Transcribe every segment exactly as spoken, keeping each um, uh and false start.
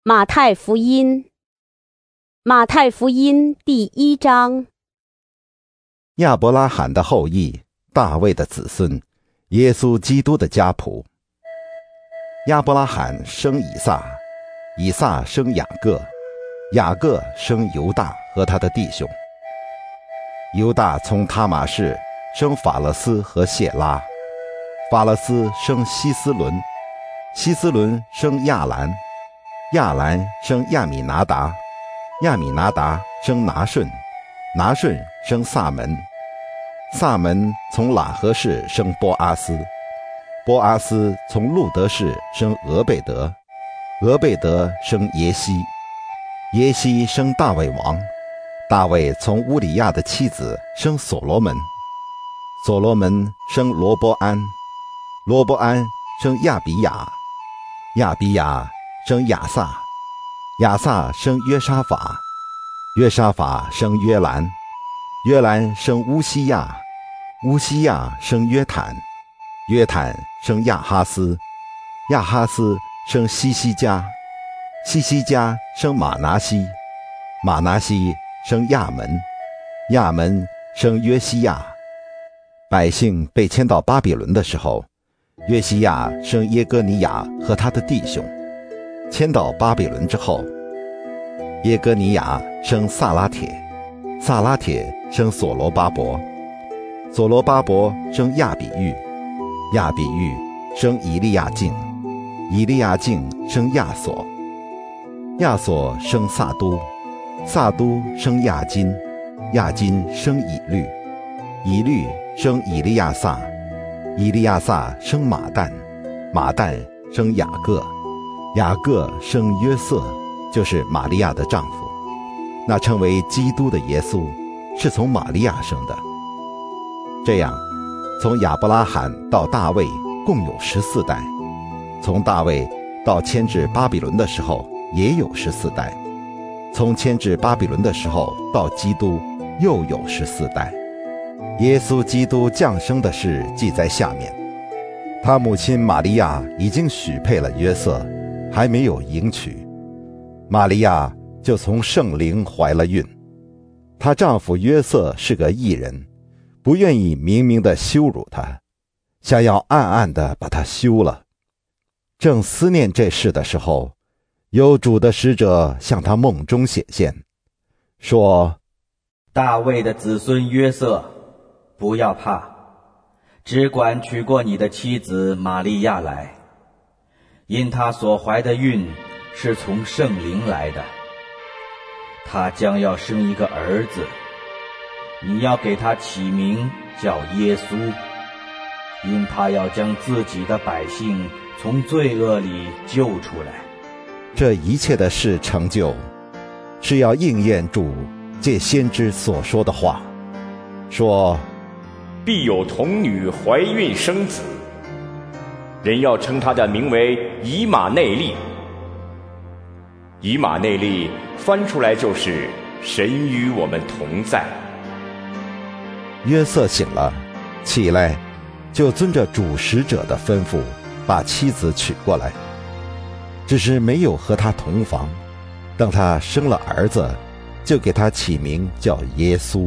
马太福音，马太福音第一章。 亚伯拉罕的后裔，大卫的子孙，耶稣基督的家谱。亚伯拉罕生以撒，以撒生雅各，雅各生犹大和他的弟兄。犹大从他玛氏生法勒斯和谢拉，法勒斯生希斯伦，希斯伦生亚兰，亚兰生亚米拿达，亚米拿达生拿顺，拿顺生撒门，撒门从喇合氏生波阿斯，波阿斯从路德氏生俄贝德，俄贝德生耶西，耶西生大卫王，大卫从乌里亚的妻子生所罗门，所罗门生罗波安，罗波安生亚比雅，亚比雅生亚撒，亚撒生约沙法，约沙法生约兰，约兰生乌西亚，乌西亚生约坦，约坦生亚哈斯，亚哈斯生西西家，西西家生马拿西，马拿西生亚门，亚门生约西亚。百姓被迁到巴比伦的时候，约西亚生耶哥尼雅和他的弟兄。迁到巴比伦之后，耶哥尼雅生萨拉铁，萨拉铁生所罗巴伯，所罗巴伯生亚比喻，亚比喻生以利亚敬，以利亚敬生亚索，亚索生撒都，撒都生亚金，亚金生以律，以律生以利亚撒，以利亚撒生马旦，马旦生雅各，雅各生约瑟，就是玛利亚的丈夫。那称为基督的耶稣是从玛利亚生的。这样，从亚伯拉罕到大卫共有十四代，从大卫到迁至巴比伦的时候也有十四代，从迁至巴比伦的时候到基督又有十四代。耶稣基督降生的事记在下面。他母亲玛利亚已经许配了约瑟，还没有迎娶，玛利亚就从圣灵怀了孕。她丈夫约瑟是个义人，不愿意明明地羞辱她，想要暗暗地把她休了。正思念这事的时候，有主的使者向他梦中显现，说： 大卫的子孙约瑟，不要怕，只管娶过你的妻子玛利亚来，因她所怀的孕是从圣灵来的。她将要生一个儿子，你要给他起名叫耶稣，因他要将自己的百姓从罪恶里救出来。 这一切的事成就，是要应验主借先知所说的话，说： 必有童女怀孕生子，人要称他的名为以马内利。以马内利翻出来就是神与我们同在。 约瑟醒了，起来，就遵着主使者的吩咐，把妻子娶过来，只是没有和他同房。等他生了儿子，就给他起名叫耶稣。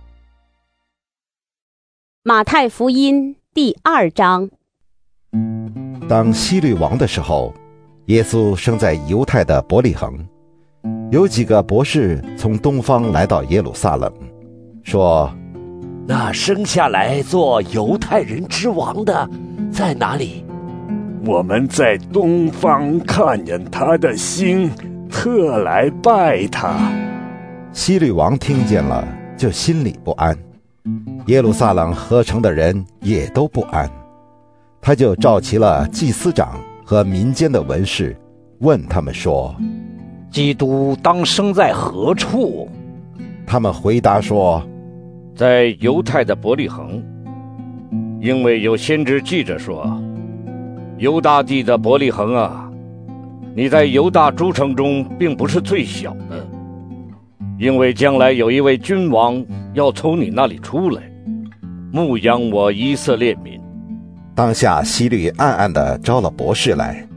马太福音第二章。 当希律王的时候，耶稣生在犹太的伯利恒。有几个博士从东方来到耶路撒冷，说： 那生下来做犹太人之王的在哪里？ 我们在东方看见他的星，特来拜他。 希律王听见了，就心里不安，耶路撒冷合城的人也都不安。他就召集了祭司长和民间的文士，问他们说： 基督当生在何处？ 他们回答说： 在犹太的伯利恒，因为有先知记着说：犹大地的伯利恒啊，你在犹大诸城中并不是最小的，因为将来有一位君王要从你那里出来，牧养我以色列民。 当下希律暗暗地招了博士来，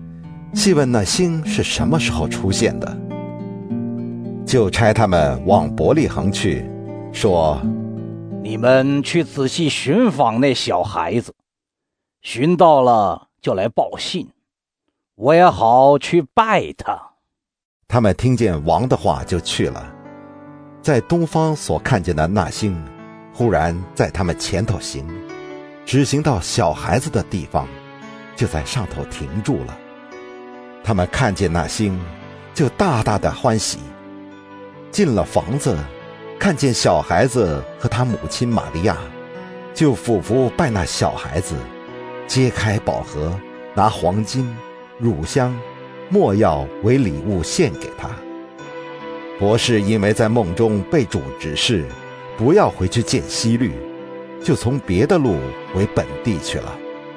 细问那星是什么时候出现的，就差他们往伯利恒去，说： 你们去仔细寻访那小孩子，寻到了就来报信，我也好去拜他。 他们听见王的话就去了，在东方所看见的那星，忽然在他们前头行，直行到小孩子的地方，就在上头停住了。他们看见那星，就大大的欢喜。进了房子，看见小孩子和他母亲玛利亚，就俯伏拜那小孩子，揭开宝盒，拿黄金、乳香、没药为礼物献给他。博士因为在梦中被主指示不要回去见希律，就从别的路回本地去了。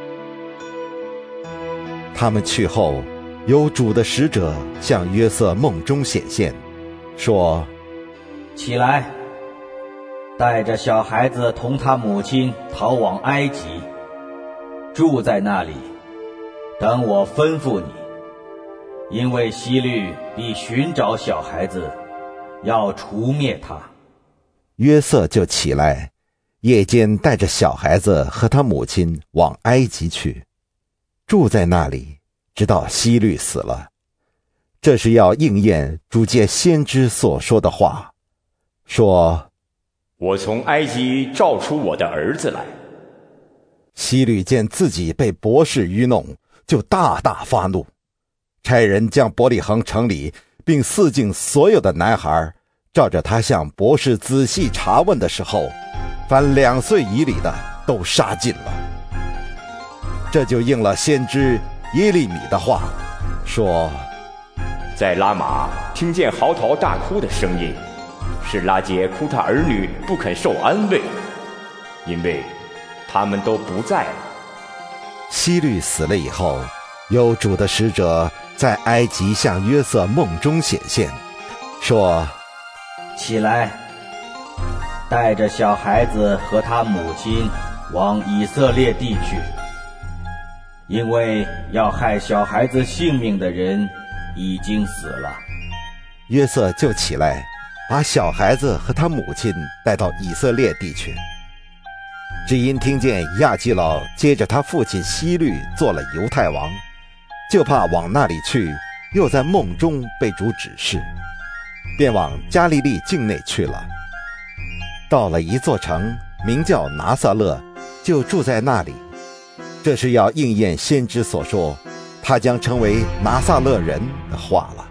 他们去后，有主的使者向约瑟梦中显现，说： 起来，带着小孩子同他母亲逃往埃及，住在那里，等我吩咐你。因为希律必寻找小孩子，要除灭他。 约瑟就起来，夜间带着小孩子和他母亲往埃及去，住在那里，直到希律死了。这是要应验主借先知所说的话，说： 我从埃及召出我的儿子来。 希律见自己被博士愚弄，就大大发怒，差人将伯利恒城里并四境所有的男孩，照着他向博士仔细查问的时候，凡两岁以里的都杀尽了。这就应了先知耶利米的话，说： 在拉玛听见嚎啕大哭的声音，是拉结哭他儿女不肯受安慰，因为他们都不在了。 希律死了以后，有主的使者在埃及向约瑟梦中显现，说： 起来，带着小孩子和他母亲往以色列地去，因为要害小孩子性命的人已经死了。 约瑟就起来，把小孩子和他母亲带到以色列地去。只因听见亚基老接着他父亲希律做了犹太王，就怕往那里去，又在梦中被主指示，便往加利利境内去了。到了一座城，名叫拿撒勒，就住在那里。这是要应验先知所说，他将成为拿撒勒人的话了。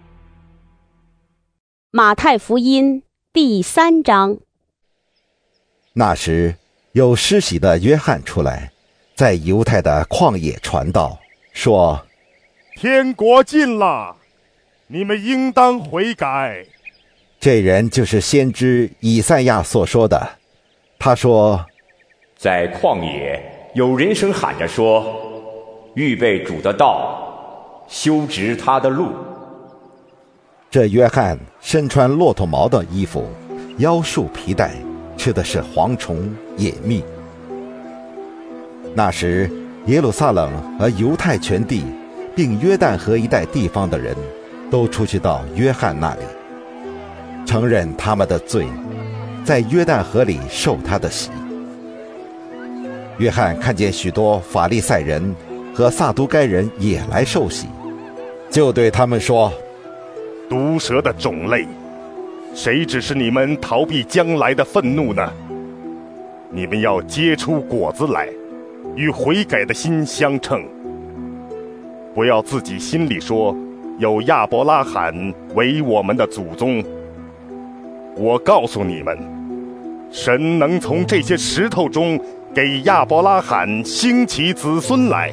马太福音第三章。 那时有施洗的约翰出来，在犹太的旷野传道，说： 天国近了，你们应当悔改。 这人就是先知以赛亚所说的。他说： 在旷野有人声喊着说，预备主的道，修直他的路。 这约翰身穿骆驼毛的衣服，腰束皮带，吃的是蝗虫野蜜。那时耶路撒冷和犹太全地并约旦河一带地方的人都出去到约翰那里，承认他们的罪，在约旦河里受他的洗。约翰看见许多法利赛人和撒都该人也来受洗，就对他们说： 毒蛇的种类，谁指示你们逃避将来的愤怒呢？你们要结出果子来，与悔改的心相称。不要自己心里说，有亚伯拉罕为我们的祖宗。我告诉你们，神能从这些石头中给亚伯拉罕兴起子孙来。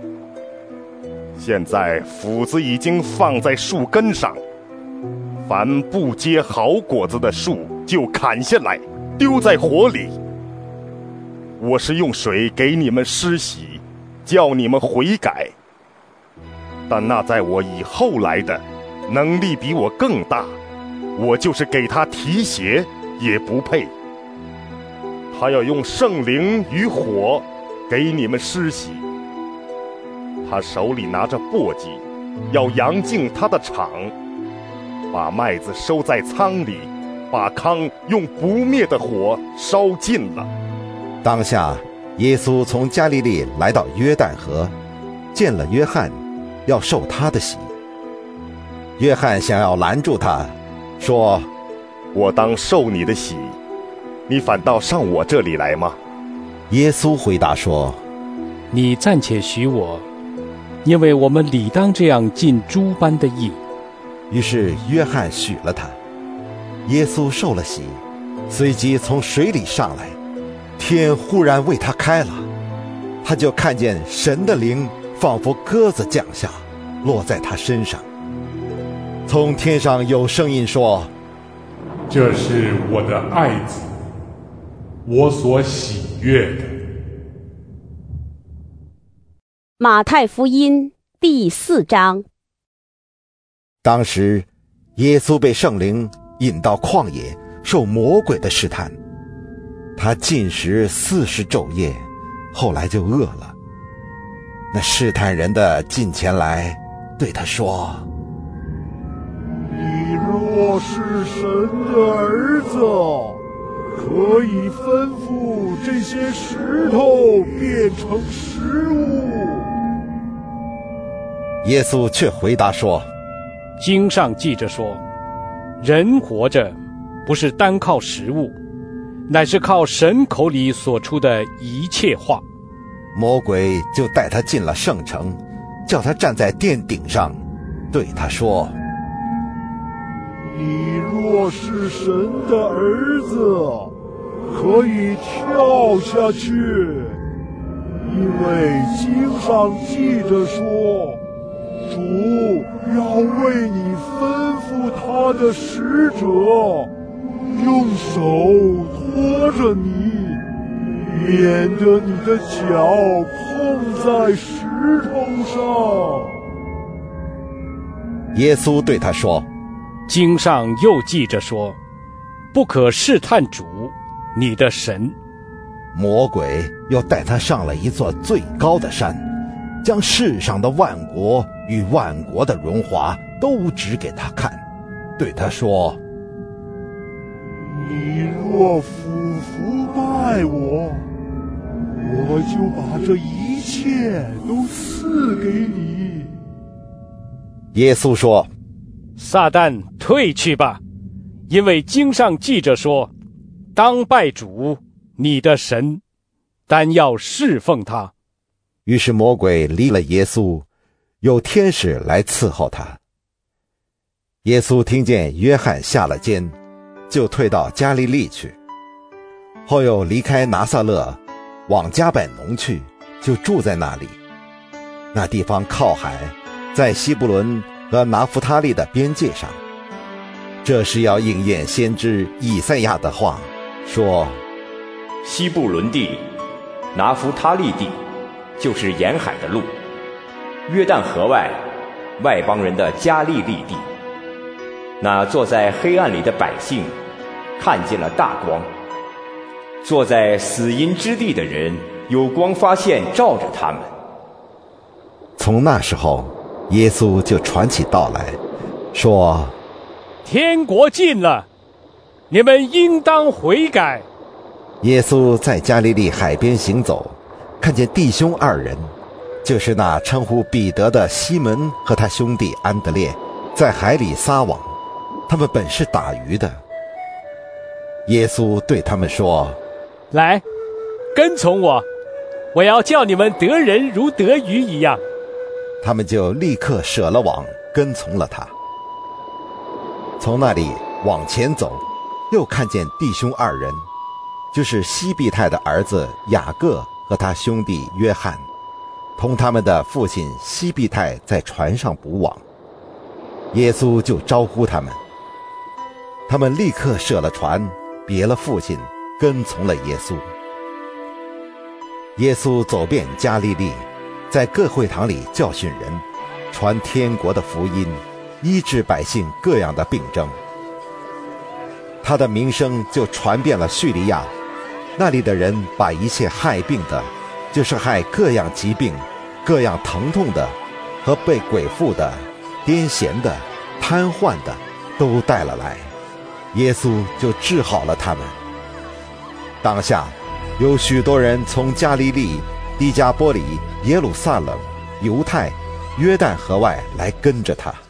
现在斧子已经放在树根上，凡不结好果子的树就砍下来，丢在火里。我是用水给你们施洗，叫你们悔改。但那在我以后来的，能力比我更大，我就是给他提鞋也不配。他要用圣灵与火给你们施洗，他手里拿着簸箕， 要扬净他的场，把麦子收在仓里，把糠用不灭的火烧尽了。 当下，耶稣从加利利来到约旦河，见了约翰，要受他的洗。约翰想要拦住他，说：“ 我当受你的洗，你反倒上我这里来吗？” 耶稣回答说：“ 你暂且许我，因为我们理当这样尽诸般的义。” 于是约翰许了他。耶稣受了洗，随即从水里上来，天忽然为他开了，他就看见神的灵仿佛鸽子降下，落在他身上。从天上有声音说：“ 这是我的爱子，我所喜悦的。” 马太福音第四章。 当时，耶稣被圣灵引到旷野，受魔鬼的试探。他禁食四十昼夜，后来就饿了。那试探人的近前来，对他说：“ 你若是神的儿子，可以吩咐这些石头变成食物。” 耶稣却回答说：“ 经上记着说，人活着不是单靠食物，乃是靠神口里所出的一切话。” 魔鬼就带他进了圣城，叫他站在殿顶上，对他说：“ 你若是神的儿子，可以跳下去，因为经上记着说，主要为你吩咐他的使者，用手托着你，免得你的脚碰在石头上。” 耶稣对他说：“ 经上又记着说，不可试探主，你的神。” 魔鬼又带他上了一座最高的山，将世上的万国与万国的荣华都指给他看，对他说：“ 你若俯伏拜我，我就把这一切都赐给你。” 耶稣说：“ 撒旦，退去吧，因为经上记着说，当拜主你的神，单要侍奉他。” 于是魔鬼离了耶稣，有天使来伺候他。耶稣听见约翰下了监，就退到加利利去。后又离开拿撒勒，往迦百农去，就住在那里。那地方靠海，在西布伦和拿弗他利的边界上。这是要应验先知以赛亚的话，说：“ 西布伦地，拿弗他利地，就是沿海的路，约旦河外，外邦人的加利利地。那坐在黑暗里的百姓，看见了大光；坐在死荫之地的人，有光发现照着他们。” 从那时候，耶稣就传起道来，说：“ 天国近了，你们应当悔改。” 耶稣在加利利海边行走，看见弟兄二人，就是那称呼彼得的西门和他兄弟安德烈，在海里撒网，他们本是打鱼的。耶稣对他们说：“ 来，跟从我，我要叫你们得人如得鱼一样。” 他们就立刻舍了网，跟从了他。从那里往前走，又看见弟兄二人，就是西庇太的儿子雅各和他兄弟约翰，同他们的父亲西庇太在船上捕网。耶稣就招呼他们，他们立刻舍了船，别了父亲，跟从了耶稣。耶稣走遍加利利，在各会堂里教训人，传天国的福音，医治百姓各样的病症。他的名声就传遍了叙利亚，那里的人把一切害病的，就是害各样疾病、各样疼痛的， 和被鬼附的、癫痫的、瘫痪的都带了来，耶稣就治好了他们。当下有许多人从加利利、低加波里、耶路撒冷、犹太、约旦河外来跟着他。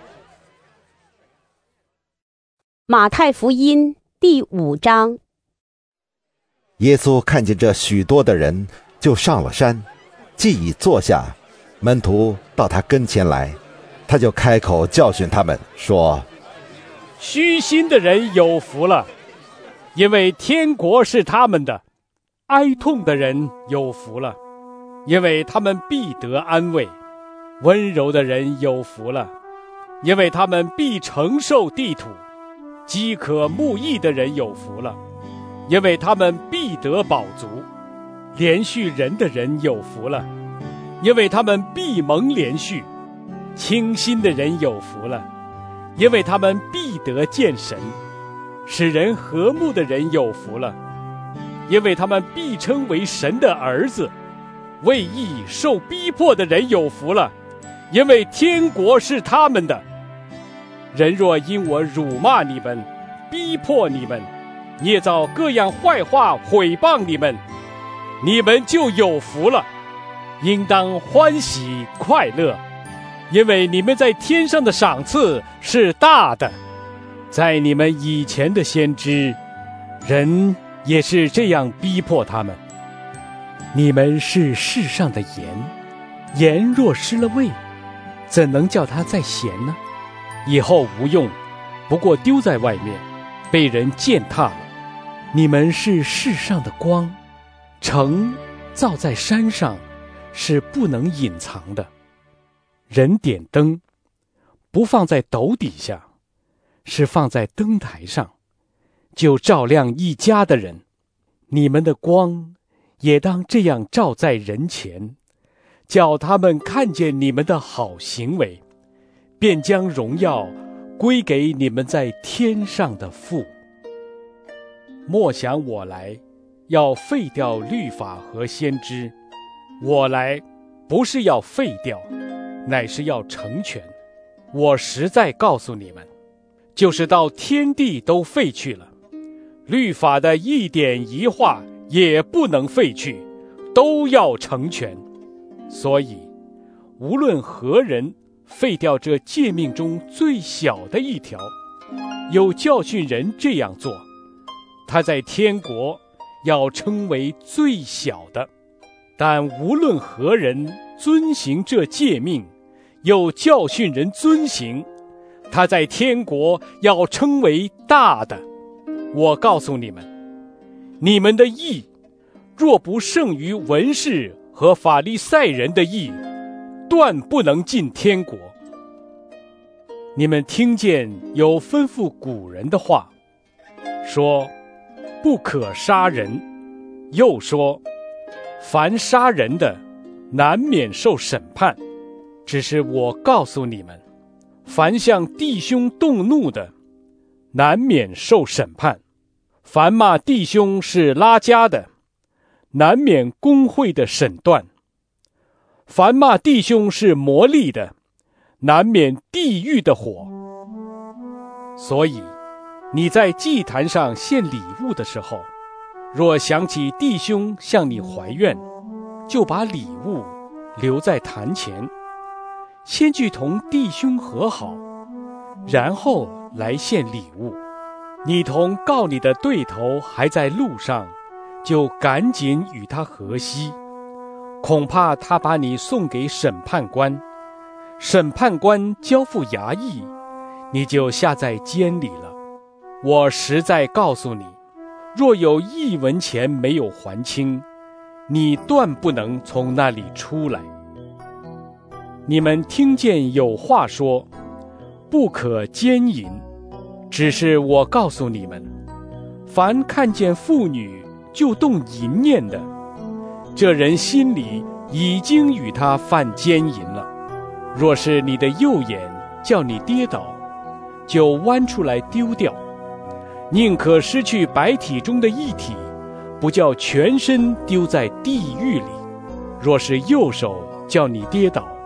马太福音第五章。 耶稣看见这许多的人，就上了山，既已坐下，门徒到他跟前来，他就开口教训他们说： 虚心的人有福了，因为天国是他们的；哀痛的人有福了，因为他们必得安慰；温柔的人有福了，因为他们必承受地土；饥渴慕义的人有福了，因为他们必得饱足；连续人的人有福了，因为他们必蒙连续；清心的人有福了，因为他们必得见神；使人和睦的人有福了，因为他们必称为神的儿子；为义受逼迫的人有福了，因为天国是他们的。人若因我辱骂你们，逼迫你们，捏造各样坏话毁谤你们，你们就有福了，应当欢喜快乐，因为你们在天上的赏赐是大的。在你们以前的先知，人也是这样逼迫他们。你们是世上的盐，盐若失了味，怎能叫它再咸呢？以后无用，不过丢在外面，被人践踏了。你们是世上的光，城造在山上，是不能隐藏的。人点灯，不放在斗底下，是放在灯台上，就照亮一家的人。你们的光也当这样照在人前，叫他们看见你们的好行为，便将荣耀归给你们在天上的父。莫想我来要废掉律法和先知，我来不是要废掉，乃是要成全。我实在告诉你们，就是到天地都废去了，律法的一点一画也不能废去，都要成全。所以无论何人废掉这诫命中最小的一条，有教训人这样做，他在天国要称为最小的；但无论何人遵行这诫命，又教训人遵行，他在天国要称为大的。我告诉你们，你们的义若不胜于文士和法利赛人的义，断不能进天国。你们听见有吩咐古人的话，说不可杀人，又说凡杀人的难免受审判。只是我告诉你们，凡向弟兄动怒的难免受审判；凡骂弟兄是拉加的，难免公会的审断；凡骂弟兄是魔力的，难免地狱的火。所以你在祭坛上献礼物的时候，若想起弟兄向你怀怨，就把礼物留在坛前，先去同弟兄和好，然后来献礼物。你同告你的对头还在路上，就赶紧与他和稀，恐怕他把你送给审判官，审判官交付衙役，你就下在监里了。我实在告诉你，若有一文钱没有还清，你断不能从那里出来。你们听见有话说，不可奸淫，只是我告诉你们，凡看见妇女就动淫念的，这人心里已经与他犯奸淫了。若是你的右眼叫你跌倒，就弯出来丢掉，宁可失去百体中的一体，不叫全身丢在地狱里。若是右手叫你跌倒，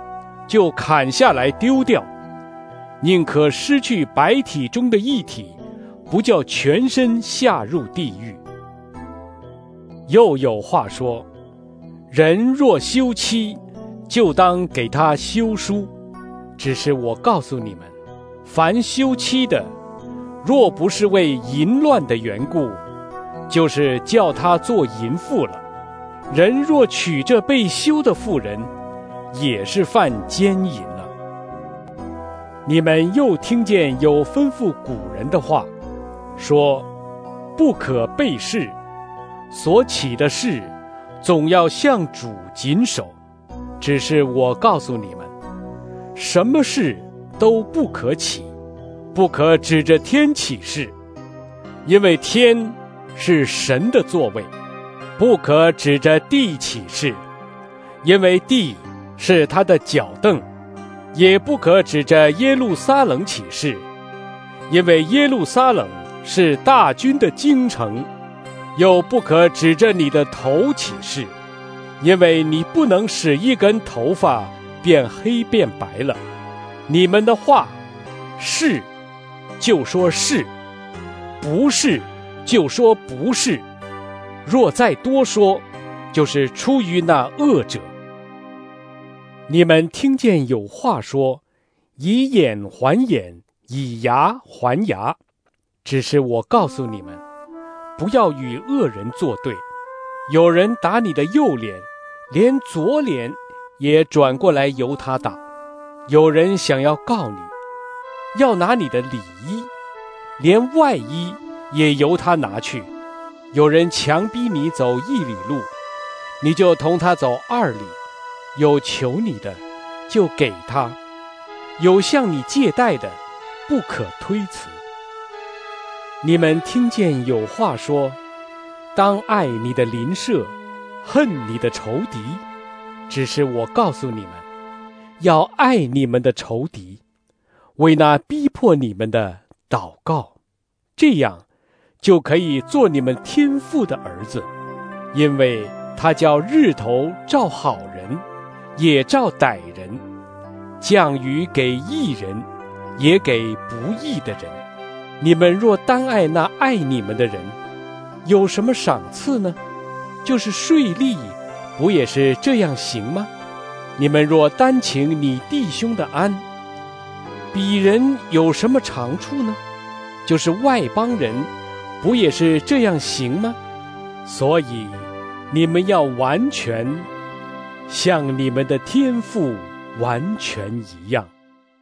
就砍下来丢掉，宁可失去百体中的一体，不叫全身下入地狱。又有话说，人若休妻，就当给他休书。只是我告诉你们，凡休妻的，若不是为淫乱的缘故，就是叫他做淫妇了。人若娶这被休的妇人，也是犯奸淫了。你们又听见有吩咐古人的话，说不可背誓，所起的誓总要向主谨守。只是我告诉你们，什么事都不可起，不可指着天起誓，因为天是神的座位；不可指着地起誓，因为地是他的脚凳；也不可指着耶路撒冷起誓，因为耶路撒冷是大军的京城；又不可指着你的头起誓，因为你不能使一根头发变黑变白了。你们的话是就说是，不是就说不是，若再多说，就是出于那恶者。你们听见有话说，以眼还眼，以牙还牙。只是我告诉你们，不要与恶人作对。有人打你的右脸，连左脸也转过来由他打；有人想要告你，要拿你的里衣，连外衣也由他拿去；有人强逼你走一里路，你就同他走二里；有求你的，就给他；有向你借贷的，不可推辞。你们听见有话说，当爱你的邻舍，恨你的仇敌。只是我告诉你们，要爱你们的仇敌，为那逼迫你们的祷告，这样就可以做你们天父的儿子。因为他叫日头照好人，也照歹人，降雨给义人，也给不义的人。你们若单爱那爱你们的人，有什么赏赐呢？就是税吏，不也是这样行吗？你们若单请你弟兄的安，彼人有什么长处呢？就是外邦人，不也是这样行吗？所以你们要完全，像你们的天父完全一样。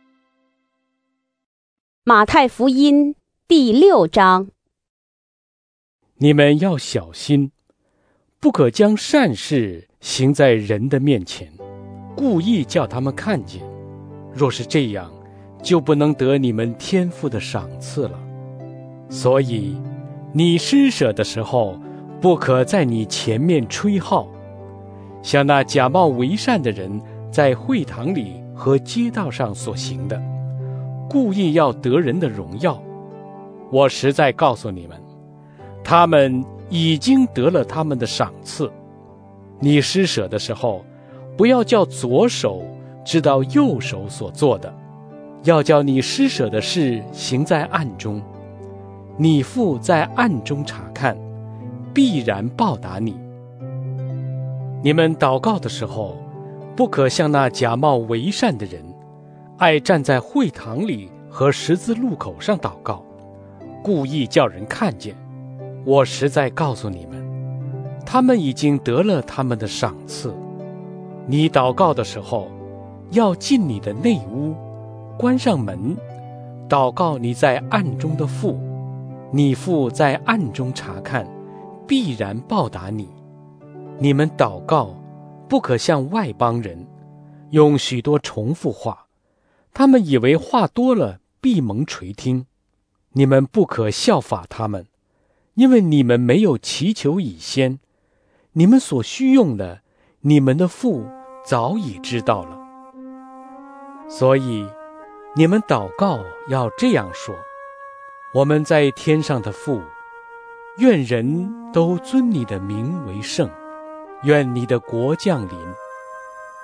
马太福音第六章。 你们要小心，不可将善事行在人的面前，故意叫他们看见。若是这样，就不能得你们天父的赏赐了。所以你施舍的时候，不可在你前面吹号，像那假冒为善的人在会堂里和街道上所行的，故意要得人的荣耀。我实在告诉你们，他们已经得了他们的赏赐。你施舍的时候，不要叫左手知道右手所做的，要叫你施舍的事行在暗中。你父在暗中查看，必然报答你。你们祷告的时候，不可像那假冒为善的人，爱站在会堂里和十字路口上祷告，故意叫人看见。我实在告诉你们，他们已经得了他们的赏赐。你祷告的时候，要进你的内屋，关上门，祷告你在暗中的父，你父在暗中查看，必然报答你。你们祷告，不可像外邦人，用许多重复话，他们以为话多了必蒙垂听。你们不可效法他们，因为你们没有祈求以先，你们所需用的，你们的父早已知道了。所以你们祷告要这样说：我们在天上的父，愿人都尊你的名为圣，愿你的国降临，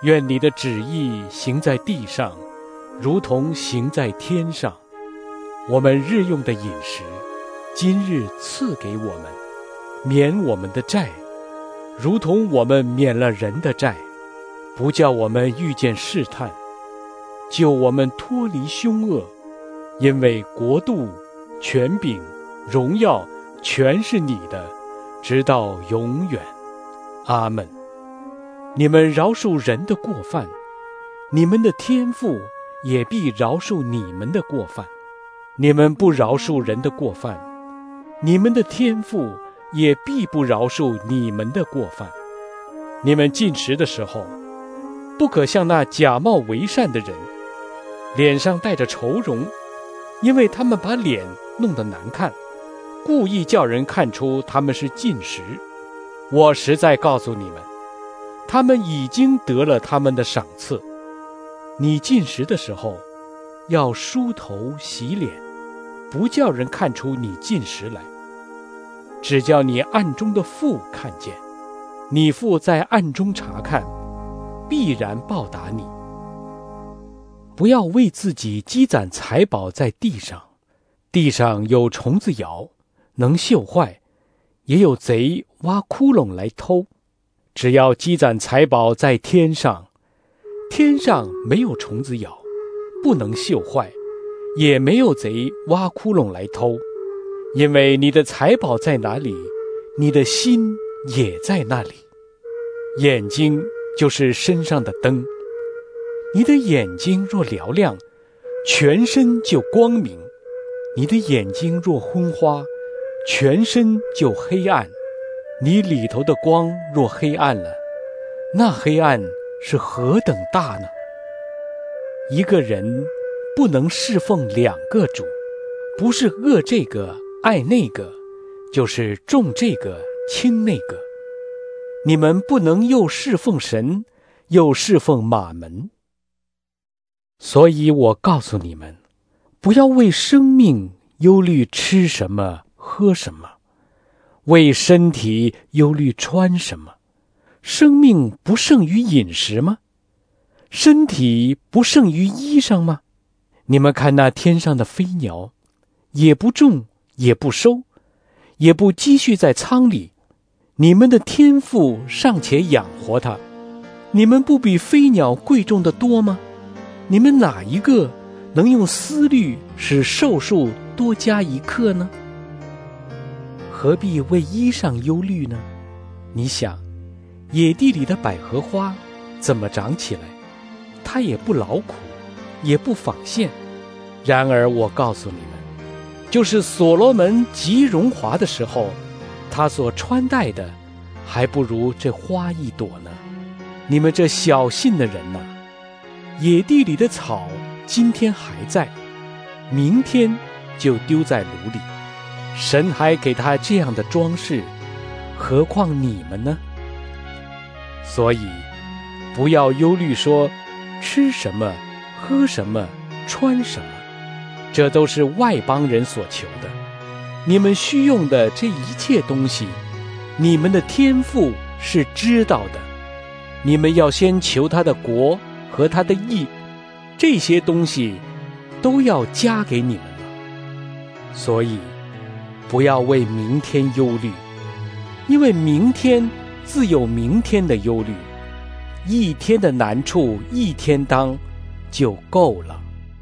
愿你的旨意行在地上，如同行在天上。我们日用的饮食，今日赐给我们，免我们的债，如同我们免了人的债，不叫我们遇见试探，救我们脱离凶恶。因为国度、权柄、荣耀全是你的，直到永远。阿们。你们饶恕人的过犯，你们的天父也必饶恕你们的过犯。你们不饶恕人的过犯，你们的天父也必不饶恕你们的过犯。你们进食的时候，不可像那假冒为善的人，脸上带着愁容，因为他们把脸弄得难看，故意叫人看出他们是进食。我实在告诉你们，他们已经得了他们的赏赐。你进食的时候，要梳头洗脸，不叫人看出你进食来，只叫你暗中的父看见。你父在暗中查看，必然报答你。不要为自己积攒财宝在地上，地上有虫子咬，能锈坏，也有贼挖窟窿来偷。只要积攒财宝在天上，天上没有虫子咬，不能锈坏，也没有贼挖窟窿来偷。因为你的财宝在哪里，你的心也在那里。眼睛就是身上的灯，你的眼睛若嘹亮，全身就光明；你的眼睛若昏花，全身就黑暗。你里头的光若黑暗了，那黑暗是何等大呢？一个人不能侍奉两个主，不是恶这个爱那个，就是重这个轻那个。你们不能又侍奉神，又侍奉马门。所以我告诉你们，不要为生命忧虑吃什么喝什么，为身体忧虑穿什么。生命不胜于饮食吗？身体不胜于衣裳吗？你们看那天上的飞鸟，也不种，也不收，也不积蓄在仓里，你们的天父尚且养活它，你们不比飞鸟贵重的多吗？你们哪一个能用思虑使寿数多加一刻呢？何必为衣裳忧虑呢？你想，野地里的百合花怎么长起来？它也不劳苦，也不纺线。然而我告诉你们，就是所罗门极荣华的时候，他所穿戴的还不如这花一朵呢。你们这小信的人哪，野地里的草今天还在，明天就丢在炉里，神还给他这样的装饰，何况你们呢？所以不要忧虑说吃什么喝什么穿什么，这都是外邦人所求的。你们需用的这一切东西，你们的天父是知道的。你们要先求他的国和他的义，这些东西都要加给你们了。所以不要为明天忧虑，因为明天自有明天的忧虑，一天的难处一天当就够了。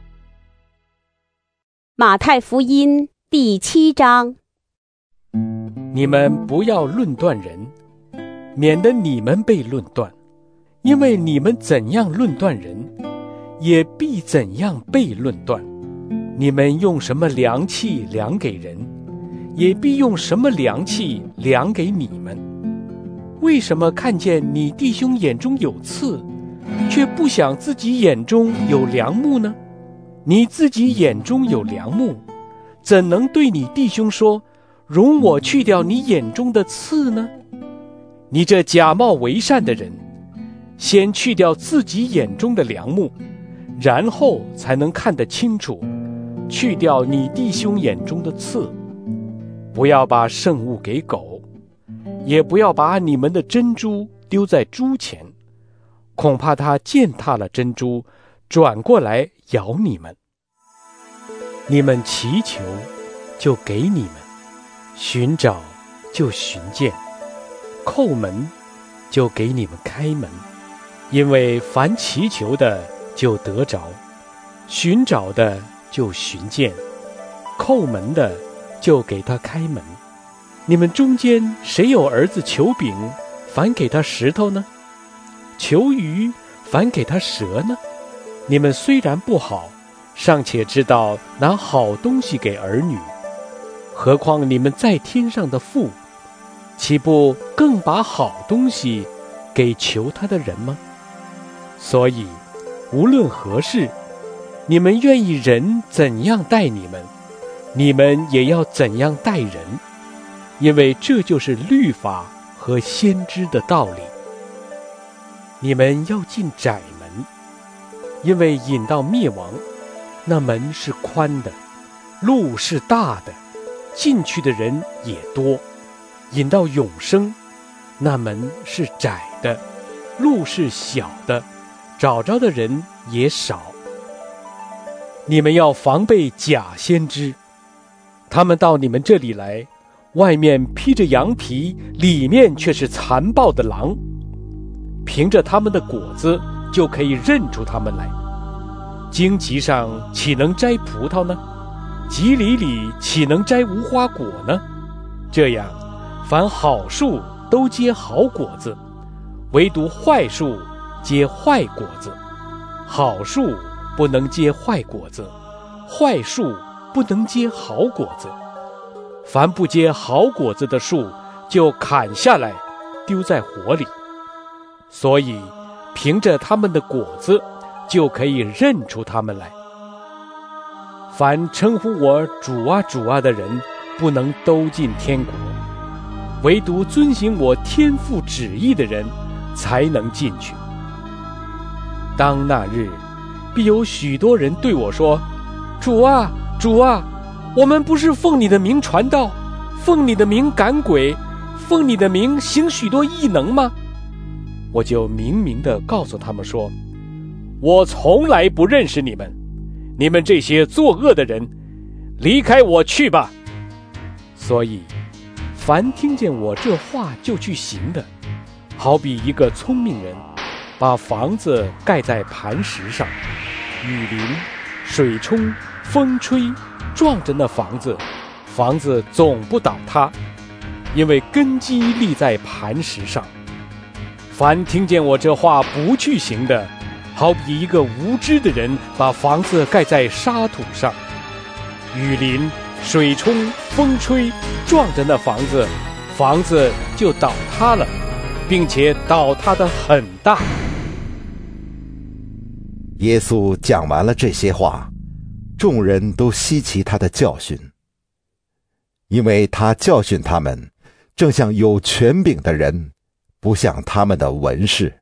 马太福音第七章。 你们不要论断人，免得你们被论断。因为你们怎样论断人，也必怎样被论断。你们用什么量器量给人，也必用什么量器量给你们。为什么看见你弟兄眼中有刺，却不想自己眼中有梁木呢？你自己眼中有梁木，怎能对你弟兄说，容我去掉你眼中的刺呢？你这假冒为善的人，先去掉自己眼中的梁木，然后才能看得清楚，去掉你弟兄眼中的刺。不要把圣物给狗，也不要把你们的珍珠丢在猪前， 恐怕他践踏了珍珠，转过来咬你们。你们祈求，就给你们；寻找，就寻见；叩门，就给你们开门。因为凡祈求的，就得着；寻找的，就寻见；叩门的，就给他开门。你们中间谁有儿子求饼，反给他石头呢？求鱼，反给他蛇呢？你们虽然不好，尚且知道拿好东西给儿女，何况你们在天上的父，岂不更把好东西给求他的人吗？所以无论何事，你们愿意人怎样待你们，你们也要怎样待人，因为这就是律法和先知的道理。你们要进窄门，因为引到灭亡，那门是宽的，路是大的，进去的人也多；引到永生，那门是窄的，路是小的，找着的人也少。你们要防备假先知，他们到你们这里来，外面披着羊皮，里面却是残暴的狼。凭着他们的果子，就可以认出他们来。荆棘上岂能摘葡萄呢？棘藜里岂能摘无花果呢？这样，凡好树都结好果子，唯独坏树结坏果子。好树不能结坏果子，坏树不能结好果子。凡不结好果子的树，就砍下来，丢在火里。所以，凭着他们的果子，就可以认出他们来。凡称呼我主啊主啊的人，不能都进天国，唯独遵行我天父旨意的人，才能进去。当那日，必有许多人对我说：主啊主啊，我们不是奉你的名传道，奉你的名赶鬼，奉你的名行许多异能吗？我就明明地告诉他们说：我从来不认识你们，你们这些作恶的人，离开我去吧。所以，凡听见我这话就去行的，好比一个聪明人，把房子盖在磐石上，雨淋、水冲、风吹，撞着那房子，房子总不倒塌，因为根基立在磐石上。凡听见我这话不去行的，好比一个无知的人，把房子盖在沙土上，雨淋、水冲、风吹，撞着那房子，房子就倒塌了，并且倒塌得很大。 耶稣讲完了这些话，众人都稀奇他的教训，因为他教训他们，正像有权柄的人，不像他们的文士。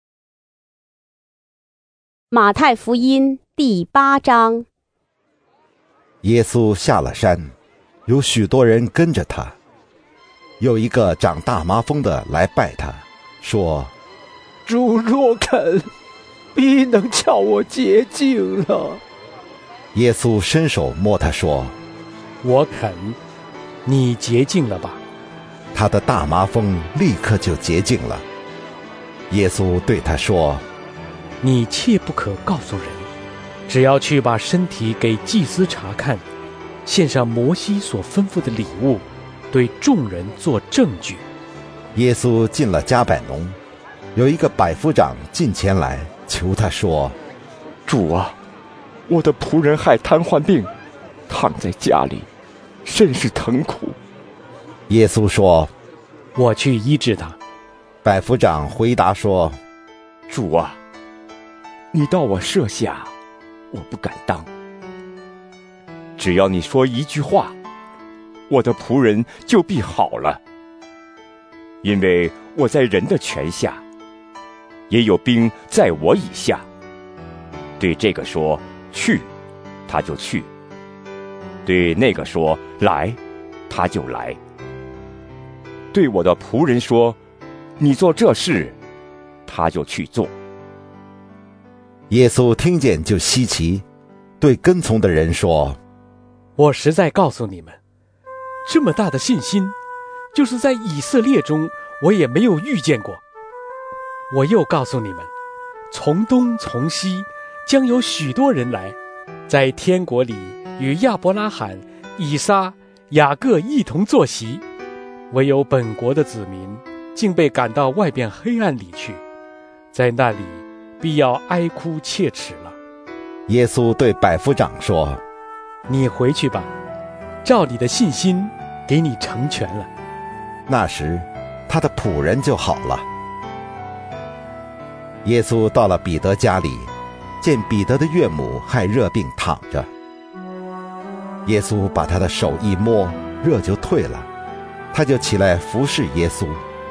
马太福音第八章。 耶稣下了山，有许多人跟着他。有一个长大麻风的来拜他，说： 主若肯，必能叫我洁净了。 耶稣伸手摸他说： 我肯，你洁净了吧。 他的大麻风立刻就洁净了。耶稣对他说： 你切不可告诉人，只要去把身体给祭司查看，献上摩西所吩咐的礼物，对众人做证据。 耶稣进了迦百农，有一个百夫长近前来求他说： 主啊，我的仆人害瘫痪病，躺在家里，甚是疼苦。 耶稣说： 我去医治他。 百夫长回答说： 主啊，你到我舍下，我不敢当。只要你说一句话，我的仆人就必好了。因为我在人的权下，也有兵在我以下。对这个说去，他就去；对那个说来，他就来。对我的仆人说你做这事，他就去做。 耶稣听见就稀奇，对跟从的人说： 我实在告诉你们，这么大的信心，就是在以色列中我也没有遇见过。我又告诉你们，从东从西将有许多人来，在天国里与亚伯拉罕、以撒、雅各一同坐席，唯有本国的子民竟被赶到外边黑暗里去，在那里必要哀哭切齿了。 耶稣对百夫长说： 你回去吧，照你的信心给你成全了。 那时他的仆人就好了。耶稣到了彼得家里，见彼得的岳母害热病躺着。耶稣把他的手一摸，热就退了，他就起来服侍耶稣。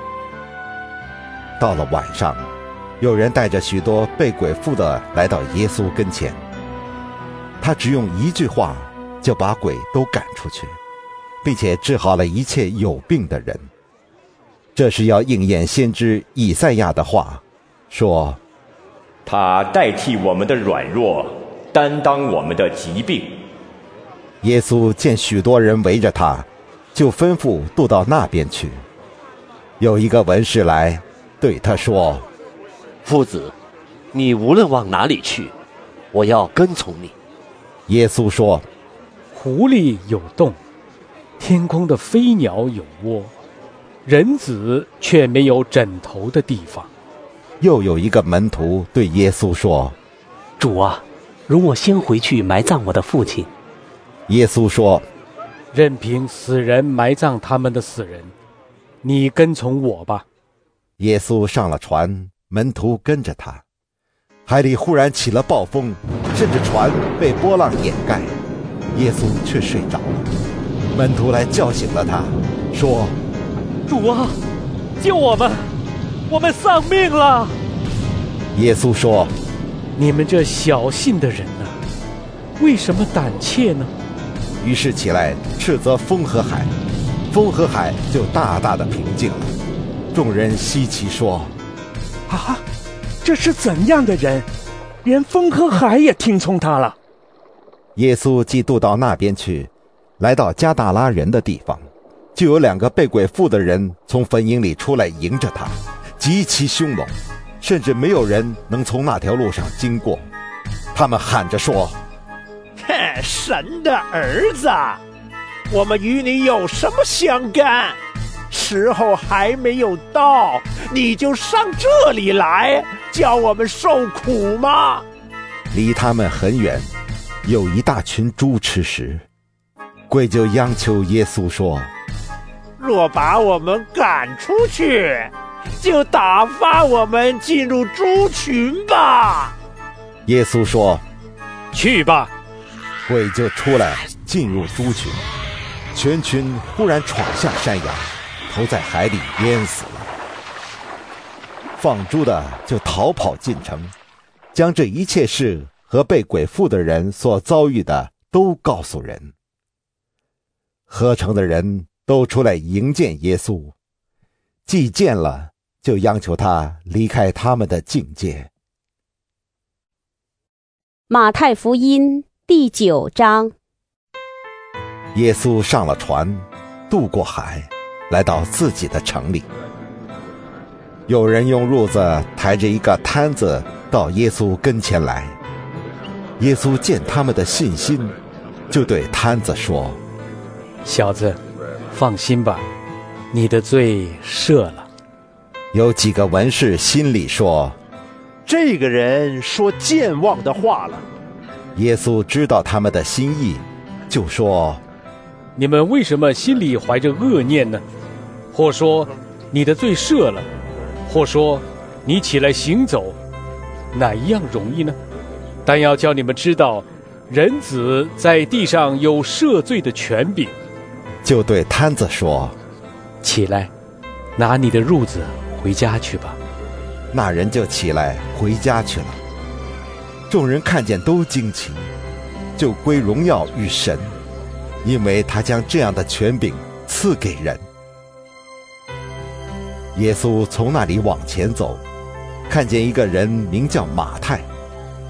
到了晚上，有人带着许多被鬼附的来到耶稣跟前，他只用一句话就把鬼都赶出去，并且治好了一切有病的人。这是要应验先知以赛亚的话，说： 他代替我们的软弱，担当我们的疾病。 耶稣见许多人围着他，就吩咐渡到那边去。有一个文士来对他说： 夫子，你无论往哪里去，我要跟从你。 耶稣说： 狐狸有洞，天空的飞鸟有窝，人子却没有枕头的地方。 又有一个门徒对耶稣说： 主啊，容我先回去埋葬我的父亲。 耶稣说： 任凭死人埋葬他们的死人，你跟从我吧。 耶稣上了船，门徒跟着他。海里忽然起了暴风，甚至船被波浪掩盖，耶稣却睡着了。门徒来叫醒了他，说： 主啊，救我们，我们丧命了。 耶稣说： 你们这小信的人啊，为什么胆怯呢？ 于是起来斥责风和海，风和海就大大的平静了。众人稀奇说： 啊，这是怎样的人，连风和海也听从他了？ 耶稣既渡到那边去，来到加大拉人的地方，就有两个被鬼附的人从坟茔里出来迎着他，极其凶猛，甚至没有人能从那条路上经过。他们喊着说： 神的儿子，我们与你有什么相干？时候还没有到，你就上这里来，叫我们受苦吗？ 离他们很远，有一大群猪吃食。鬼就央求耶稣说： 若把我们赶出去，就打发我们进入猪群吧。 耶稣说： 去吧。 鬼就出来进入猪群，全群忽然闯下山崖，投在海里淹死了。放猪的就逃跑进城，将这一切事和被鬼附的人所遭遇的都告诉人。合城的人都出来迎见耶稣，既见了，就央求他离开他们的境界。 马太福音第九章。 耶稣上了船，渡过海，来到自己的城里。有人用褥子抬着一个摊子到耶稣跟前来。耶稣见他们的信心，就对摊子说： 小子，放心吧，你的罪赦了。 有几个文士心里说： 这个人说健忘的话了。 耶稣知道他们的心意，就说： 你们为什么心里怀着恶念呢？或说你的罪赦了，或说你起来行走，哪一样容易呢？但要叫你们知道，人子在地上有赦罪的权柄。 就对摊子说： 起来，拿你的褥子回家去吧。 那人就起来回家去了。众人看见都惊奇，就归荣耀与神，因为他将这样的权柄赐给人。耶稣从那里往前走，看见一个人名叫马太，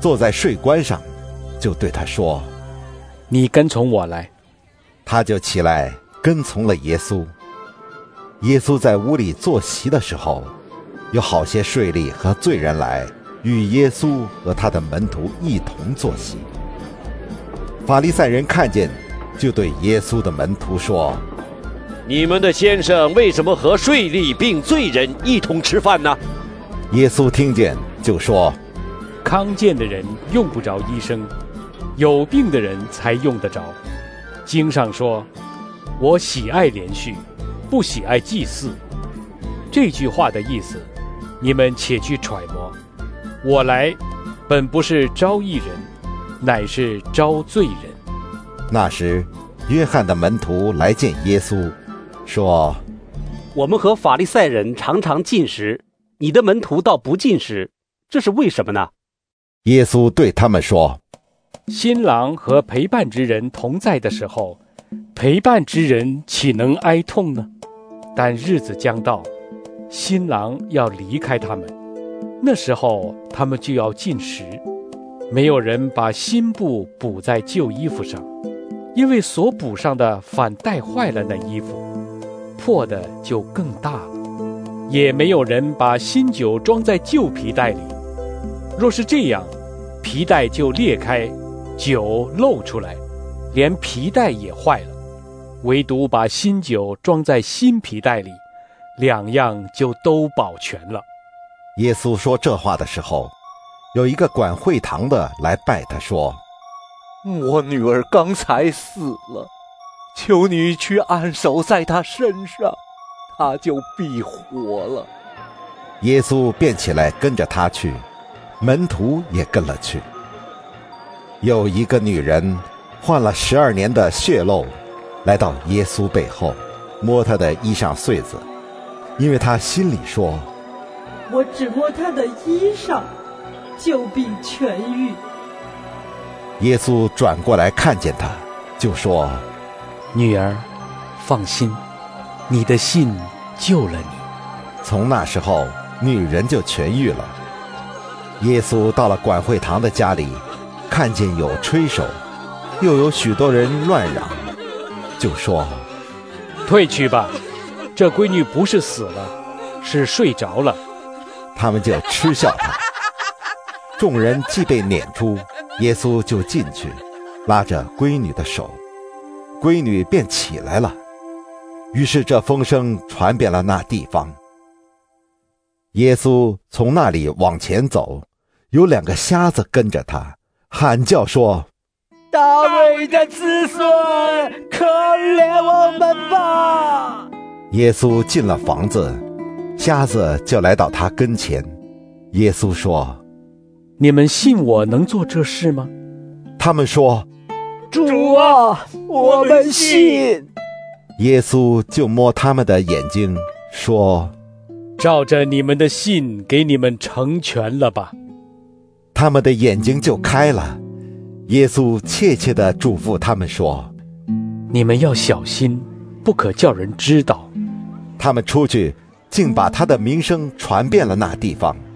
坐在税关上，就对他说： 你跟从我来。 他就起来跟从了耶稣。耶稣在屋里坐席的时候，有好些税吏和罪人来与耶稣和他的门徒一同坐席。法利赛人看见，就对耶稣的门徒说： 你们的先生为什么和税吏并罪人一同吃饭呢？ 耶稣听见就说： 康健的人用不着医生，有病的人才用得着。经上说：我喜爱连续，不喜爱祭祀。这句话的意思，你们且去揣摩。我来，本不是招义人，乃是招罪人。 那时，约翰的门徒来见耶稣，说： 我们和法利赛人常常进食，你的门徒倒不进食，这是为什么呢？ 耶稣对他们说： 新郎和陪伴之人同在的时候，陪伴之人岂能哀痛呢？但日子将到，新郎要离开他们，那时候他们就要进食。没有人把新布补在旧衣服上，因为所补上的反带坏了那衣服，破的就更大了。也没有人把新酒装在旧皮袋里，若是这样，皮袋就裂开，酒漏出来，连皮带也坏了。唯独把新酒装在新皮袋里，两样就都保全了。 耶稣说这话的时候，有一个管会堂的来拜他说： 我女儿刚才死了，求你去按手在她身上，她就必活了。 耶稣便起来跟着他去，门徒也跟了去。有一个女人患了十二年的血漏，来到耶稣背后，摸他的衣裳穗子，因为他心里说： 我只摸他的衣裳，就必痊愈。 耶稣转过来看见他，就说： 女儿，放心，你的信救了你。 从那时候，女人就痊愈了。耶稣到了管会堂的家里，看见有吹手，又有许多人乱嚷，就说： 退去吧，这闺女不是死了，是睡着了。 他们就嗤笑他。众人既被撵出，耶稣就进去，拉着闺女的手，闺女便起来了。于是这风声传遍了那地方。耶稣从那里往前走，有两个瞎子跟着他，喊叫说： 大卫的子孙，可怜我们吧！ 耶稣进了房子，瞎子就来到他跟前。耶稣说： 你们信我能做这事吗？ 他们说： 主啊，我们信。 耶稣就摸他们的眼睛，说： 照着你们的信给你们成全了吧。 他们的眼睛就开了。耶稣切切地嘱咐他们说： 你们要小心，不可叫人知道。 他们出去，竟把他的名声传遍了那地方。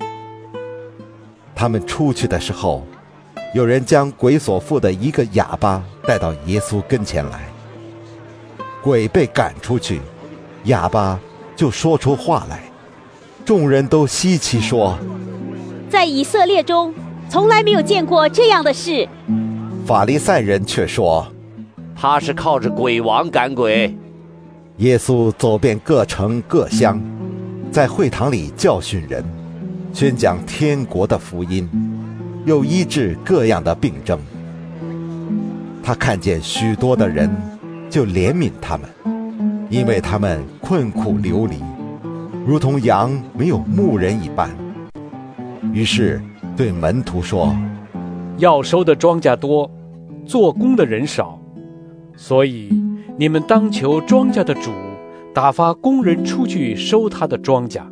他们出去的时候，有人将鬼所附的一个哑巴带到耶稣跟前来。鬼被赶出去，哑巴就说出话来。众人都稀奇说： 在以色列中从来没有见过这样的事。 法利赛人却说： 他是靠着鬼王赶鬼。 耶稣走遍各城各乡，在会堂里教训人，宣讲天国的福音，又医治各样的病症。他看见许多的人，就怜悯他们，因为他们困苦流离，如同羊没有牧人一般。于是对门徒说： 要收的庄稼多，做工的人少，所以你们当求庄稼的主打发工人出去收他的庄稼。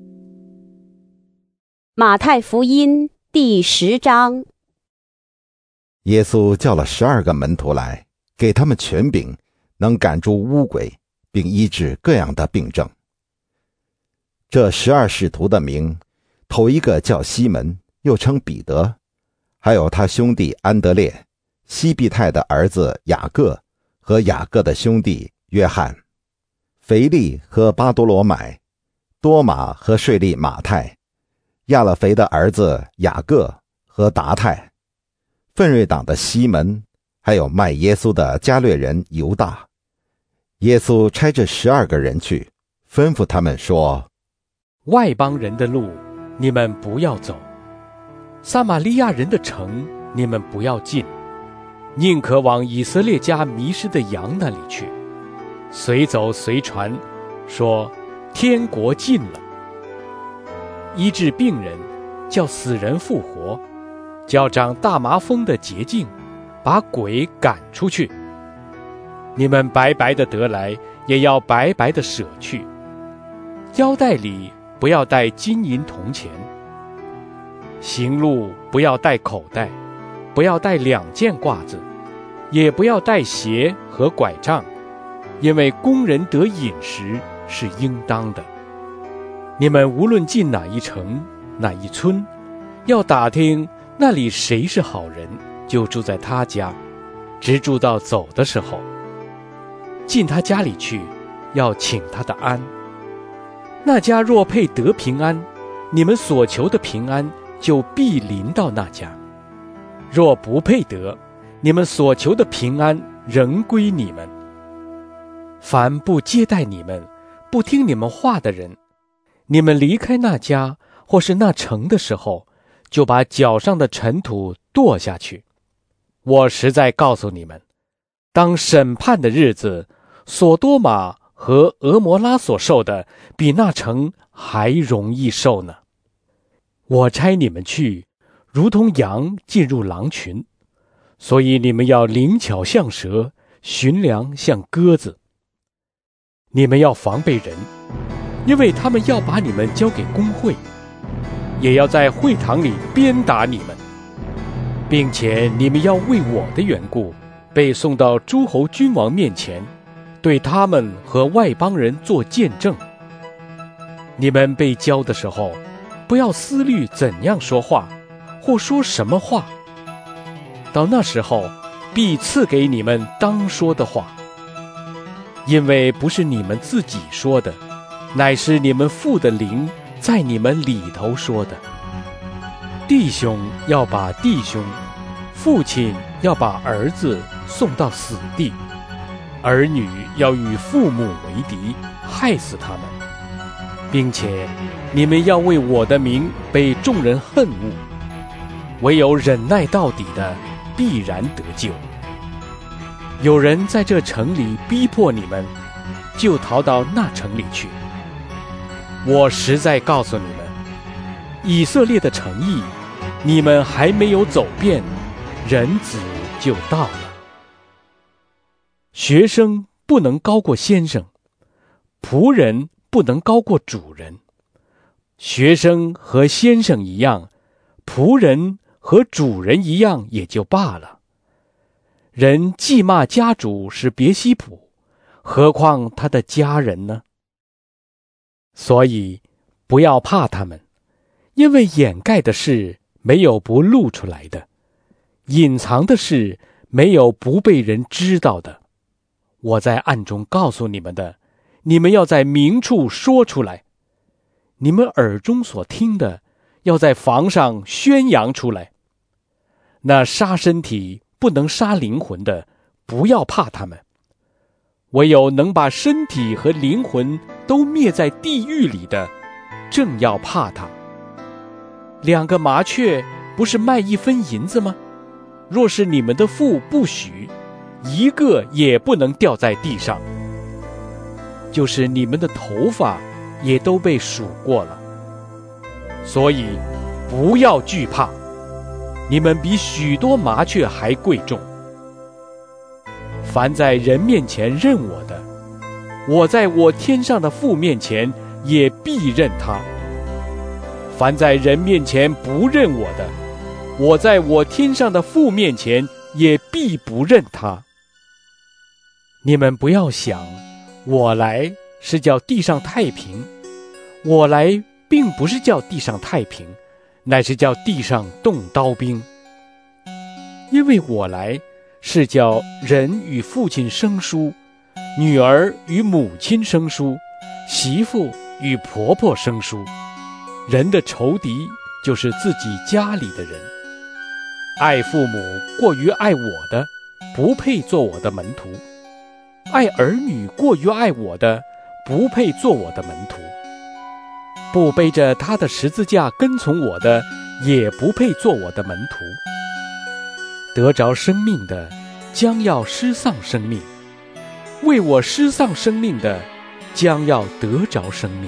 马太福音第十章。 耶稣叫了十二个门徒来，给他们权柄，能赶出污鬼，并医治各样的病症。这十二使徒的名，头一个叫西门，又称彼得， 还有他兄弟安德烈、西庇太的儿子雅各和雅各的兄弟约翰、腓力和巴多罗买、多马和税吏马太、亚勒腓的儿子雅各和达太、奋锐党的西门，还有卖耶稣的加略人犹大。耶稣差这十二个人去，吩咐他们说： 外邦人的路你们不要走，撒玛利亚人的城你们不要进，宁可往以色列家迷失的羊那里去，随走随传，说天国近了。医治病人，叫死人复活，叫长大麻风的洁净，把鬼赶出去。你们白白的得来，也要白白的舍去。腰带里不要带金银铜钱，行路不要带口袋，不要带两件褂子，也不要带鞋和拐杖，因为工人得饮食是应当的。你们无论进哪一城哪一村，要打听那里谁是好人，就住在他家，直住到走的时候。进他家里去，要请他的安。那家若配得平安，你们所求的平安就必临到那家；若不配得，你们所求的平安仍归你们。凡不接待你们、不听你们话的人，你们离开那家或是那城的时候，就把脚上的尘土跺下去。我实在告诉你们，当审判的日子，索多玛和俄摩拉所受的，比那城还容易受呢。我差你们去，如同羊进入狼群，所以你们要灵巧像蛇，驯良像鸽子。你们要防备人，因为他们要把你们交给公会，也要在会堂里鞭打你们，并且你们要为我的缘故被送到诸侯君王面前，对他们和外邦人做见证。你们被交的时候，不要思虑怎样说话，或说什么话。到那时候，必赐给你们当说的话，因为不是你们自己说的，乃是你们父的灵在你们里头说的。弟兄要把弟兄，父亲要把儿子送到死地，儿女要与父母为敌，害死他们，并且你们要为我的名被众人恨恶，唯有忍耐到底的，必然得救。有人在这城里逼迫你们，就逃到那城里去。我实在告诉你们，以色列的诚意，你们还没有走遍，人子就到了。学生不能高过先生，仆人不能高过主人。学生和先生一样，仆人和主人一样也就罢了。人既骂家主是别西卜，何况他的家人呢？所以不要怕他们，因为掩盖的事没有不露出来的，隐藏的事没有不被人知道的。我在暗中告诉你们的，你们要在明处说出来；你们耳中所听的，要在房上宣扬出来。那杀身体不能杀灵魂的，不要怕他们；唯有能把身体和灵魂都灭在地狱里的，正要怕他。两个麻雀不是卖一分银子吗？若是你们的父不许，一个也不能掉在地上。就是你们的头发也都被数过了，所以不要惧怕，你们比许多麻雀还贵重。凡在人面前认我的，我在我天上的父面前也必认他；凡在人面前不认我的，我在我天上的父面前也必不认他。你们不要想，我来是叫地上太平，我来并不是叫地上太平，乃是叫地上动刀兵。 因为我来是叫人与父亲生疏，女儿与母亲生疏，媳妇与婆婆生疏。人的仇敌就是自己家里的人。爱父母过于爱我的，不配做我的门徒；爱儿女过于爱我的，不配做我的门徒；不背着他的十字架跟从我的，也不配做我的门徒。得着生命的，将要失丧生命；为我失丧生命的，将要得着生命。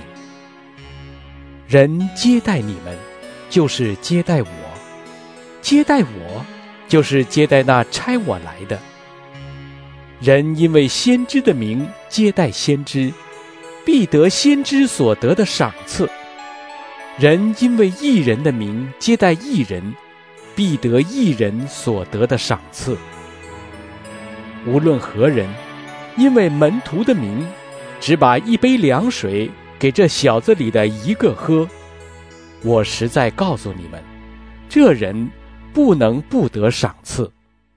人接待你们，就是接待我；接待我，就是接待那差我来的。人因为先知的名接待先知，必得先知所得的赏赐；人因为义人的名接待义人，必得义人所得的赏赐。无论何人，因为门徒的名，只把一杯凉水给这小子里的一个喝，我实在告诉你们，这人不能不得赏赐。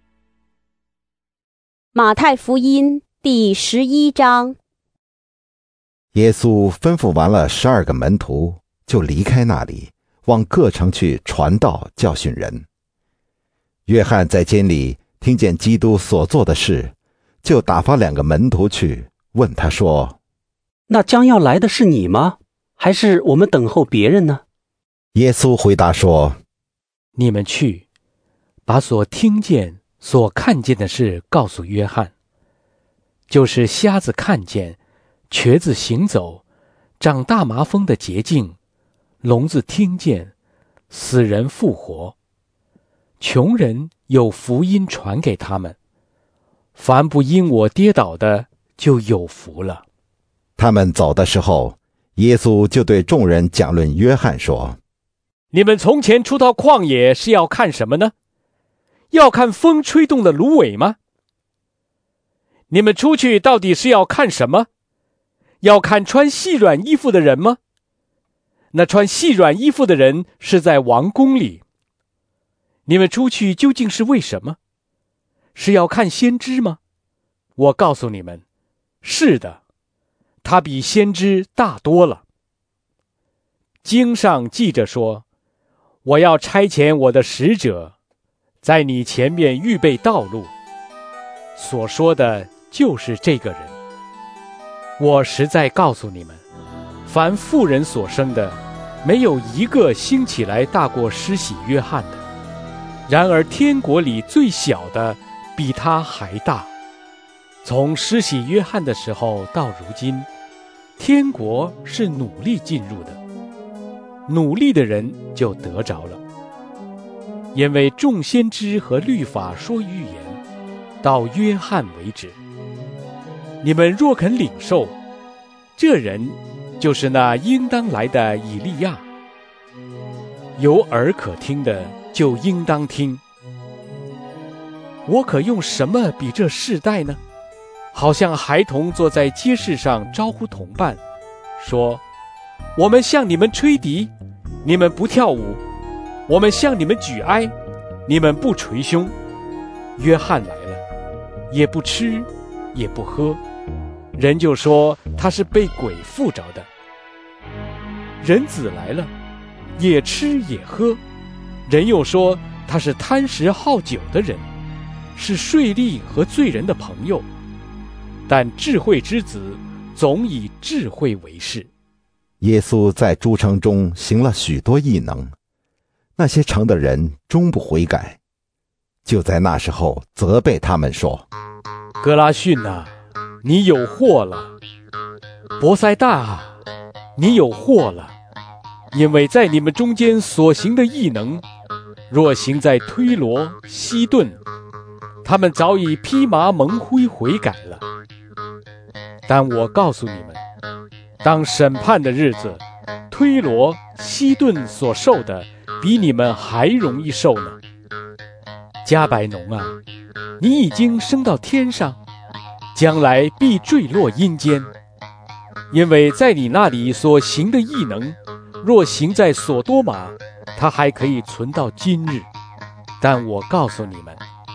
马太福音第十一章。 耶稣吩咐完了十二个门徒，就离开那里，往各城去传道教训人。约翰在监里听见基督所做的事，就打发两个门徒去，问他说： 那将要来的是你吗？还是我们等候别人呢？ 耶稣回答说： 你们去，把所听见所看见的事告诉约翰，就是瞎子看见，瘸子行走，长大麻风的洁净，聋子听见，死人复活，穷人有福音传给他们，凡不因我跌倒的，就有福了。 他们走的时候，耶稣就对众人讲论约翰说： 你们从前出到旷野是要看什么呢？要看风吹动的芦苇吗？你们出去到底是要看什么？要看穿细软衣服的人吗？那穿细软衣服的人是在王宫里。你们出去究竟是为什么？是要看先知吗？我告诉你们，是的，他比先知大多了。经上记着说，我要差遣我的使者，在你前面预备道路。所说的就是这个人。我实在告诉你们，凡妇人所生的，没有一个兴起来大过施洗约翰的。然而天国里最小的，比他还大。从施洗约翰的时候到如今，天国是努力进入的，努力的人就得着了。因为众先知和律法说预言，到约翰为止。你们若肯领受，这人就是那应当来的以利亚。有耳可听的，就应当听。我可用什么比这世代呢？好像孩童坐在街市上招呼同伴，说：我们向你们吹笛，你们不跳舞；我们向你们举哀，你们不捶胸。约翰来了，也不吃，也不喝，人就说他是被鬼附着的。人子来了，也吃也喝，人又说他是贪食好酒的人，是税吏和罪人的朋友。但智慧之子总以智慧为事。 耶稣在诸城中行了许多异能，那些城的人终不悔改，就在那时候责备他们说： 哥拉汛啊，你有祸了；伯赛大啊，你有祸了。因为在你们中间所行的异能，若行在推罗、西顿，他们早已披麻蒙灰悔改了。但我告诉你们，当审判的日子，推罗、西顿所受的，比你们还容易受呢。加百农啊，你已经升到天上，将来必坠落阴间。因为在你那里所行的异能，若行在所多玛，它还可以存到今日。但我告诉你们，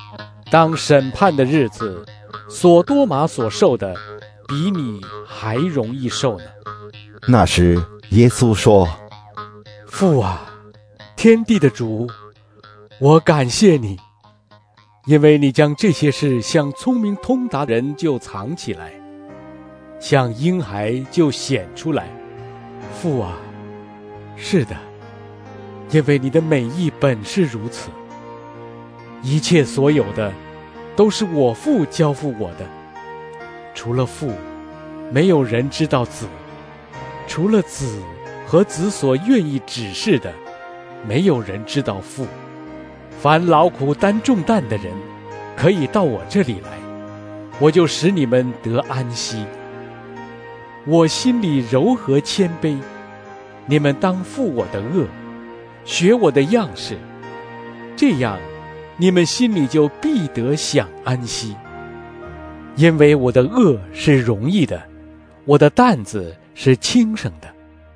当审判的日子，所多玛所受的，比你还容易受呢。 那时，耶稣说： 父啊，天地的主，我感谢你，因为你将这些事向聪明通达人就藏起来，向婴孩就显出来。父啊，是的，因为你的美意本是如此。一切所有的，都是我父交付我的。除了父，没有人知道子；除了子和子所愿意指示的，没有人知道父。凡劳苦担重担的人，可以到我这里来，我就使你们得安息。我心里柔和谦卑，你们当负我的恶，学我的样式，这样你们心里就必得享安息。因为我的恶是容易的，我的担子是轻省的。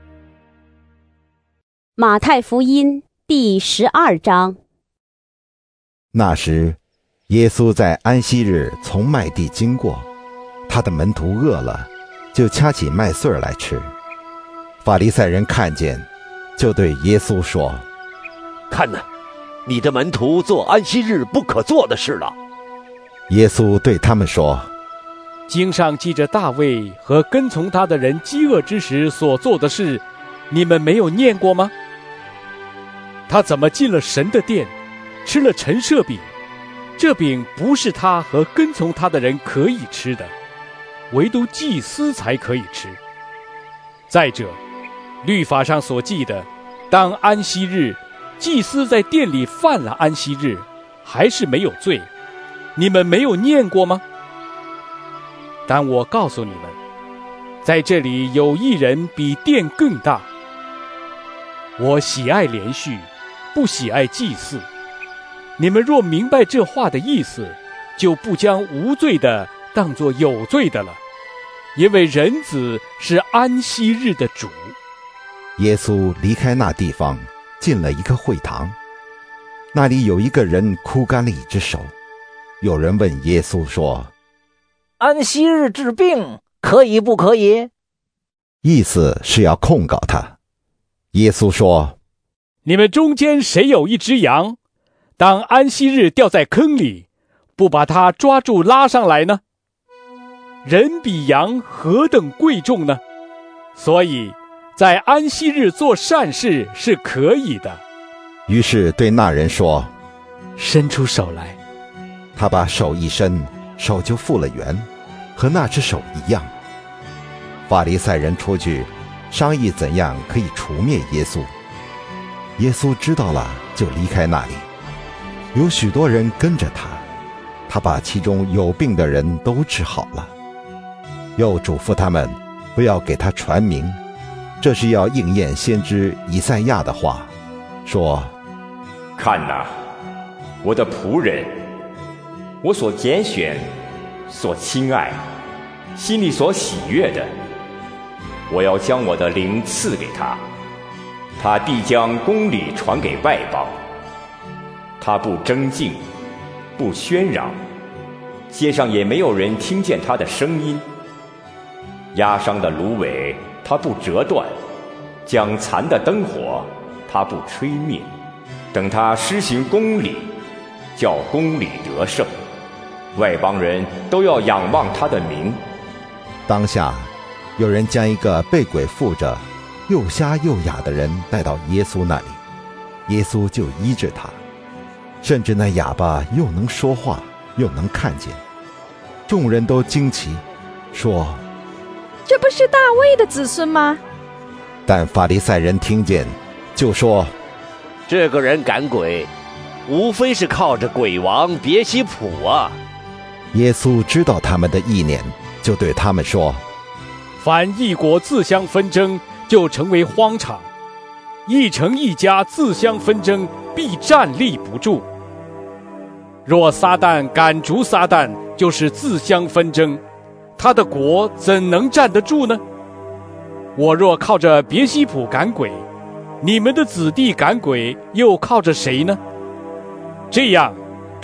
马太福音第十二章。 那时，耶稣在安息日从麦地经过，他的门徒饿了，就掐起麦穗来吃。法利赛人看见，就对耶稣说： 看哪，你的门徒做安息日不可做的事了。 耶稣对他们说： 经上记着大卫和跟从他的人饥饿之时所做的事，你们没有念过吗？他怎么进了神的殿，吃了陈设饼？这饼不是他和跟从他的人可以吃的，唯独祭司才可以吃。再者，律法上所记的，当安息日，祭司在殿里犯了安息日，还是没有罪，你们没有念过吗？但我告诉你们，在这里有一人比殿更大。我喜爱连续，不喜爱祭祀。你们若明白这话的意思，就不将无罪的当作有罪的了，因为人子是安息日的主。 耶稣离开那地方，进了一个会堂，那里有一个人枯干了一只手。有人问耶稣说： 安息日治病可以不可以？ 意思是要控告他。耶稣说： 你们中间谁有一只羊，当安息日掉在坑里，不把它抓住拉上来呢？人比羊何等贵重呢？所以在安息日做善事是可以的。 于是对那人说： 伸出手来。 他把手一伸，手就复了原，和那只手一样。法利赛人出去商议怎样可以除灭耶稣。耶稣知道了，就离开那里。有许多人跟着他，他把其中有病的人都治好了。又嘱咐他们不要给他传名，这是要应验先知以赛亚的话，说： 看哪，我的仆人，我所拣选，所亲爱，心里所喜悦的，我要将我的灵赐给他，他必将公理传给外邦。他不争竞，不喧嚷，街上也没有人听见他的声音。压伤的芦苇他不折断，将残的灯火他不吹灭。等他施行公理，叫公理得胜，外邦人都要仰望他的名。 当下有人将一个被鬼附着又瞎又哑的人带到耶稣那里，耶稣就医治他，甚至那哑巴又能说话又能看见。众人都惊奇，说： 这不是大卫的子孙吗？ 但法利赛人听见，就说： 这个人赶鬼，无非是靠着鬼王别西卜啊。 耶稣知道他们的意念，就对他们说： 凡一国自相纷争，就成为荒场；一城一家自相纷争，必站立不住。若撒旦赶逐撒旦，就是自相纷争，他的国怎能站得住呢？我若靠着别西卜赶鬼，你们的子弟赶鬼又靠着谁呢？这样，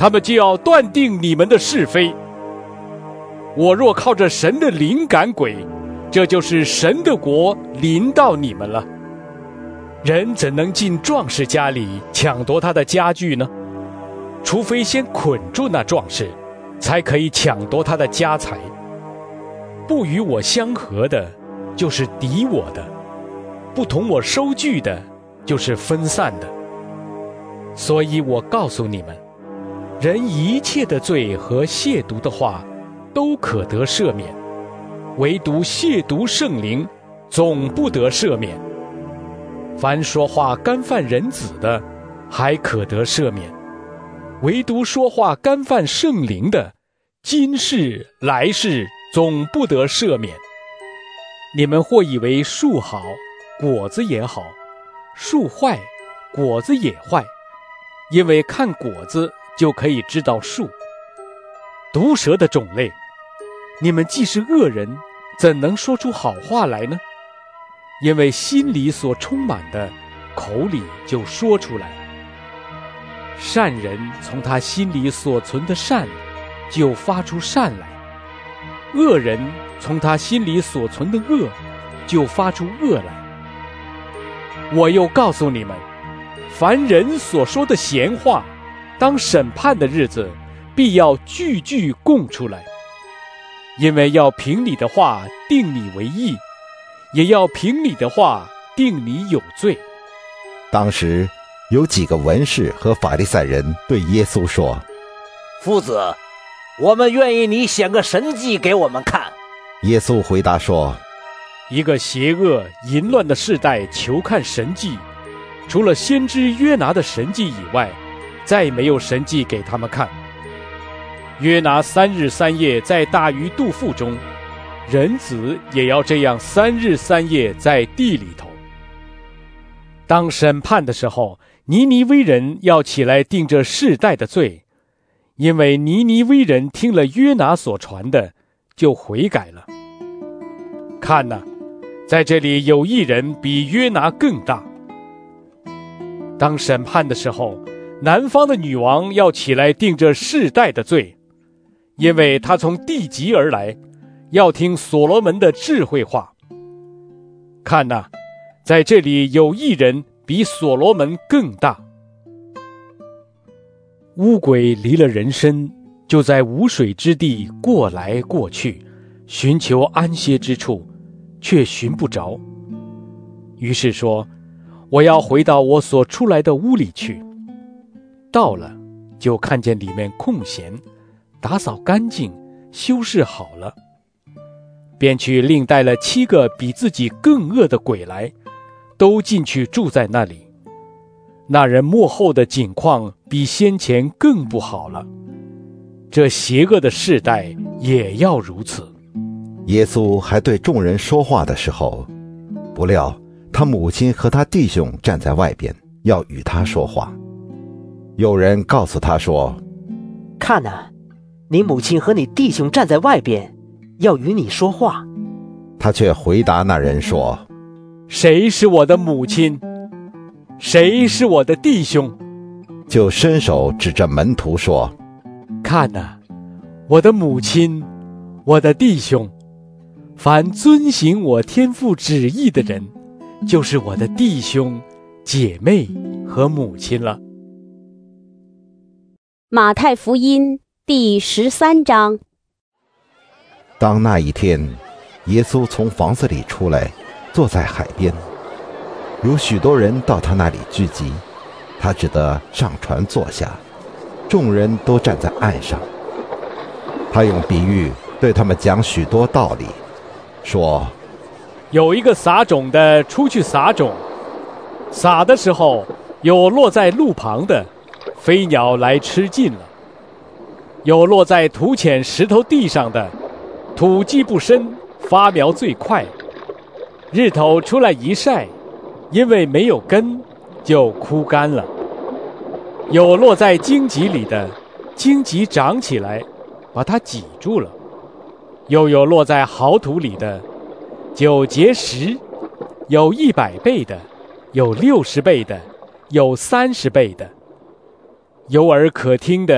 他们就要断定你们的是非。我若靠着神的灵赶鬼，这就是神的国临到你们了。人怎能进壮士家里抢夺他的家具呢？除非先捆住那壮士，才可以抢夺他的家财。不与我相合的，就是敌我的；不同我收据的，就是分散的。所以我告诉你们，人一切的罪和亵渎的话，都可得赦免，唯独亵渎圣灵，总不得赦免。凡说话干犯人子的，还可得赦免，唯独说话干犯圣灵的，今世来世总不得赦免。你们或以为树好，果子也好；树坏，果子也坏，因为看果子就可以知道树。毒蛇的种类，你们既是恶人，怎能说出好话来呢？因为心里所充满的，口里就说出来。善人从他心里所存的善，就发出善来；恶人从他心里所存的恶，就发出恶来。我又告诉你们，凡人所说的闲话，当审判的日子，必要句句供出来。因为要凭你的话定你为义，也要凭你的话定你有罪。 当时有几个文士和法利赛人对耶稣说： 夫子，我们愿意你显个神迹给我们看。 耶稣回答说： 一个邪恶淫乱的世代求看神迹，除了先知约拿的神迹以外，再没有神迹给他们看。约拿三日三夜在大鱼肚腹中，人子也要这样三日三夜在地里头。当审判的时候，尼尼微人要起来定这世代的罪，因为尼尼微人听了约拿所传的，就悔改了。看哪，在这里有一人比约拿更大。当审判的时候，南方的女王要起来定这世代的罪，因为他从地极而来，要听所罗门的智慧话。看哪，在这里有一人比所罗门更大。乌鬼离了人身，就在无水之地过来过去，寻求安歇之处，却寻不着。于是说，我要回到我所出来的屋里去。到了，就看见里面空闲，打扫干净，修饰好了，便去另带了七个比自己更恶的鬼来，都进去住在那里。那人末后的景况比先前更不好了。这邪恶的世代也要如此。 耶稣还对众人说话的时候，不料他母亲和他弟兄站在外边，要与他说话。有人告诉他说： 看哪，你母亲和你弟兄站在外边，要与你说话。 他却回答那人说： 谁是我的母亲？谁是我的弟兄？ 就伸手指着门徒说： 看哪，我的母亲，我的弟兄。凡遵行我天父旨意的人，就是我的弟兄、姐妹和母亲了。 马太福音第十三章。 当那一天，耶稣从房子里出来，坐在海边，有许多人到他那里聚集，他只得上船坐下，众人都站在岸上。他用比喻对他们讲许多道理，说： 有一个撒种的出去撒种，撒的时候，有落在路旁的，飞鸟来吃尽了；有落在土浅石头地上的，土既不深，发苗最快，日头出来一晒，因为没有根，就枯干了；有落在荆棘里的，荆棘长起来，把它挤住了；又有落在好土里的，就结实，有一百倍的，有六十倍的，有三十倍的。有耳可听的，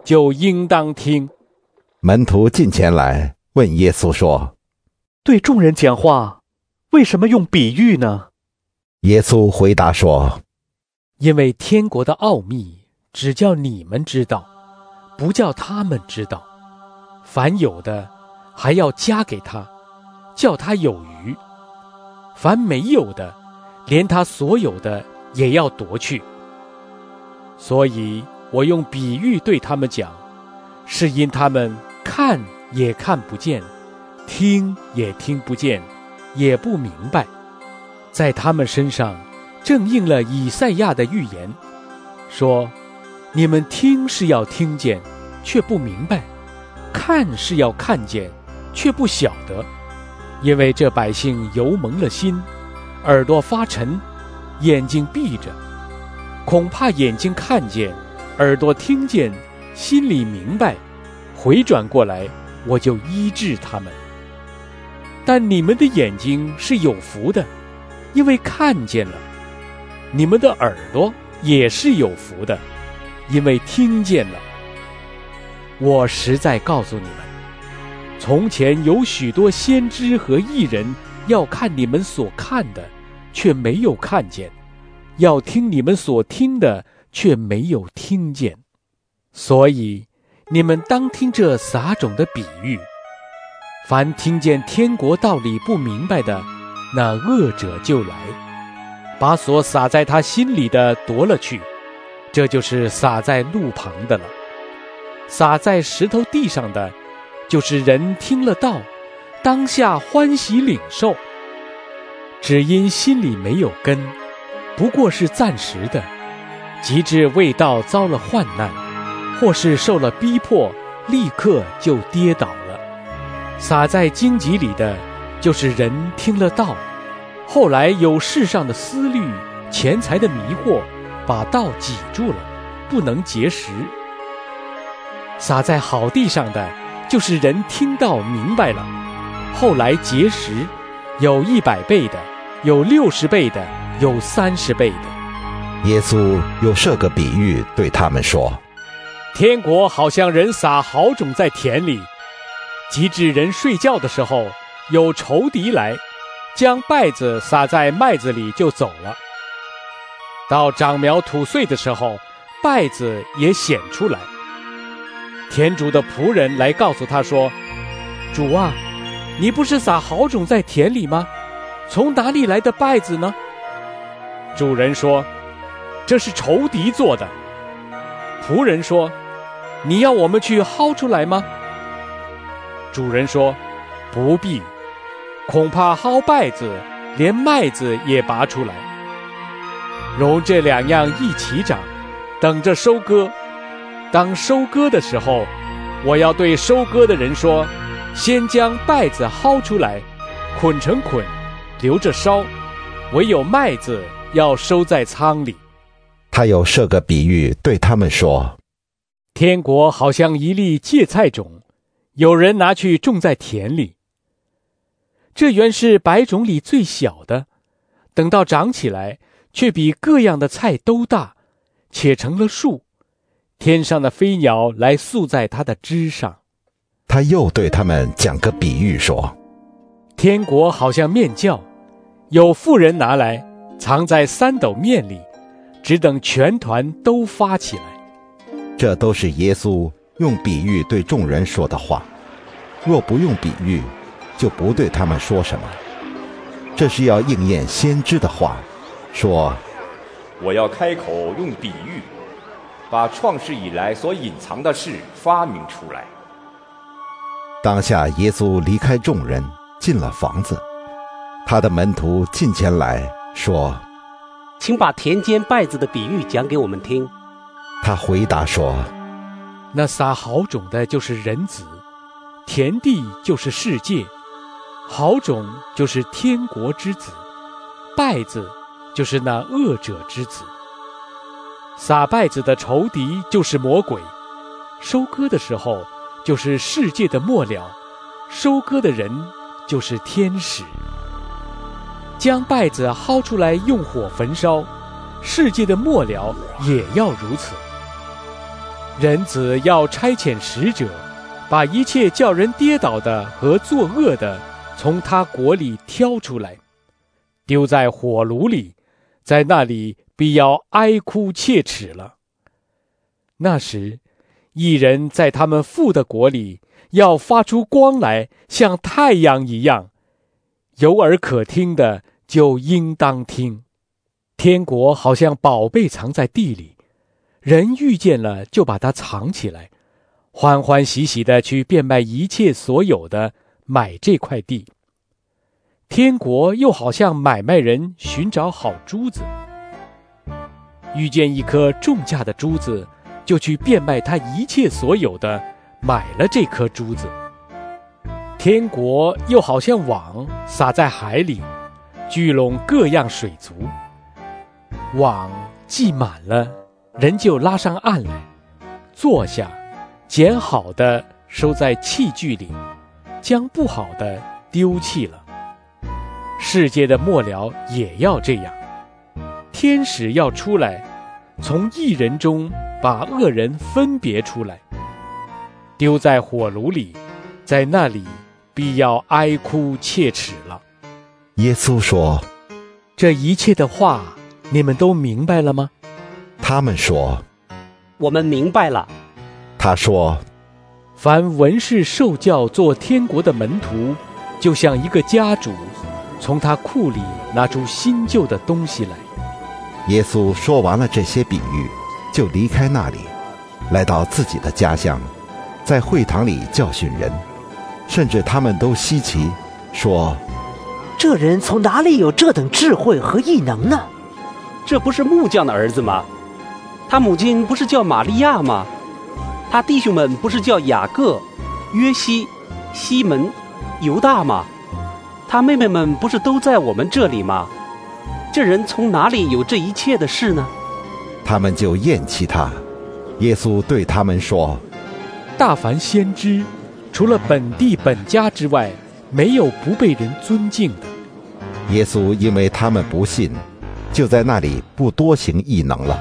就应当听。 门徒近前来问耶稣说： 对众人讲话，为什么用比喻呢？ 耶稣回答说： 因为天国的奥秘只叫你们知道，不叫他们知道。凡有的还要加给他，叫他有余；凡没有的，连他所有的也要夺去。所以我用比喻对他们讲，是因他们看也看不见，听也听不见，也不明白。在他们身上正应了以赛亚的预言，说：你们听是要听见，却不明白；看是要看见，却不晓得。因为这百姓油蒙了心，耳朵发沉，眼睛闭着，恐怕眼睛看见，耳朵听见，心里明白，回转过来，我就医治他们。但你们的眼睛是有福的，因为看见了；你们的耳朵也是有福的，因为听见了。我实在告诉你们，从前有许多先知和义人要看你们所看的，却没有看见；要听你们所听的，却没有听见。所以你们当听这撒种的比喻。凡听见天国道理不明白的，那恶者就来，把所撒在他心里的夺了去，这就是撒在路旁的了。撒在石头地上的，就是人听了道，当下欢喜领受，只因心里没有根，不过是暂时的，及至为道遭了患难，或是受了逼迫，立刻就跌倒了。撒在荆棘里的，就是人听了道，后来有世上的思虑、钱财的迷惑，把道挤住了，不能结实。撒在好地上的，就是人听到明白了，后来结实，有一百倍的，有六十倍的，有三十倍的。 耶稣又设个比喻对他们说： 天国好像人撒好种在田里，及至人睡觉的时候，有仇敌来，将稗子撒在麦子里就走了。到长苗吐穗的时候，稗子也显出来。田主的仆人来告诉他说：主啊，你不是撒好种在田里吗？从哪里来的稗子呢？主人说：这是仇敌做的。仆人说：你要我们去薅出来吗？主人说：不必，恐怕薅稗子，连麦子也拔出来。容这两样一起长，等着收割。当收割的时候，我要对收割的人说：先将稗子薅出来，捆成捆，留着烧；唯有麦子要收在仓里。 他又设个比喻对他们说： 天国好像一粒芥菜种，有人拿去种在田里。这原是百种里最小的，等到长起来，却比各样的菜都大，且成了树，天上的飞鸟来宿在它的枝上。 他又对他们讲个比喻说： 天国好像面酵，有妇人拿来藏在三斗面里，只等全团都发起来。 这都是耶稣用比喻对众人说的话，若不用比喻，就不对他们说什么。这是要应验先知的话，说： 我要开口用比喻，把创世以来所隐藏的事发明出来。 当下耶稣离开众人，进了房子，他的门徒近前来说： 请把田间稗子的比喻讲给我们听。 他回答说： 那撒好种的就是人子，田地就是世界，好种就是天国之子，稗子就是那恶者之子。撒稗子的仇敌就是魔鬼，收割的时候就是世界的末了，收割的人就是天使。将稗子薅出来用火焚烧，世界的末了也要如此。 人子要差遣使者，把一切叫人跌倒的和作恶的从他国里挑出来，丢在火炉里，在那里必要哀哭切齿了。那时，义人在他们父的国里要发出光来，像太阳一样。有耳可听的就应当听。天国好像宝贝藏在地里，人遇见了就把它藏起来，欢欢喜喜地去变卖一切所有的，买这块地。天国又好像买卖人寻找好珠子，遇见一颗重价的珠子，就去变卖他一切所有的，买了这颗珠子。天国又好像网撒在海里，聚拢各样水族。网系满了，人就拉上岸来，坐下，捡好的收在器具里，将不好的丢弃了。世界的末了也要这样，天使要出来，从义人中把恶人分别出来，丢在火炉里，在那里必要哀哭切齿了。 耶稣说： 这一切的话你们都明白了吗？ 他们说： 我们明白了。 他说： 凡文士受教做天国的门徒，就像一个家主，从他库里拿出新旧的东西来。 耶稣说完了这些比喻，就离开那里，来到自己的家乡，在会堂里教训人，甚至他们都稀奇，说： 这人从哪里有这等智慧和异能呢？ 这不是木匠的儿子吗？他母亲不是叫玛利亚吗？他弟兄们不是叫雅各、约西、西门、犹大吗？他妹妹们不是都在我们这里吗？这人从哪里有这一切的事呢？ 他们就厌弃他。耶稣对他们说： 大凡先知，除了本地本家之外，没有不被人尊敬的。 耶稣因为他们不信，就在那里不多行异能了。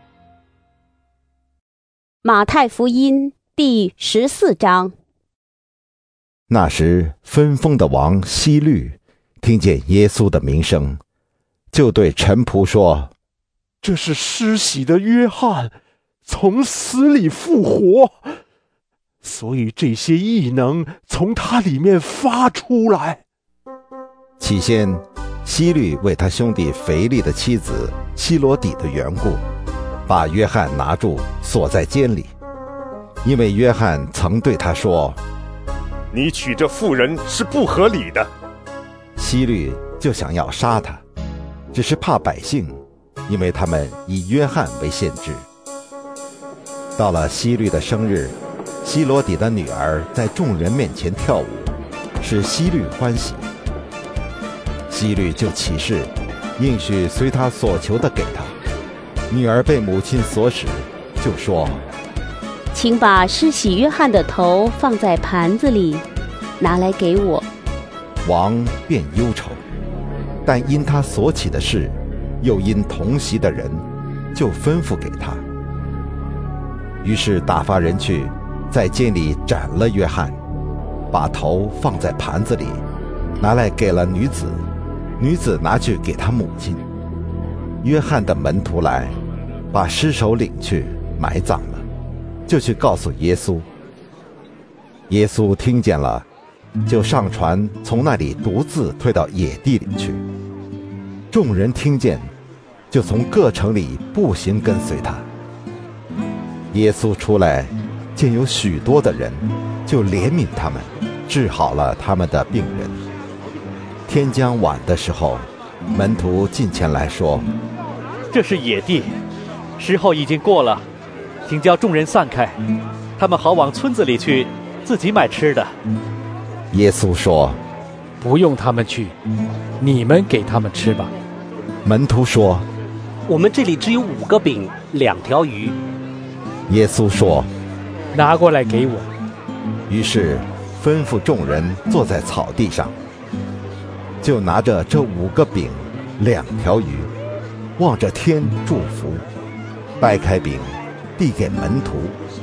马太福音第十四章。 那时，分封的王希律听见耶稣的名声，就对臣仆说： 这是施洗的约翰，从死里复活，所以这些异能从他里面发出来。 起先，希律为他兄弟腓力的妻子希罗底的缘故，把约翰拿住，锁在监里，因为约翰曾对他说： 你娶这妇人是不合理的。 希律就想要杀他，只是怕百姓，因为他们以约翰为先知。到了希律的生日，希罗底的女儿在众人面前跳舞，使希律欢喜。希律就起誓，应许随他所求的给他。女儿被母亲所使，就说： 请把施洗约翰的头放在盘子里，拿来给我。 王便忧愁，但因他所起的事，又因同席的人，就吩咐给他。于是打发人去，在监里斩了约翰，把头放在盘子里，拿来给了女子，女子拿去给他母亲。约翰的门徒来，把尸首领去埋葬了，就去告诉耶稣。耶稣听见了，就上船，从那里独自退到野地里去。众人听见，就从各城里步行跟随他。耶稣出来，见有许多的人，就怜悯他们，治好了他们的病人。天将晚的时候，门徒近前来说： 这是野地，时候已经过了，请叫众人散开，他们好往村子里去，自己买吃的。 耶稣说： 不用他们去，你们给他们吃吧。 门徒说： 我们这里只有五个饼，两条鱼。 耶稣说： 拿过来给我。 于是吩咐众人坐在草地上，就拿着这五个饼两条鱼，望着天祝福，掰开饼递给门徒，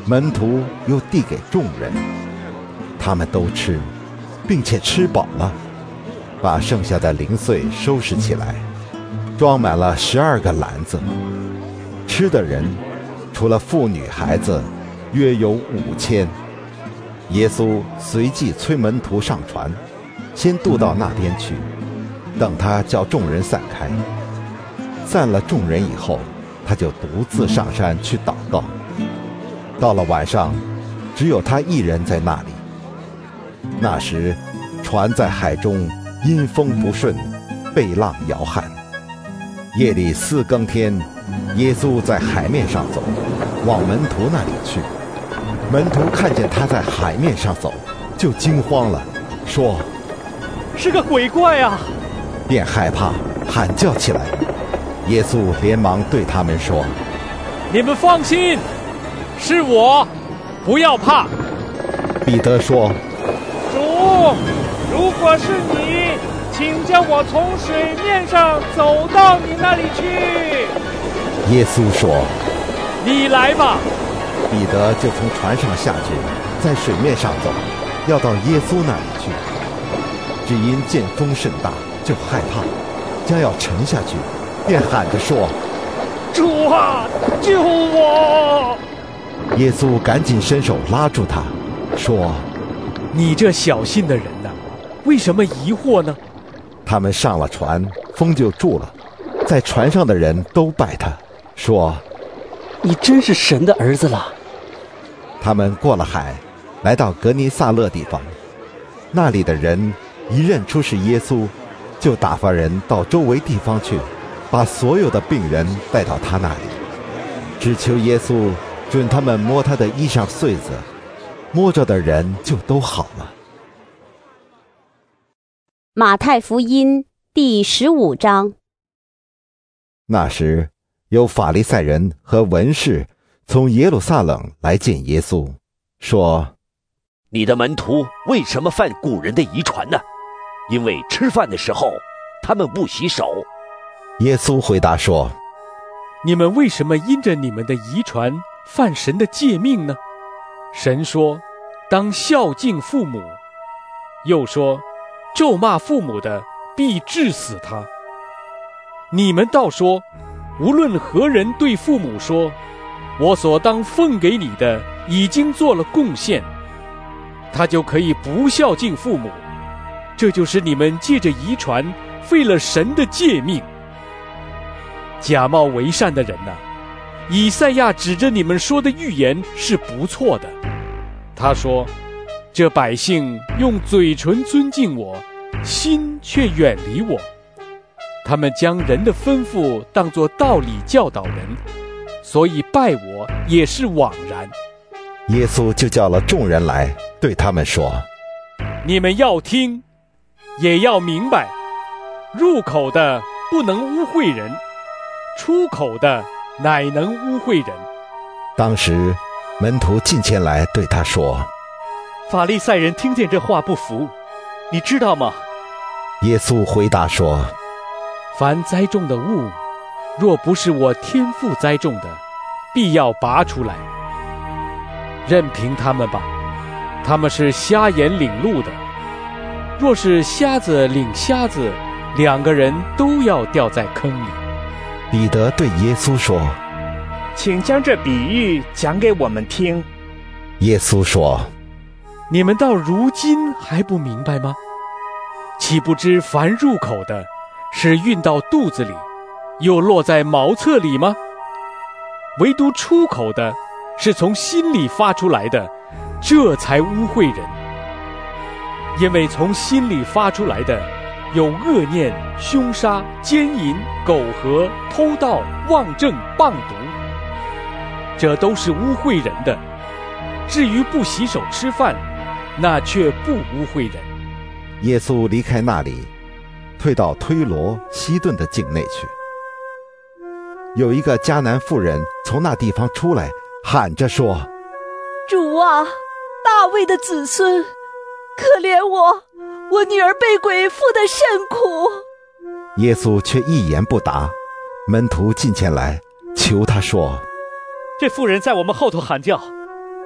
门徒又递给众人，他们都吃，并且吃饱了，把剩下的零碎收拾起来，装满了十二个篮子。吃的人除了妇女孩子，约有五千。耶稣随即催门徒上船，先渡到那边去，等他叫众人散开。散了众人以后，他就独自上山去祷告。到了晚上，只有他一人在那里。那时，船在海中因风不顺，被浪摇撼。夜里四更天，耶稣在海面上走，往门徒那里去。门徒看见他在海面上走，就惊慌了，说：“ 是个鬼怪啊！” 便害怕，喊叫起来。耶稣连忙对他们说：“ 你们放心，是我，不要怕。” 彼得说：“ 主，如果是你，请叫我从水面上走到你那里去。” 耶稣说：“ 你来吧。” 彼得就从船上下去，在水面上走，要到耶稣那里去。只因见风甚大，就害怕，将要沉下去，便喊着说：“ 主啊，救我！” 耶稣赶紧伸手拉住他，说：“ 你这小信的人呐、啊，为什么疑惑呢？” 他们上了船，风就住了。在船上的人都拜他，说：“ 你真是神的儿子了。” 他们过了海，来到格尼撒勒地方。那里的人一认出是耶稣，就打发人到周围地方去，把所有的病人带到他那里，只求耶稣准他们摸他的衣裳穗子，摸着的人就都好了。 马太福音第十五章。 那时，有法利赛人和文士从耶路撒冷来见耶稣，说：“ 你的门徒为什么犯古人的遗传呢？因为吃饭的时候，他们不洗手。” 耶稣回答说：“ 你们为什么因着你们的遗传犯神的诫命呢？神说，当孝敬父母，又说，咒骂父母的，必治死他。你们倒说，无论何人对父母说，我所当奉给你的已经做了贡献，他就可以不孝敬父母。这就是你们借着遗传废了神的诫命。假冒为善的人呐、啊，以赛亚指着你们说的预言是不错的。他说，这百姓用嘴唇尊敬我，心却远离我。他们将人的吩咐当作道理教导人，所以拜我也是枉然。 耶稣就叫了众人来，对他们说：“ 你们要听，也要明白，入口的不能污秽人，出口的乃能污秽人。” 当时门徒进前来对他说：“ 法利赛人听见这话不服，你知道吗？” 耶稣回答说：“ 凡栽种的物，若不是我天父栽种的，必要拔出来。任凭他们吧，他们是瞎眼领路的。若是瞎子领瞎子，两个人都要掉在坑里。” 彼得对耶稣说：“ 请将这比喻讲给我们听。” 耶稣说：“ 你们到如今还不明白吗？岂不知凡入口的，是运到肚子里，又落在茅厕里吗？唯独出口的，是从心里发出来的，这才污秽人。因为从心里发出来的，有恶念、凶杀、奸淫、苟合、偷盗、妄证、谤毒，这都是污秽人的。至于不洗手吃饭，那却不污秽人。” 耶稣离开那里，退到推罗、西顿的境内去。有一个迦南妇人从那地方出来，喊着说：“ 主啊，大卫的子孙，可怜我，我女儿被鬼附得甚苦。” 耶稣却一言不答。门徒进前来，求他说：“ 这妇人在我们后头喊叫，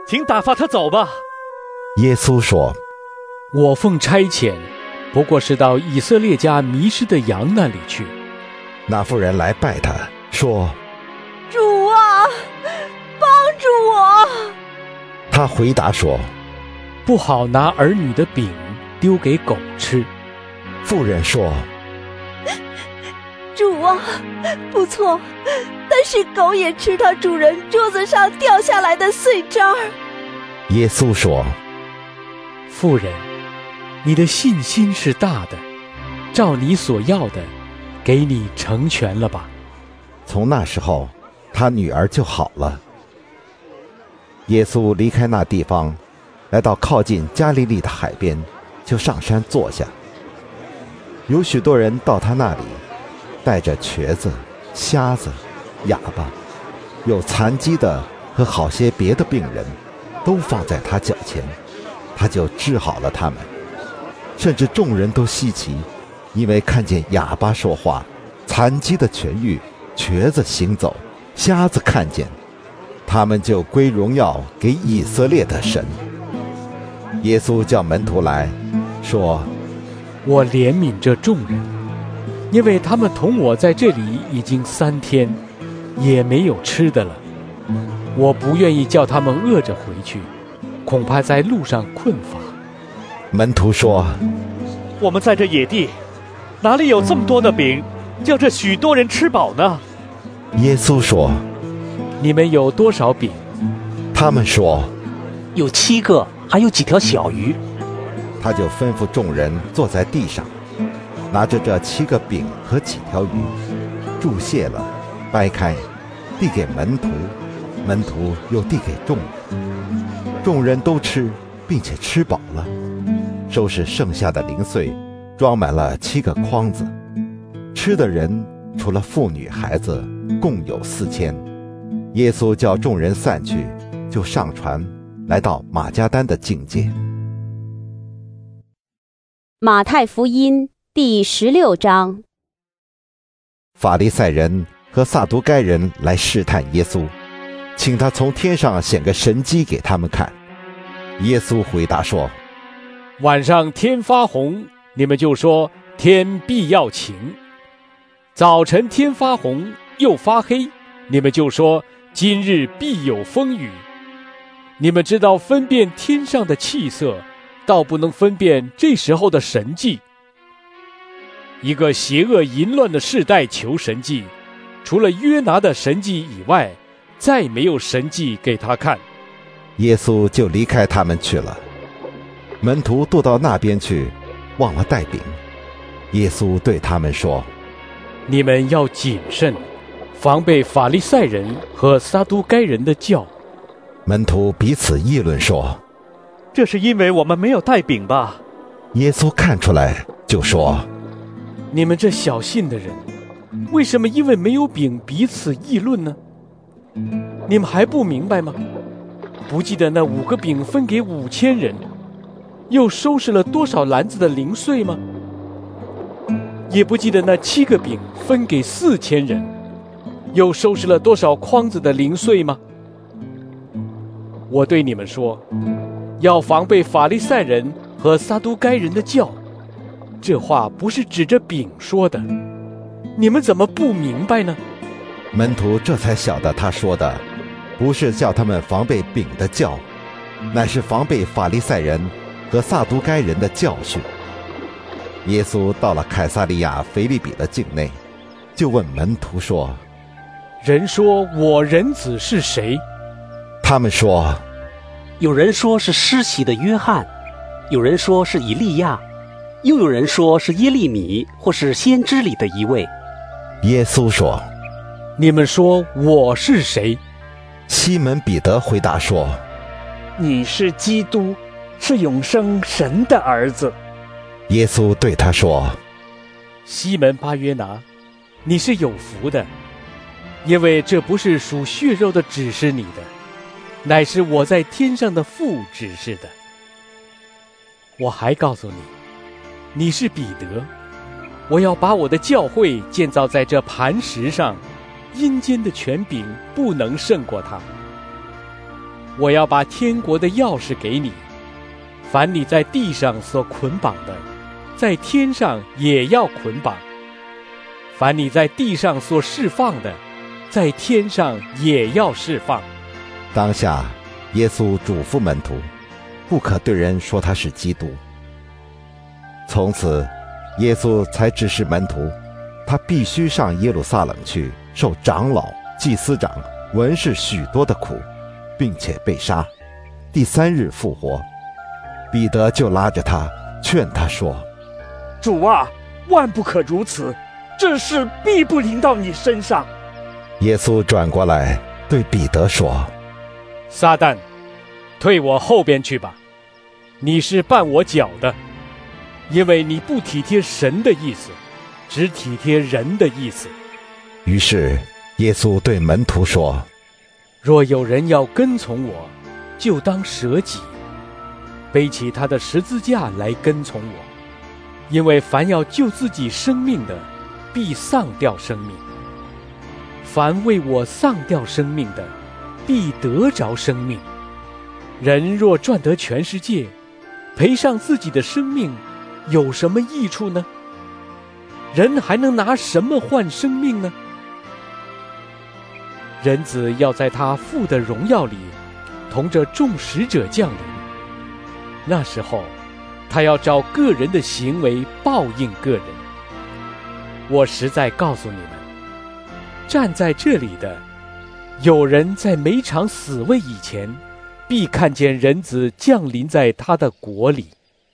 请打发他走吧。 耶稣说： 我奉差遣，不过是到以色列家迷失的羊那里去。 那妇人来拜他，说： 主啊，帮助我。 他回答说： 不好拿儿女的饼丢给狗吃。 妇人说： 主啊，不错，但是狗也吃它主人桌子上掉下来的碎渣儿。 耶稣说： 妇人，你的信心是大的，照你所要的，给你成全了吧。 从那时候，他女儿就好了。耶稣离开那地方，来到靠近加利利的海边，就上山坐下。有许多人到他那里，带着瘸子、瞎子、哑巴，有残疾的和好些别的病人，都放在他脚前，他就治好了他们。甚至众人都稀奇，因为看见哑巴说话，残疾的痊愈，瘸子行走，瞎子看见，他们就归荣耀给以色列的神。耶稣叫门徒来说： 我怜悯这众人，因为他们同我在这里已经三天，也没有吃的了。我不愿意叫他们饿着回去，恐怕在路上困乏。 门徒说： 我们在这野地，哪里有这么多的饼，叫这许多人吃饱呢？ 耶稣说： 你们有多少饼？ 他们说： 有七个，还有几条小鱼。 他就吩咐众人坐在地上，拿着这七个饼和几条鱼，注谢了，掰开，递给门徒，门徒又递给众人。众人都吃，并且吃饱了，收拾剩下的零碎，装满了七个筐子。吃的人除了妇女孩子，共有四千。耶稣叫众人散去，就上船，来到马加丹的境界。 马太福音第十六章。 法利赛人和撒都该人来试探耶稣，请他从天上显个神迹给他们看。耶稣回答说： 晚上天发红，你们就说天必要晴；早晨天发红又发黑，你们就说今日必有风雨。你们知道分辨天上的气色，倒不能分辨这时候的神迹。一个邪恶淫乱的世代求神迹，除了约拿的神迹以外，再没有神迹给他看。 耶稣就离开他们去了。门徒渡到那边去，忘了带饼。耶稣对他们说： 你们要谨慎，防备法利赛人和撒都该人的教。 门徒彼此议论说： 这是因为我们没有带饼吧？ 耶稣看出来，就说： 你们这小信的人，为什么因为没有饼彼此议论呢？你们还不明白吗？不记得那五个饼分给五千人，又收拾了多少篮子的零碎吗？也不记得那七个饼分给四千人，又收拾了多少筐子的零碎吗？我对你们说，要防备法利赛人和撒都该人的教。这话不是指着饼说的，你们怎么不明白呢？ 门徒这才晓得他说的不是叫他们防备饼的教，乃是防备法利赛人和撒都该人的教训。耶稣到了凯撒利亚腓立比的境内，就问门徒说： 人说我人子是谁？ 他们说： 有人说是施洗的约翰，有人说是以利亚，又有人说是耶利米，或是先知里的一位。 耶稣说： 你们说我是谁？ 西门彼得回答说： 你是基督，是永生神的儿子。 耶稣对他说： 西门巴约拿，你是有福的，因为这不是属血肉的指示你的，乃是我在天上的父指示的。我还告诉你，你是彼得，我要把我的教会建造在这磐石上，阴间的权柄不能胜过他。 我要把天国的钥匙给你。凡你在地上所捆绑的，在天上也要捆绑；凡你在地上所释放的，在天上也要释放。 当下，耶稣嘱咐门徒，不可对人说他是基督。从此，耶稣才指示门徒，他必须上耶路撒冷去，受长老、祭司长、文士许多的苦，并且被杀，第三日复活。彼得就拉着他，劝他说： 主啊，万不可如此，这事必不临到你身上。 耶稣转过来对彼得说： 撒旦，退我后边去吧，你是绊我脚的，因为你不体贴神的意思，只体贴人的意思。 于是耶稣对门徒说： 若有人要跟从我，就当舍己，背起他的十字架来跟从我。因为凡要救自己生命的，必丧掉生命；凡为我丧掉生命的，必得着生命。人若赚得全世界，赔上自己的生命，有什么益处呢？人还能拿什么换生命呢？人子要在他父的荣耀里，同着众使者降临。那时候，他要照个人的行为报应个人。我实在告诉你们，站在这里的，有人在每场死位以前，必看见人子降临在他的国里。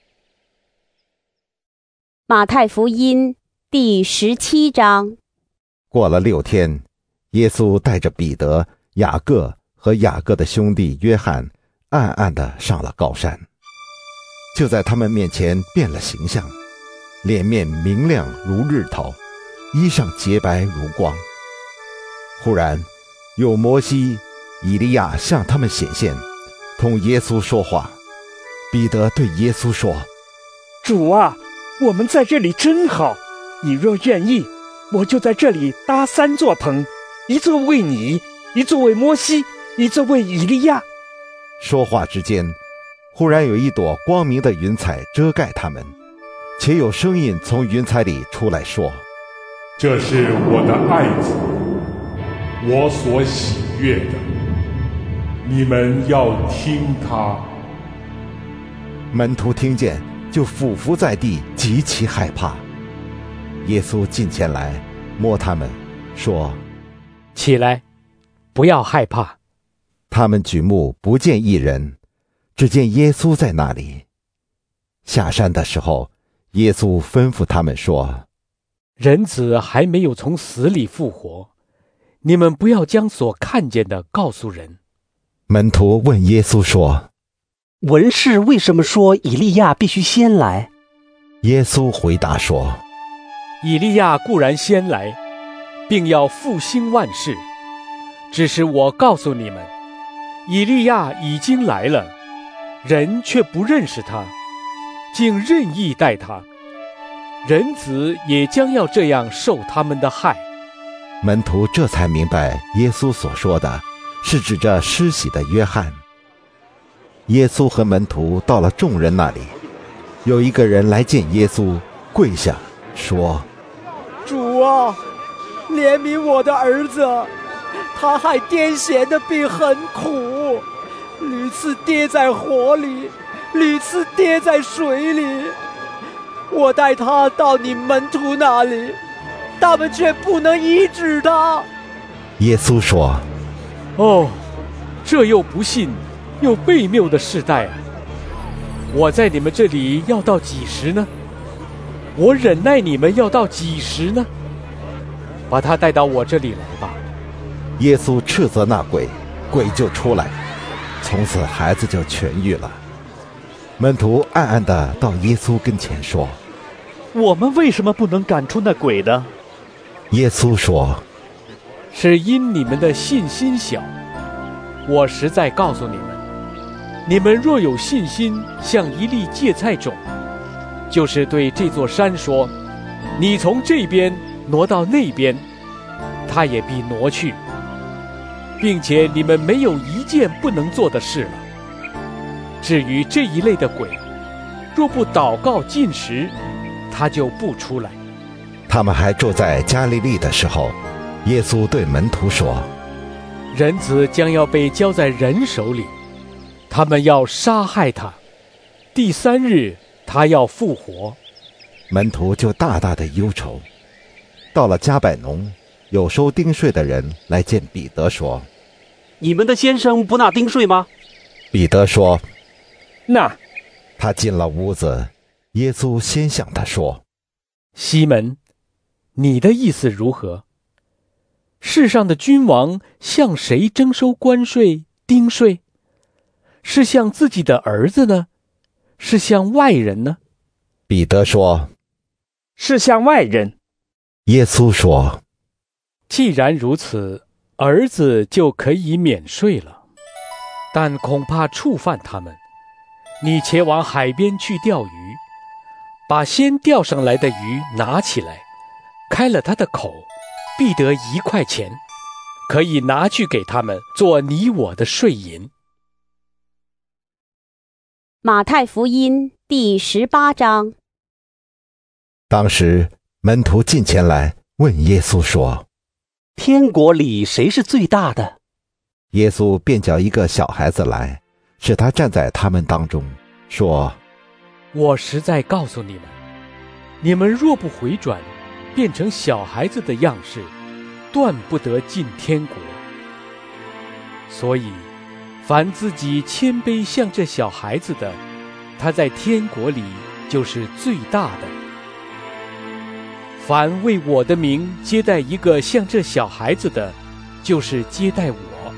马太福音第十七章。 过了六天，耶稣带着彼得、雅各和雅各的兄弟约翰，暗暗地上了高山。就在他们面前变了形象，脸面明亮如日头，衣裳洁白如光。忽然有摩西、以利亚向他们显现，同耶稣说话。彼得对耶稣说： 主啊，我们在这里真好，你若愿意，我就在这里搭三座棚，一座为你，一座为摩西，一座为以利亚。 说话之间，忽然有一朵光明的云彩遮盖他们，且有声音从云彩里出来说： 这是我的爱子，我所喜悦的，你们要听他。 门徒听见，就俯伏在地，极其害怕。耶稣近前来，摸他们，说： 起来，不要害怕。 他们举目不见一人，只见耶稣在那里。下山的时候，耶稣吩咐他们说： 人子还没有从死里复活，你们不要将所看见的告诉人。 门徒问耶稣说： 文士为什么说以利亚必须先来？ 耶稣回答说： 以利亚固然先来，并要复兴万事，只是我告诉你们，以利亚已经来了，人却不认识他，竟任意待他。人子也将要这样受他们的害。 门徒这才明白耶稣所说的是指着施洗的约翰。耶稣和门徒到了众人那里，有一个人来见耶稣，跪下说： 主啊，怜悯我的儿子，他害癫痫的病很苦，屡次跌在火里，屡次跌在水里。我带他到你门徒那里，他们却不能医治他。 耶稣说： 哦，这又不信又悖谬的世代啊！我在你们这里要到几时呢？我忍耐你们要到几时呢？把他带到我这里来吧。 耶稣斥责那鬼，鬼就出来，从此孩子就痊愈了。门徒暗暗地到耶稣跟前说： 我们为什么不能赶出那鬼呢？ 耶稣说： 是因你们的信心小。我实在告诉你们，你们若有信心，像一粒芥菜种，就是对这座山说：你从这边挪到那边，它也必挪去。 并且你们没有一件不能做的事了。至于这一类的鬼，若不祷告禁食，他就不出来。 他们还住在加利利的时候，耶稣对门徒说： 人子将要被交在人手里，他们要杀害他，第三日他要复活。 门徒就大大的忧愁。到了加百农，有收丁税的人来见彼得说： 你们的先生不纳丁税吗？ 彼得说： 那。 他进了屋子，耶稣先向他说： 西门，你的意思如何？世上的君王向谁征收关税、丁税？是向自己的儿子呢，是向外人呢？ 彼得说： 是向外人。 耶稣说： 既然如此，儿子就可以免税了，但恐怕触犯他们。你且往海边去钓鱼，把先钓上来的鱼拿起来，开了它的口，必得一块钱，可以拿去给他们做你我的税银。 马太福音第十八章。 当时门徒近前来问耶稣说： 天国里谁是最大的？ 耶稣便叫一个小孩子来，使他站在他们当中，说： 我实在告诉你们，你们若不回转，变成小孩子的样式，断不得进天国。所以凡自己谦卑像这小孩子的，他在天国里就是最大的。凡为我的名接待一个像这小孩子的，就是接待我。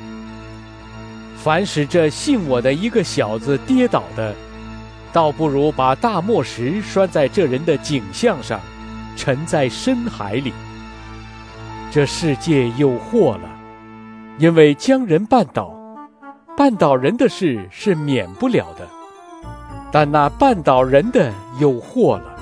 凡使这信我的一个小子跌倒的，倒不如把大磨石拴在这人的颈项上，沉在深海里。这世界有祸了，因为将人绊倒，绊倒人的事是免不了的，但那绊倒人的有祸了。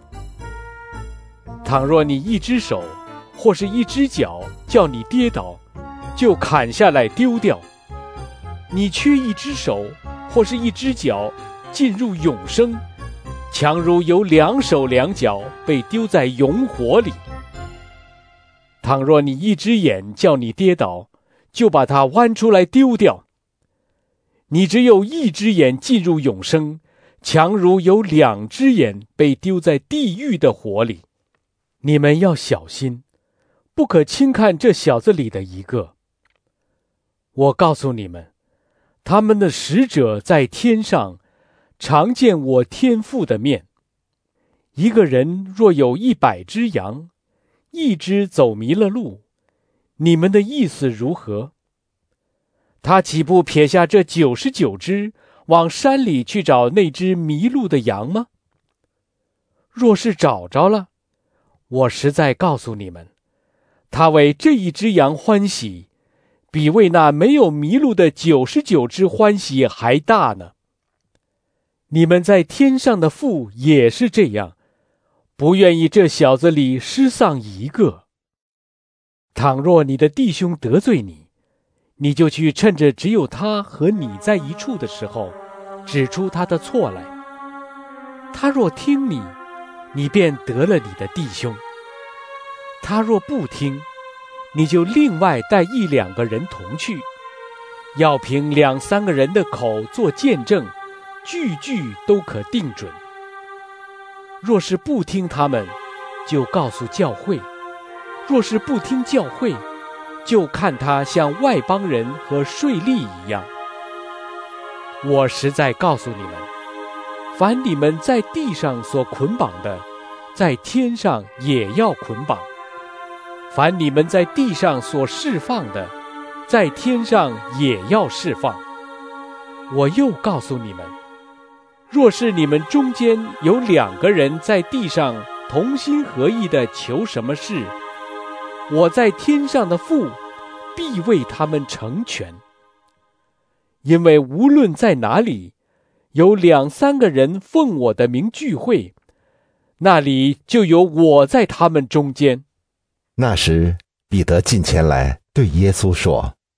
倘若你一只手或是一只脚叫你跌倒，就砍下来丢掉。你缺一只手或是一只脚进入永生，强如有两手两脚被丢在永火里。倘若你一只眼叫你跌倒，就把它剜出来丢掉。你只有一只眼进入永生，强如有两只眼被丢在地狱的火里。你们要小心，不可轻看这小子里的一个。我告诉你们，他们的使者在天上常见我天父的面。一个人若有一百只羊，一只走迷了路，你们的意思如何？他岂不撇下这九十九只，往山里去找那只迷路的羊吗？若是找着了，我实在告诉你们，他为这一只羊欢喜，比为那没有迷路的九十九只欢喜还大呢。你们在天上的父也是这样，不愿意这小子里失丧一个。倘若你的弟兄得罪你，你就去趁着只有他和你在一处的时候，指出他的错来。他若听你，你便得了你的弟兄。他若不听，你就另外带一两个人同去，要凭两三个人的口做见证，句句都可定准。若是不听他们，就告诉教会；若是不听教会，就看他像外邦人和税吏一样。我实在告诉你们，凡你们在地上所捆绑的，在天上也要捆绑；凡你们在地上所释放的，在天上也要释放。我又告诉你们，若是你们中间有两个人在地上同心合意地求什么事，我在天上的父必为他们成全。因为无论在哪里，有两三个人奉我的名聚会，那里就有我在他们中间。 那时，彼得近前来对耶稣说：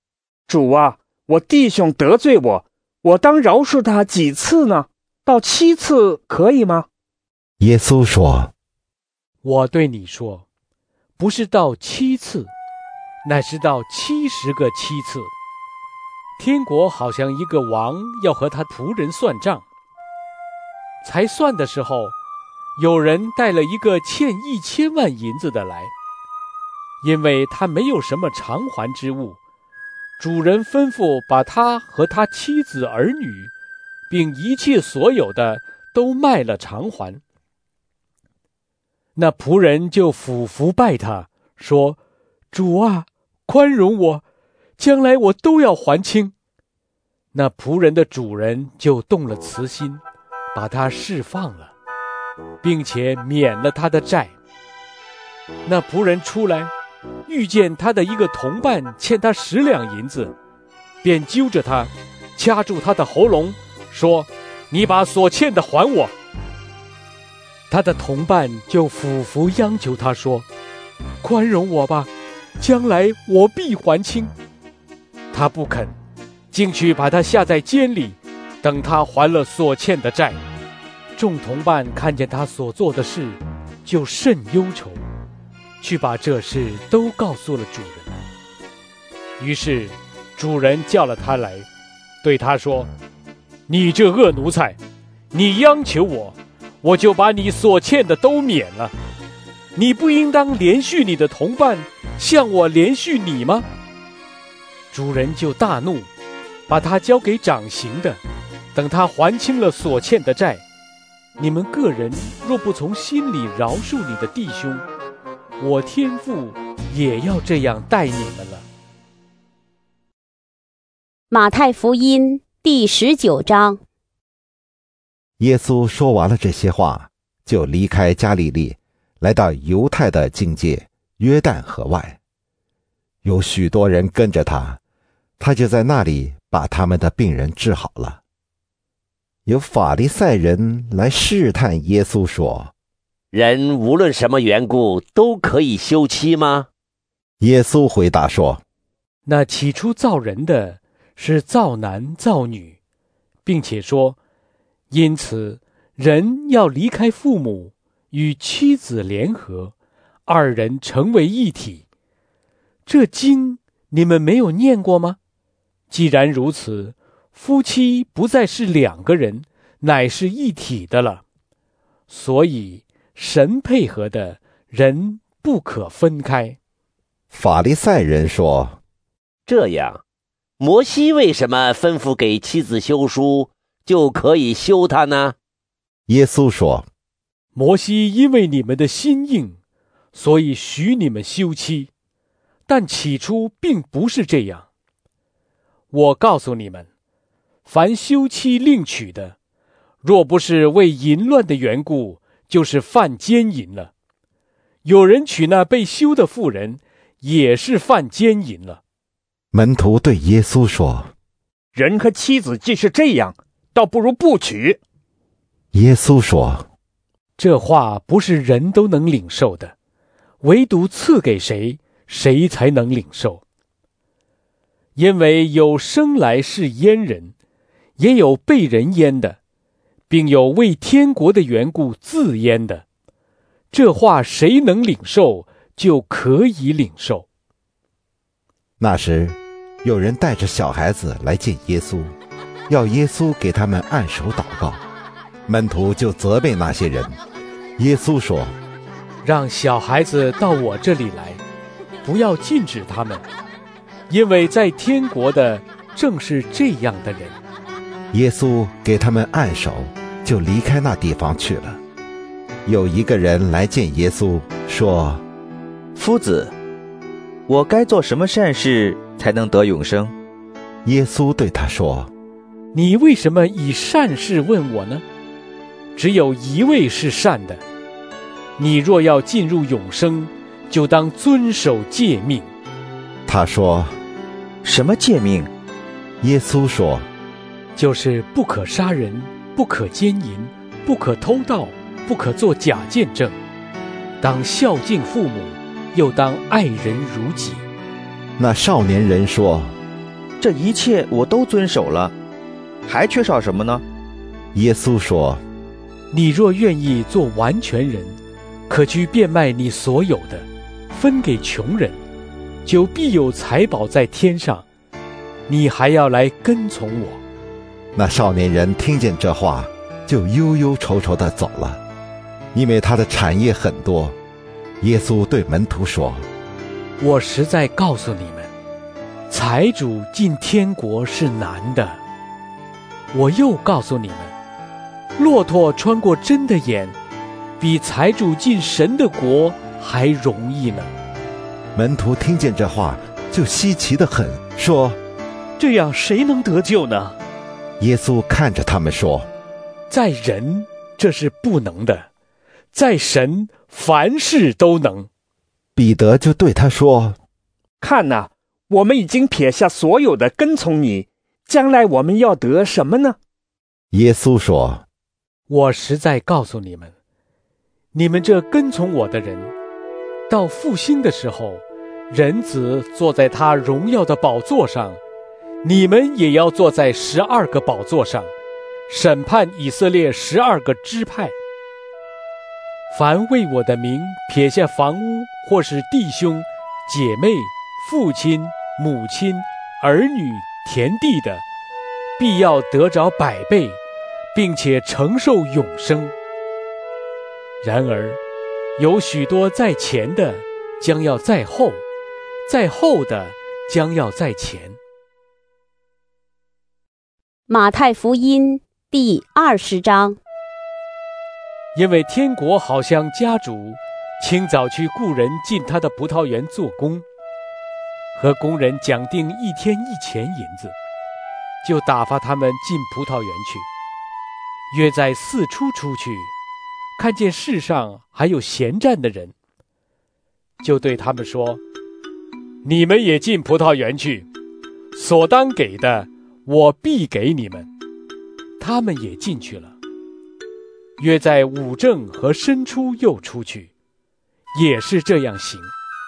主啊，我弟兄得罪我，我当饶恕他几次呢？到七次可以吗？ 耶稣说： 我对你说，不是到七次，乃是到七十个七次。天国好像一个王要和他仆人算账，才算的时候，有人带了一个欠一千万银子的来，因为他没有什么偿还之物，主人吩咐把他和他妻子儿女并一切所有的都卖了偿还。那仆人就俯伏拜他，说：主啊，宽容我，将来我都要还清。那仆人的主人就动了慈心，把他释放了，并且免了他的债。那仆人出来，遇见他的一个同伴欠他十两银子，便揪着他，掐住他的喉咙，说：你把所欠的还我。他的同伴就俯伏央求他说：宽容我吧，将来我必还清。他不肯，进去把他下在监里，等他还了所欠的债。众同伴看见他所做的事，就甚忧愁，去把这事都告诉了主人。于是主人叫了他来，对他说：你这恶奴才，你央求我，我就把你所欠的都免了。你不应当连续你的同伴，像我连续你吗？主人就大怒，把他交给掌刑的，等他还清了所欠的债。你们个人若不从心里饶恕你的弟兄，我天父也要这样待你们了。 马太福音第十九章。 耶稣说完了这些话，就离开加利利，来到犹太的境界约旦河外。有许多人跟着他，他就在那里把他们的病人治好了。有法利赛人来试探耶稣说： 人无论什么缘故都可以休妻吗？ 耶稣回答说： 那起初造人的是造男造女，并且说，因此人要离开父母，与妻子联合，二人成为一体。这经你们没有念过吗？既然如此，夫妻不再是两个人，乃是一体的了。所以神配合的，人不可分开。 法利赛人说： 这样，摩西为什么吩咐给妻子休书，就可以休她呢？ 耶稣说： 摩西因为你们的心硬，所以许你们休妻，但起初并不是这样。我告诉你们，凡休妻另娶的，若不是为淫乱的缘故，就是犯奸淫了。有人娶那被休的妇人，也是犯奸淫了。 门徒对耶稣说： 人和妻子既是这样，倒不如不娶。 耶稣说： 这话不是人都能领受的，唯独赐给谁，谁才能领受。因为有生来是阉人，也有被人阉的，并有为天国的缘故自阉的。这话谁能领受，就可以领受。 那时有人带着小孩子来见耶稣，要耶稣给他们按手祷告。门徒就责备那些人。耶稣说： 让小孩子到我这里来，不要禁止他们，因为在天国的正是这样的人。 耶稣给他们按手，就离开那地方去了。有一个人来见耶稣，说： 夫子，我该做什么善事才能得永生？ 耶稣对他说： 你为什么以善事问我呢？只有一位是善的。你若要进入永生，就当遵守诫命。 他说： 什么诫命？ 耶稣说： 就是不可杀人，不可奸淫，不可偷盗，不可作假见证，当孝敬父母，又当爱人如己。 那少年人说： 这一切我都遵守了，还缺少什么呢？ 耶稣说： 你若愿意做完全人，可去变卖你所有的，分给穷人，就必有财宝在天上。你还要来跟从我。 那少年人听见这话，就忧忧愁愁地走了，因为他的产业很多。耶稣对门徒说： 我实在告诉你们，财主进天国是难的。我又告诉你们，骆驼穿过针的眼，比财主进神的国还容易呢。 门徒听见这话，就稀奇得很，说： 这样谁能得救呢？ 耶稣看着他们说： 在人这是不能的，在神凡事都能。 彼得就对他说： 看哪，我们已经撇下所有的跟从你，将来我们要得什么呢？ 耶稣说： 我实在告诉你们，你们这跟从我的人，到复兴的时候，人子坐在他荣耀的宝座上，你们也要坐在十二个宝座上，审判以色列十二个支派。凡为我的名撇下房屋，或是弟兄、姐妹、父亲、母亲、儿女、田地的，必要得着百倍，并且承受永生。然而，有许多在前的，将要在后；在后的，将要在前。 马太福音第二十章。 因为天国好像家主清早去雇人进他的葡萄园做工，和工人讲定一天一钱银子，就打发他们进葡萄园去。约在巳初出去，看见世上还有闲站的人，就对他们说：你们也进葡萄园去，所当给的我必给你们。他们也进去了。约在午正和申初又出去，也是这样行。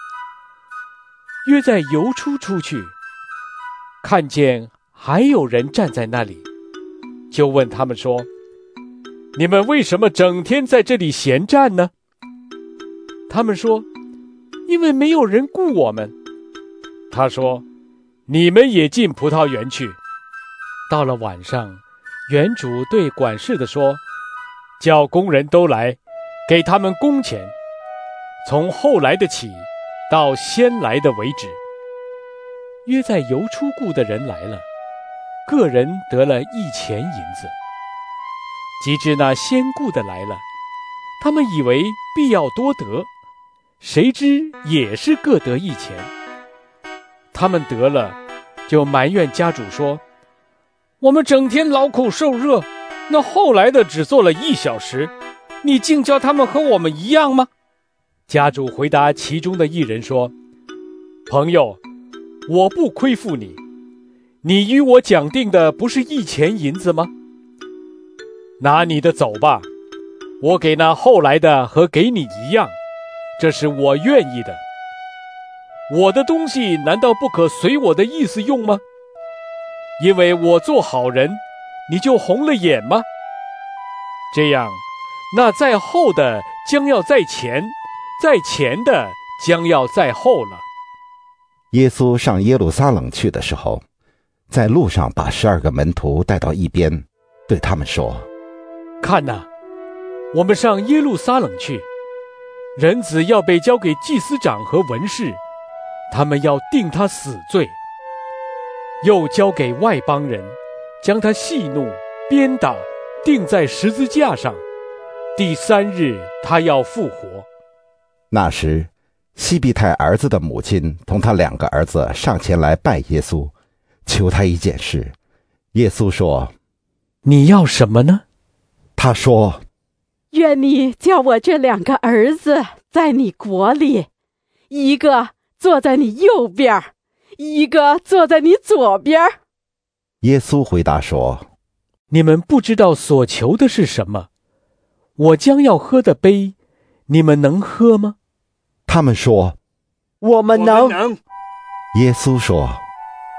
约在酉初出去，看见还有人站在那里，就问他们说：你们为什么整天在这里闲站呢？他们说：因为没有人雇我们。他说：你们也进葡萄园去。到了晚上，园主对管事的说：叫工人都来，给他们工钱，从后来的起，到先来的为止。约在酉初雇的人来了，个人得了一钱银子。及至那先雇的来了，他们以为必要多得，谁知也是各得一钱。他们得了，就埋怨家主说：我们整天劳苦受热，那后来的只做了一小时，你竟叫他们和我们一样吗？家主回答其中的一人说：朋友，我不亏负你，你与我讲定的不是一钱银子吗？拿你的走吧，我给那后来的和给你一样，这是我愿意的。我的东西难道不可随我的意思用吗？因为我做好人，你就红了眼吗？这样，那在后的将要在前，在前的将要在后了。 耶稣上耶路撒冷去的时候，在路上把十二个门徒带到一边，对他们说： 看哪，我们上耶路撒冷去，人子要被交给祭司长和文士，他们要定他死罪，又交给外邦人，将他戏弄、鞭打，钉在十字架上，第三日他要复活。 那时，西庇太儿子的母亲同他两个儿子上前来拜耶稣，求他一件事。耶稣说： 你要什么呢？ 他说： 愿你叫我这两个儿子在你国里，一个坐在你右边，一个坐在你左边。 耶稣回答说： 你们不知道所求的是什么，我将要喝的杯，你们能喝吗？ 他们说： 我们能。 耶稣说：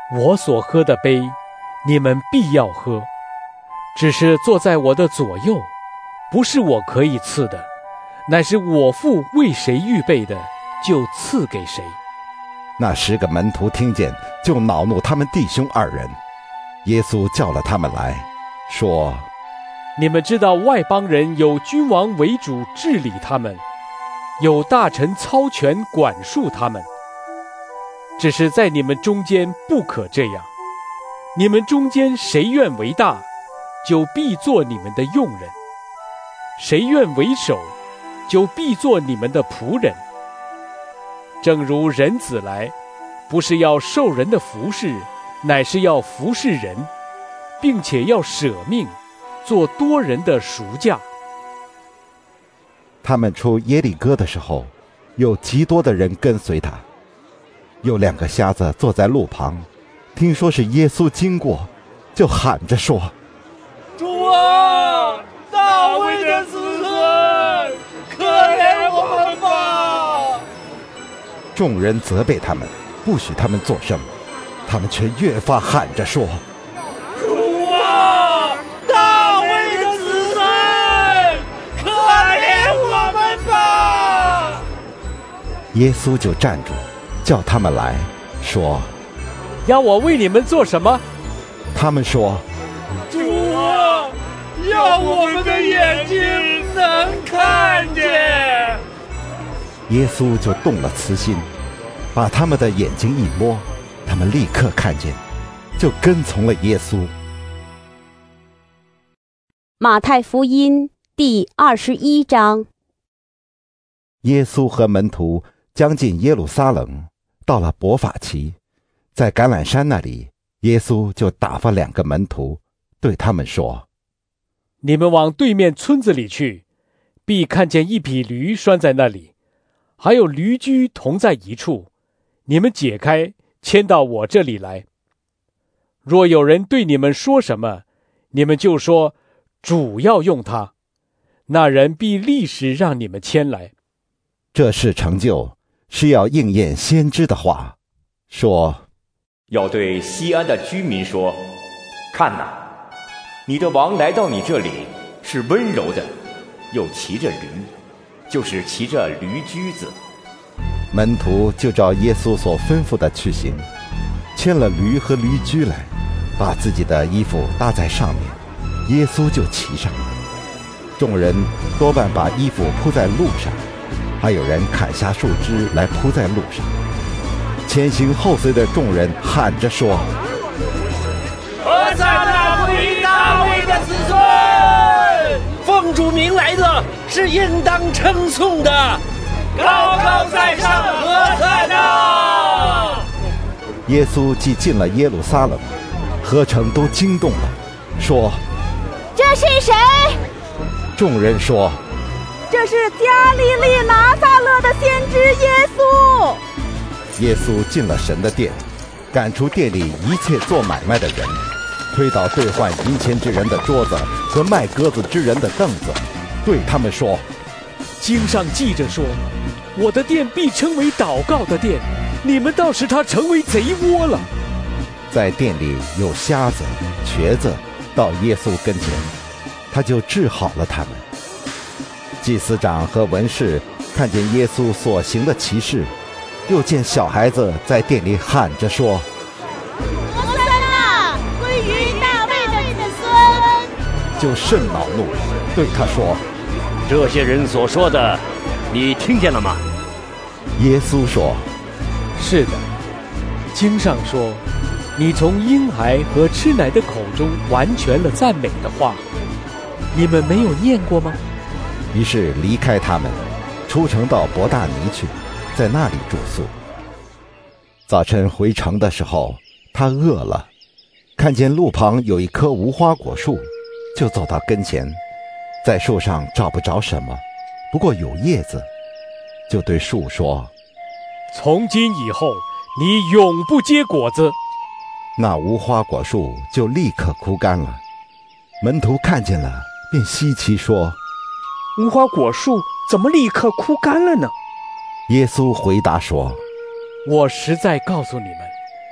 我所喝的杯，你们必要喝。只是坐在我的左右，不是我可以赐的，乃是我父为谁预备的，就赐给谁。” 那十个门徒听见，就恼怒他们弟兄二人。耶稣叫了他们来，说：“ 你们知道外邦人有君王为主治理他们，有大臣操权管束他们。只是在你们中间不可这样。你们中间谁愿为大，就必做你们的用人；谁愿为首，就必做你们的仆人。正如人子来，不是要受人的服侍，乃是要服侍人，并且要舍命，做多人的赎价。” 他们出耶利哥的时候，有极多的人跟随他。有两个瞎子坐在路旁，听说是耶稣经过，就喊着说：“ 主啊，大卫的子孙，可怜我们吧！” 众人责备他们，不许他们作声，他们却越发喊着说：“ 主啊，大卫的子孙，可怜我们吧！” 耶稣就站住，叫他们来，说：“ 要我为你们做什么？” 他们说：“ 主啊，要我们的眼睛能看见。” 耶稣就动了慈心，把他们的眼睛一摸，他们立刻看见，就跟从了耶稣。 马太福音第二十一章。 耶稣和门徒将近耶路撒冷，到了伯法其，在橄榄山那里，耶稣就打发两个门徒，对他们说：“ 你们往对面村子里去，必看见一匹驴拴在那里，还有驴驹同在一处，你们解开，牵到我这里来。若有人对你们说什么，你们就说，主要用它，那人必立时让你们牵来。” 这事成就，是要应验先知的话，说：“ 要对西安的居民说，看哪，你的王来到你这里，是温柔的，又骑着驴，就是骑着驴驹子。” 门徒就照耶稣所吩咐的去行，牵了驴和驴驹来，把自己的衣服搭在上面，耶稣就骑上。众人多半把衣服铺在路上，还有人砍下树枝来铺在路上。前行后随的众人喊着说：“ 何塞那归大卫的子孙， 奉主名来的是应当称颂的， 高高在上的何塞那！” 耶稣既进了耶路撒冷，合城都惊动了，说：“ 这是谁？” 众人说：“ 这是加利利拿撒勒的先知耶稣。” 耶稣进了神的殿，赶出店里一切做买卖的人，推倒兑换银钱之人的桌子和卖鸽子之人的凳子，对他们说：“ 经上记着说，我的殿必称为祷告的殿，你们倒使它成为贼窝了。” 在店里有瞎子、瘸子到耶稣跟前，他就治好了他们。祭司长和文士看见耶稣所行的奇事，又见小孩子在店里喊着说：“ 何塞那，归于大卫的子孙！” 就甚恼怒，对他说：“ 这些人所说的，你听见了吗？” 耶稣说：“ 是的，经上说，你从婴孩和吃奶的口中完全了赞美的话，你们没有念过吗？” 于是离开他们，出城到伯大尼去，在那里住宿。早晨回城的时候，他饿了，看见路旁有一棵无花果树，就走到跟前，在树上找不着什么，不过有叶子，就对树说：“ 从今以后，你永不结果子。” 那无花果树就立刻枯干了。门徒看见了，便稀奇说：“ 无花果树怎么立刻枯干了呢？” 耶稣回答说：“ 我实在告诉你们，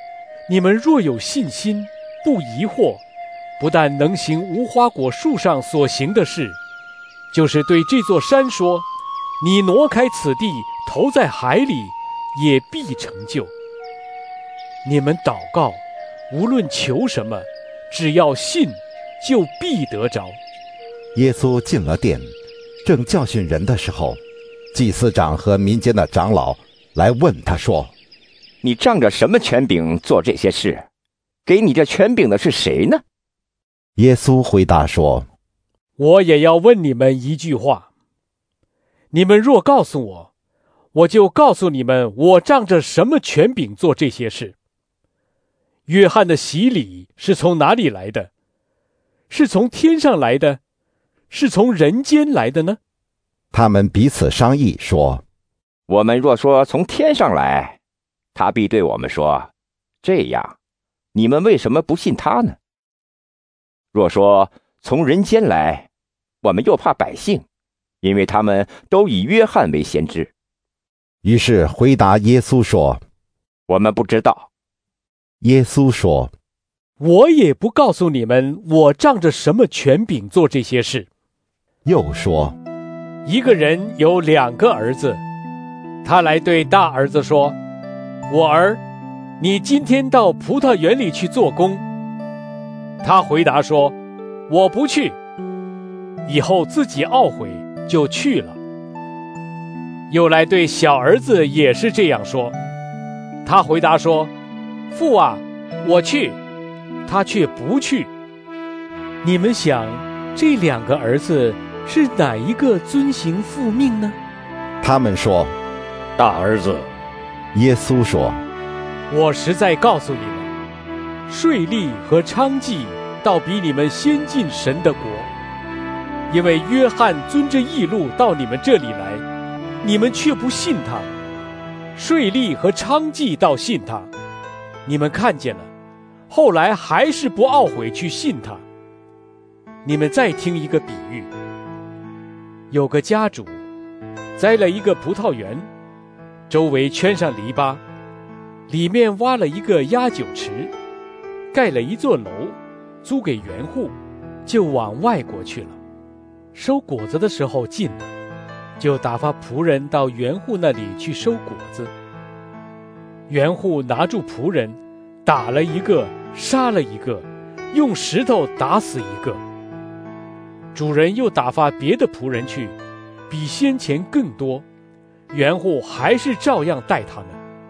你们若有信心，不疑惑，不但能行无花果树上所行的事，就是对这座山说，你挪开此地，投在海里，也必成就。你们祷告，无论求什么，只要信，就必得着。 耶稣进了殿，正教训人的时候，祭司长和民间的长老来问他说， 你仗着什么权柄做这些事？给你这权柄的是谁呢？ 耶稣回答说， 我也要问你们一句话，你们若告诉我，我就告诉你们，我仗着什么权柄做这些事。约翰的洗礼是从哪里来的？是从天上来的，是从人间来的呢？ 他们彼此商议说， 我们若说从天上来，他必对我们说，这样，你们为什么不信他呢？若说从人间来，我们又怕百姓，因为他们都以约翰为先知。 于是回答耶稣说， 我们不知道。 耶稣说， 我也不告诉你们，我仗着什么权柄做这些事。 又说， 一个人有两个儿子，他来对大儿子说，我儿，你今天到葡萄园里去做工。他回答说，我不去。以后自己懊悔，就去了。又来对小儿子也是这样说，他回答说，父啊，我去。他却不去。你们想，这两个儿子是哪一个遵行父命呢？ 他们说， 大儿子。 耶稣说， 我实在告诉你们，税吏和娼妓倒比你们先进神的国。因为约翰遵着义路到你们这里来，你们却不信他；税吏和娼妓倒信他，你们看见了，后来还是不懊悔去信他。你们再听一个比喻，有个家主栽了一个葡萄园，周围圈上篱笆，里面挖了一个压酒池，盖了一座楼，租给园户，就往外国去了。收果子的时候近了，就打发仆人到园户那里去收果子。园户拿住仆人，打了一个，杀了一个，用石头打死一个。主人又打发别的仆人去，比先前更多，园户还是照样待他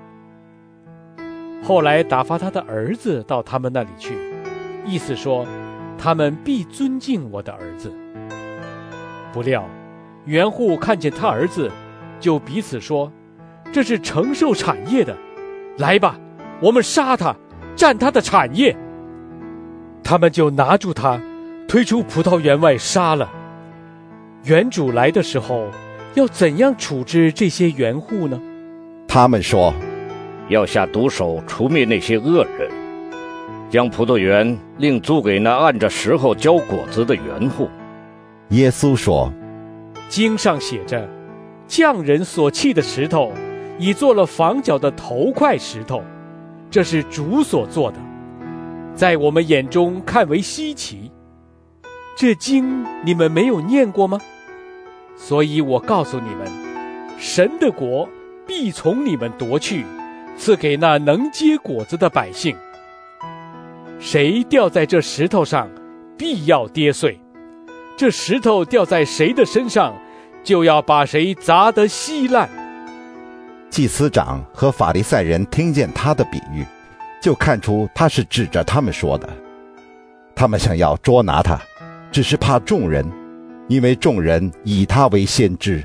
们。后来打发他的儿子到他们那里去，意思说，他们必尊敬我的儿子。不料园户看见他儿子，就彼此说，这是承受产业的，来吧，我们杀他，占他的产业。他们就拿住他，推出葡萄园外杀了。园主来的时候，要怎样处置这些园户呢？ 他们说， 要下毒手除灭那些恶人，将葡萄园另租给那按着时候交果子的园户。 耶稣说， 经上写着，匠人所砌的石头，已做了房角的头块石头，这是主所做的，在我们眼中看为稀奇。这经你们没有念过吗？所以我告诉你们，神的国必从你们夺去，赐给那能结果子的百姓。谁掉在这石头上，必要跌碎。这石头掉在谁的身上，就要把谁砸得稀烂。 祭司长和法利赛人听见他的比喻，就看出他是指着他们说的。他们想要捉拿他，只是怕众人，因为众人以他为先知。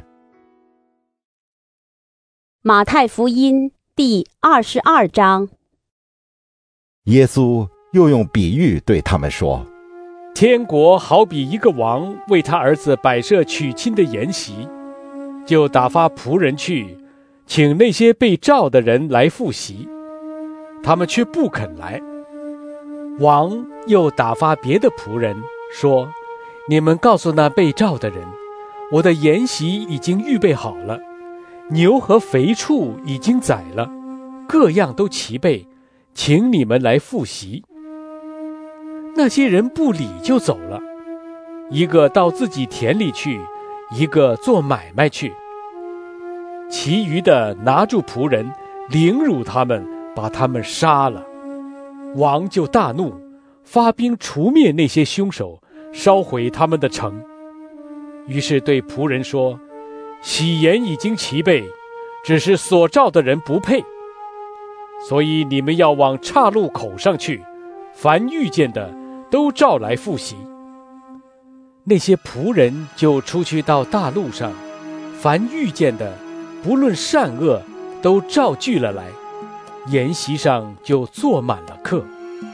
马太福音第二十二章。 耶稣又用比喻对他们说， 天国好比一个王为他儿子摆设娶亲的筵席，就打发仆人去，请那些被召的人来赴席，他们却不肯来。王又打发别的仆人说，你们告诉那被召的人，我的筵席已经预备好了，牛和肥畜已经宰了，各样都齐备， 请你们来复习。”那些人不理就走了，一个到自己田里去，一个做买卖去。其余的拿住仆人，凌辱他们，把他们杀了。王就大怒，发兵除灭那些凶手，烧毁他们的城。于是对仆人说：“喜筵已经齐备，只是所召的人不配。所以你们要往岔路口上去，凡遇见的都召来复习。”那些仆人就出去到大路上，凡遇见的，不论善恶，都召聚了来，筵席上就坐满了客。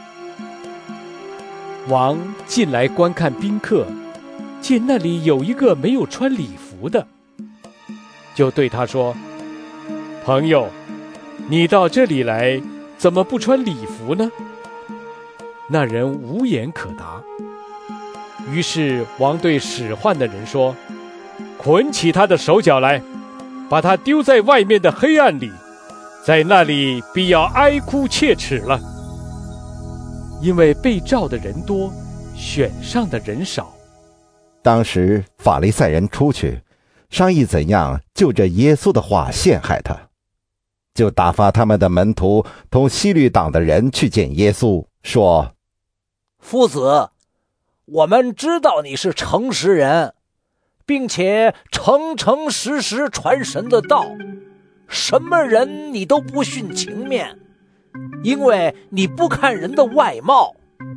王进来观看宾客，见那里有一个没有穿礼服的，就对他说：“朋友，你到这里来，怎么不穿礼服呢？”那人无言可答。于是王对使唤的人说：“捆起他的手脚来，把他丢在外面的黑暗里，在那里必要哀哭切齿了。因为被召的人多，选上的人少。” 当时法利赛人出去商议怎样就着耶稣的话陷害他，就打发他们的门徒同希律党的人去见耶稣，说：“ 夫子，我们知道你是诚实人，并且诚诚实实传神的道，什么人你都不徇情面，因为你不看人的外貌。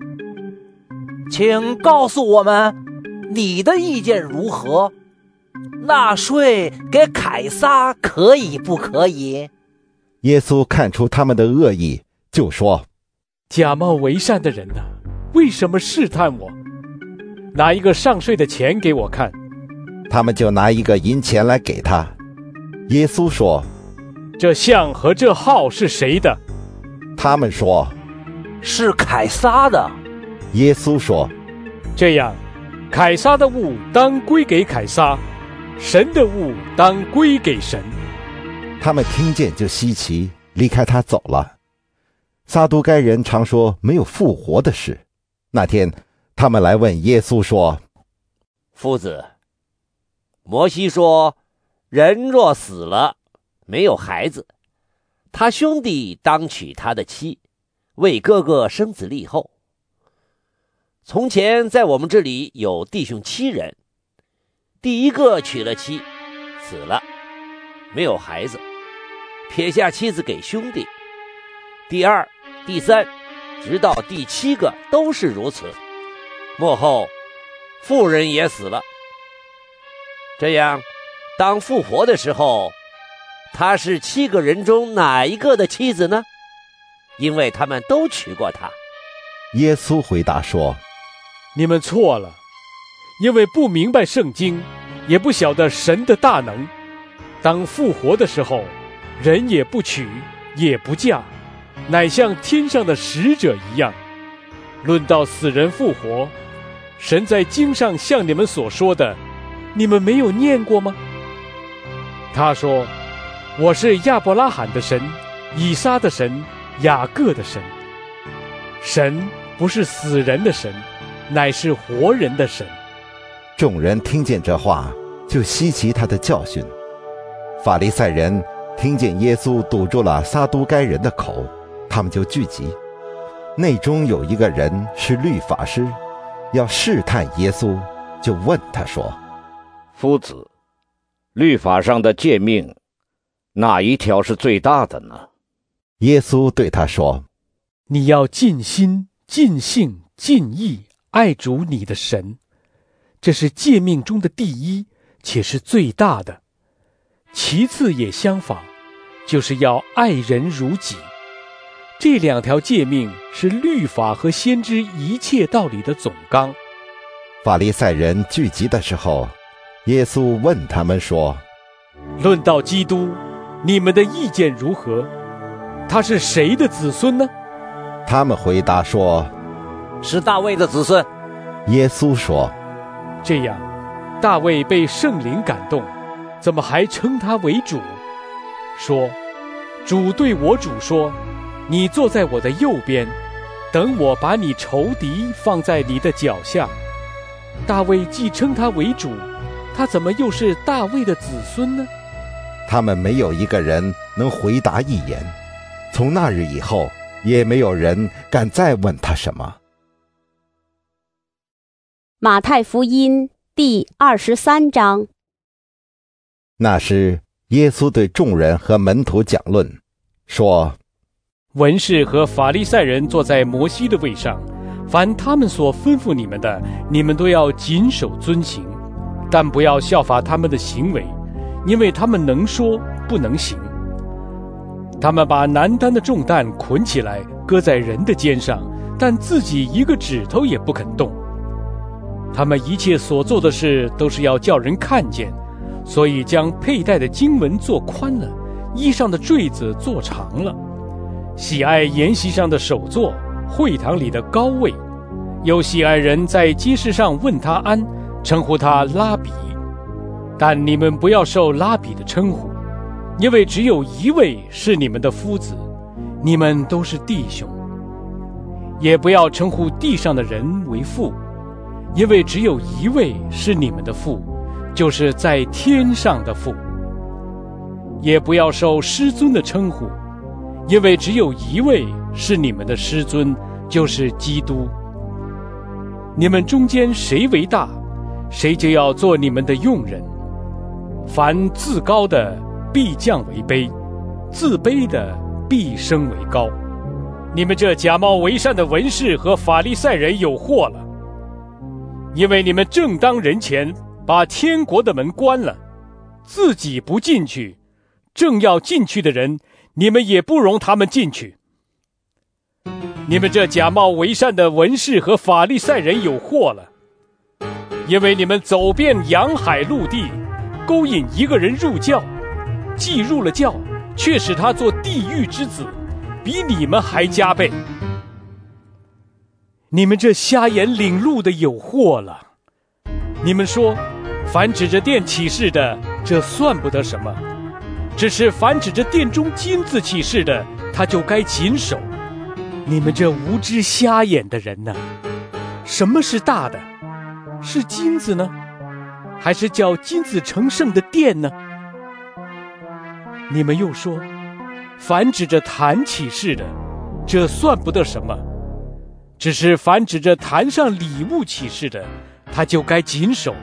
请告诉我们，你的意见如何？纳税给凯撒可以不可以？” 耶稣看出他们的恶意，就说：“ 假冒为善的人啊，为什么试探我？拿一个上税的钱给我看。” 他们就拿一个银钱来给他。耶稣说：“ 这像和这号是谁的？” 他们说：“ 是凯撒的。” 耶稣说：“ 这样，凯撒的物当归给凯撒，神的物当归给神。” 他们听见就稀奇，离开他走了。撒都该人常说没有复活的事。那天他们来问耶稣说：“ 夫子，摩西说，人若死了，没有孩子，他兄弟当娶他的妻，为哥哥生子立后。从前在我们这里有弟兄七人，第一个娶了妻，死了，没有孩子，撇下妻子给兄弟。第二、第三，直到第七个都是如此。末后，妇人也死了。这样，当复活的时候，他是七个人中哪一个的妻子呢？因为他们都娶过她。” 耶稣回答说：“ 你们错了，因为不明白圣经，也不晓得神的大能。当复活的时候，人也不娶，也不嫁，乃像天上的使者一样。论到死人复活，神在经上向你们所说的，你们没有念过吗？他说：我是亚伯拉罕的神，以撒的神，雅各的神。神不是死人的神，乃是活人的神。” 众人听见这话，就稀奇他的教训。法利赛人听见耶稣堵住了撒都该人的口，他们就聚集。内中有一个人是律法师，要试探耶稣，就问他说：“ 夫子，律法上的诫命，哪一条是最大的呢？” 耶稣对他说：“ 你要尽心、尽性、尽意爱主你的神，这是诫命中的第一，且是最大的。其次也相仿，就是要爱人如己。这两条诫命是律法和先知一切道理的总纲。” 法利赛人聚集的时候，耶稣问他们说：“ 论到基督，你们的意见如何？他是谁的子孙呢？” 他们回答说：“ 是大卫的子孙。” 耶稣说：“ 这样，大卫被圣灵感动，怎么还称他为主？说，主对我主说， 你坐在我的右边，等我把你仇敌放在你的脚下。大卫既称他为主，他怎么又是大卫的子孙呢？ 他们没有一个人能回答一言。从那日以后，也没有人敢再问他什么。 马太福音第二十三章。 那时，耶稣对众人和门徒讲论，说： 文士和法利赛人坐在摩西的位上，凡他们所吩咐你们的，你们都要谨守遵行，但不要效法他们的行为，因为他们能说不能行。他们把难担的重担捆起来，搁在人的肩上，但自己一个指头也不肯动。他们一切所做的事，都是要叫人看见，所以将佩戴的经文做宽了，衣上的坠子做长了，喜爱筵席上的首座，会堂里的高位，有喜爱人在街市上问他安，称呼他拉比。但你们不要受拉比的称呼，因为只有一位是你们的夫子，你们都是弟兄。也不要称呼地上的人为父，因为只有一位是你们的父，就是在天上的父。也不要受师尊的称呼，因为只有一位是你们的师尊，就是基督。你们中间谁为大，谁就要做你们的用人。凡自高的必降为卑，自卑的必升为高。你们这假冒为善的文士和法利赛人有祸了，因为你们正当人前把天国的门关了，自己不进去，正要进去的人，你们也不容他们进去。你们这假冒为善的文士和法利赛人有祸了，因为你们走遍洋海陆地，勾引一个人入教，既入了教，却使他做地狱之子，比你们还加倍。你们这瞎眼领路的有祸了。你们说，凡指着殿起誓的，这算不得什么；只是凡指着殿中金子起誓的，他就该谨守。你们这无知瞎眼的人呢？什么是大的？是金子呢，还是叫金子成圣的殿呢？你们又说，凡指着坛起誓的，这算不得什么；只是凡指着坛上礼物起誓的，他就该谨守。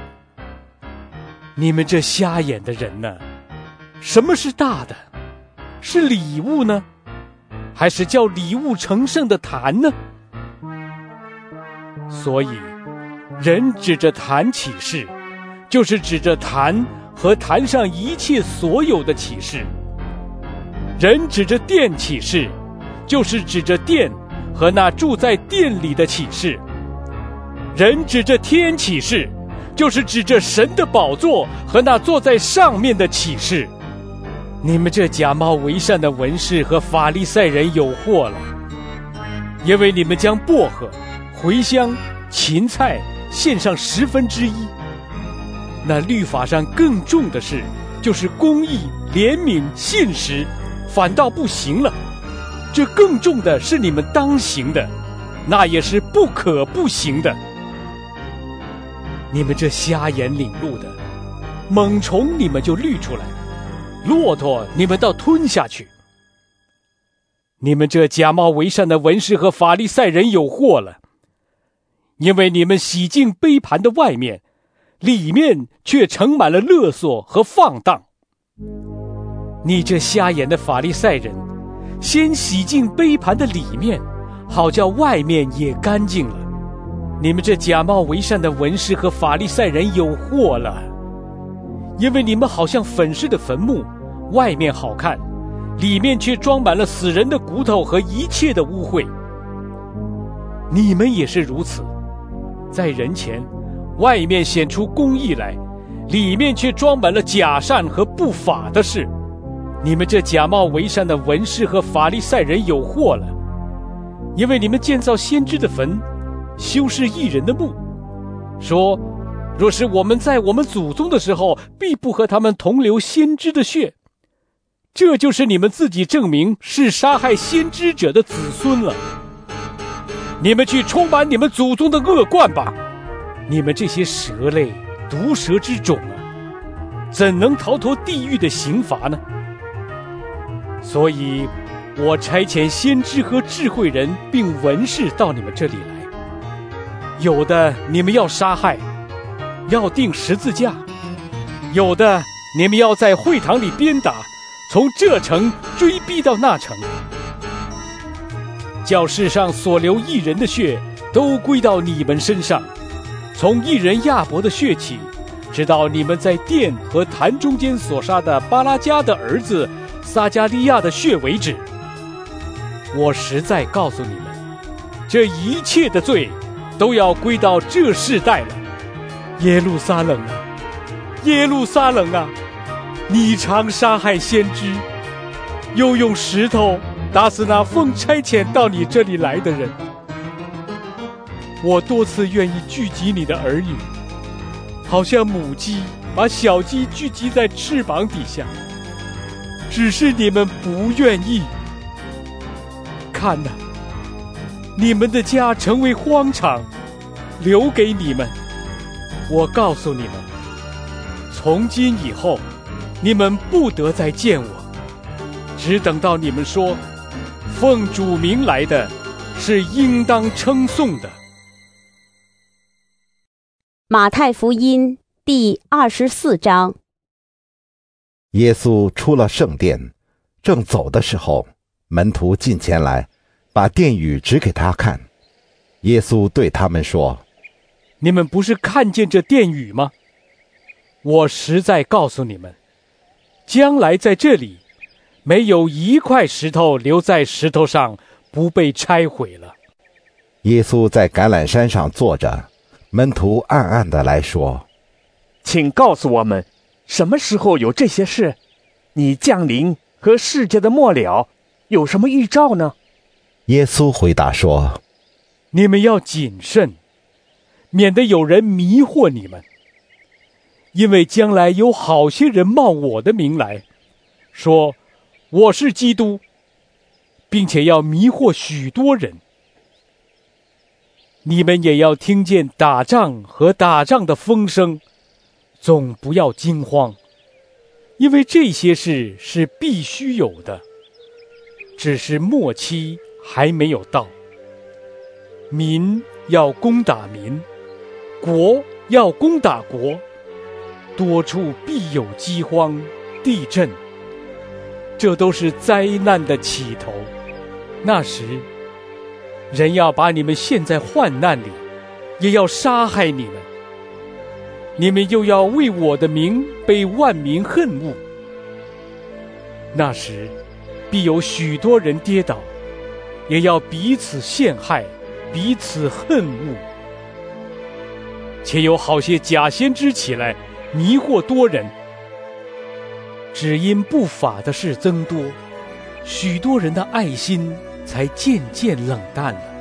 你们这瞎眼的人呢？什么是大的？是礼物呢，还是叫礼物成圣的坛呢？所以，人指着坛起誓，就是指着坛和坛上一切所有的启示；人指着殿起誓，就是指着殿和那住在殿里的启示；人指着天起誓，就是指着神的宝座和那坐在上面的启示。你们这假冒为善的文士和法利赛人有祸了，因为你们将薄荷、茴香、芹菜献上十分之一。那律法上更重的事，就是公义、怜悯、信实，反倒不行了。这更重的是你们当行的，那也是不可不行的。你们这瞎眼领路的，猛虫你们就滤出来，骆驼你们倒吞下去。你们这假冒为善的文士和法利赛人有祸了，因为你们洗净杯盘的外面，里面却盛满了勒索和放荡。你这瞎眼的法利赛人，先洗净杯盘的里面，好叫外面也干净了。你们这假冒为善的文士和法利赛人有祸了，因为你们好像粉饰的坟墓，外面好看，里面却装满了死人的骨头和一切的污秽。你们也是如此，在人前外面显出公义来，里面却装满了假善和不法的事。你们这假冒为善的文士和法利赛人有祸了，因为你们建造先知的坟，修饰义人的墓，说若是我们在我们祖宗的时候，必不和他们同流先知的血。 这就是你们自己证明是杀害先知者的子孙了。你们去充满你们祖宗的恶贯吧！你们这些蛇类、毒蛇之种啊，怎能逃脱地狱的刑罚呢？所以，我差遣先知和智慧人并文士到你们这里来。有的你们要杀害，要钉十字架；有的你们要在会堂里鞭打，从这城追逼到那城，叫世上所流一人的血都归到你们身上，从一人亚伯的血起，直到你们在殿和坛中间所杀的巴拉迦的儿子撒加利亚的血为止。我实在告诉你们，这一切的罪都要归到这世代了。耶路撒冷啊，耶路撒冷啊，你常杀害先知，又用石头打死那奉差遣到你这里来的人。我多次愿意聚集你的儿女，好像母鸡把小鸡聚集在翅膀底下，只是你们不愿意。看哪，你们的家成为荒场，留给你们。我告诉你们，从今以后，你们不得再见我，只等到你们说，奉主名来的是应当称颂的。 马太福音第二十四章。 耶稣出了圣殿，正走的时候，门徒近前来，把殿宇指给他看。耶稣对他们说： 你们不是看见这殿宇吗？我实在告诉你们，将来在这里，没有一块石头留在石头上不被拆毁了。 耶稣在橄榄山上坐着，门徒暗暗地来说： 请告诉我们，什么时候有这些事？你降临和世界的末了有什么预兆呢？ 耶稣回答说： 你们要谨慎，免得有人迷惑你们。因为将来有好些人冒我的名来，说我是基督，并且要迷惑许多人。你们也要听见打仗和打仗的风声，总不要惊慌，因为这些事是必须有的，只是末期还没有到。民要攻打民，国要攻打国，多处必有饥荒、地震，这都是灾难的起头。那时，人要把你们陷在患难里，也要杀害你们。你们又要为我的名被万民恨恶。那时，必有许多人跌倒，也要彼此陷害，彼此恨恶。且有好些假先知起来，迷惑多人。只因不法的事增多，许多人的爱心才渐渐冷淡了。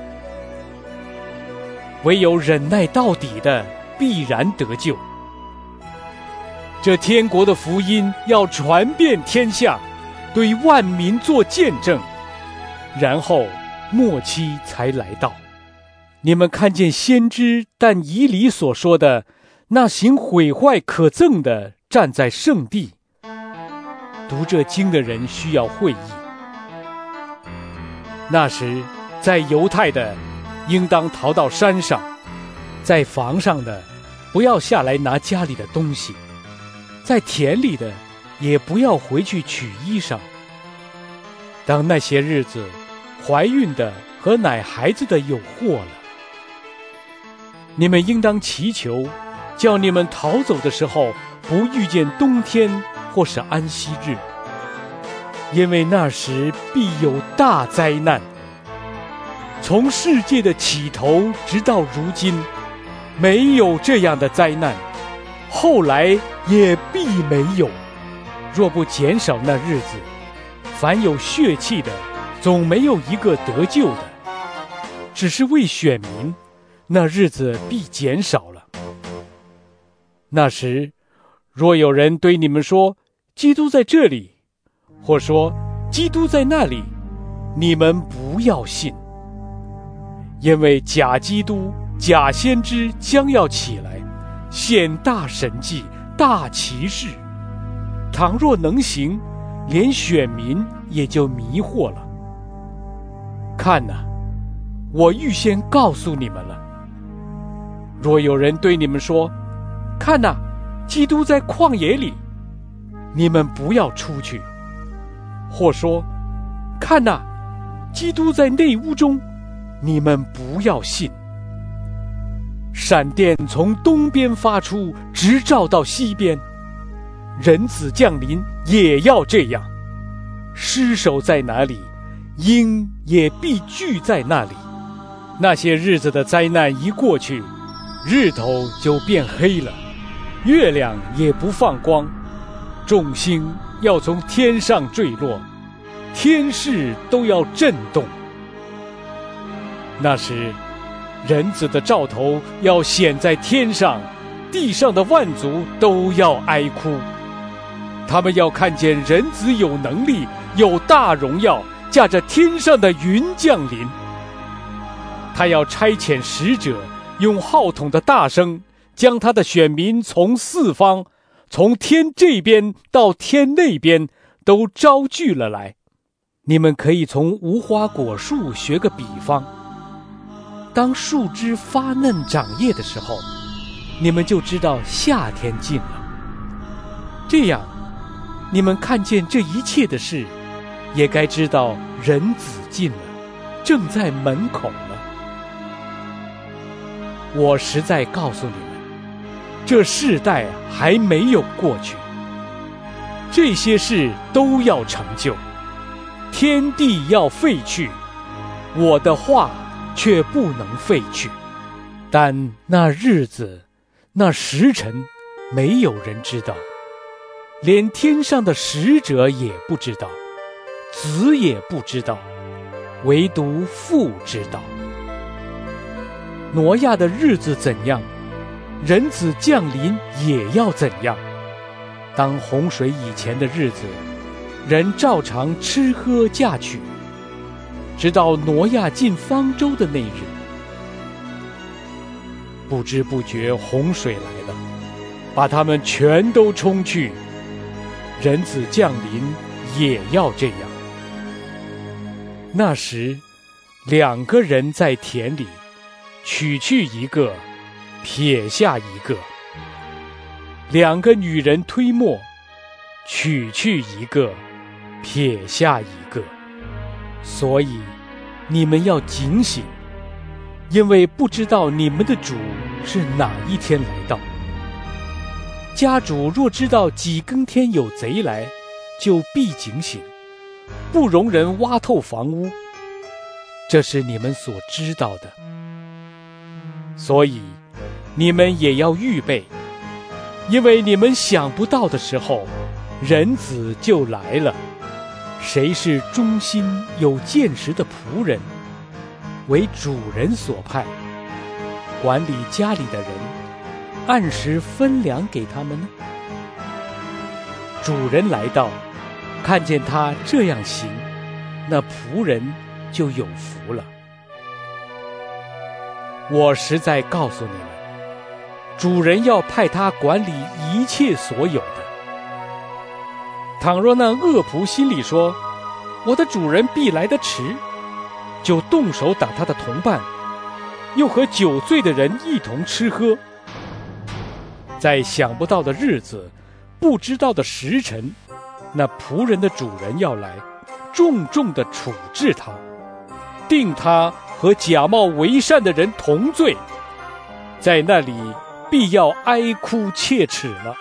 唯有忍耐到底的，必然得救。这天国的福音要传遍天下，对万民做见证，然后末期才来到。你们看见先知但以理所说的，那行毁坏可憎的站在圣地。读这经的人需要会意。那时，在犹太的应当逃到山上，在房上的不要下来拿家里的东西，在田里的也不要回去取衣裳。当那些日子，怀孕的和奶孩子的有祸了。你们应当祈求，叫你们逃走的时候不遇见冬天或是安息日，因为那时必有大灾难。从世界的起头直到如今，没有这样的灾难，后来也必没有。若不减少那日子，凡有血气的，总没有一个得救的。只是为选民，那日子必减少了。那时，若有人对你们说，基督在这里， 或说基督在那里，你们不要信。因为假基督、假先知将要起来，显大神迹、大奇事，倘若能行，连选民也就迷惑了。看哪，我预先告诉你们了。若有人对你们说，看哪，基督在旷野里，你们不要出去；或说，看哪，基督在内屋中，你们不要信。闪电从东边发出，直照到西边，人子降临也要这样。尸首在哪里，鹰也必聚在那里。那些日子的灾难一过去，日头就变黑了，月亮也不放光，众星要从天上坠落，天势都要震动。那时，人子的兆头要显在天上，地上的万族都要哀哭。他们要看见人子有能力，有大荣耀，驾着天上的云降临。他要差遣使者，用号筒的大声，将他的选民从四方，从天这边到天那边，都招聚了来。你们可以从无花果树学个比方，当树枝发嫩长叶的时候，你们就知道夏天近了。这样，你们看见这一切的事，也该知道人子近了，正在门口了。我实在告诉你们，这世代还没有过去，这些事都要成就，天地要废去，我的话却不能废去。但那日子，那时辰，没有人知道，连天上的使者也不知道，子也不知道，唯独父知道。挪亚的日子怎样，人子降临也要怎样。当洪水以前的日子，人照常吃喝嫁娶，直到挪亚进方舟的那日。不知不觉洪水来了，把他们全都冲去。人子降临也要这样。那时，两个人在田里，取去一个，撇下一个；两个女人推磨，取去一个，撇下一个。所以，你们要警醒，因为不知道你们的主是哪一天来到。家主若知道几更天有贼来，就必警醒，不容人挖透房屋。这是你们所知道的。所以，你们也要预备，因为你们想不到的时候，人子就来了。谁是忠心有见识的仆人，为主人所派，管理家里的人，按时分粮给他们呢？主人来到，看见他这样行，那仆人就有福了。我实在告诉你们，主人要派他管理一切所有的。倘若那恶仆心里说，我的主人必来得迟，就动手打他的同伴，又和酒醉的人一同吃喝。在想不到的日子，不知道的时辰，那仆人的主人要来，重重地处置他，定他和假冒为善的人同罪，在那里必要哀哭切齿了。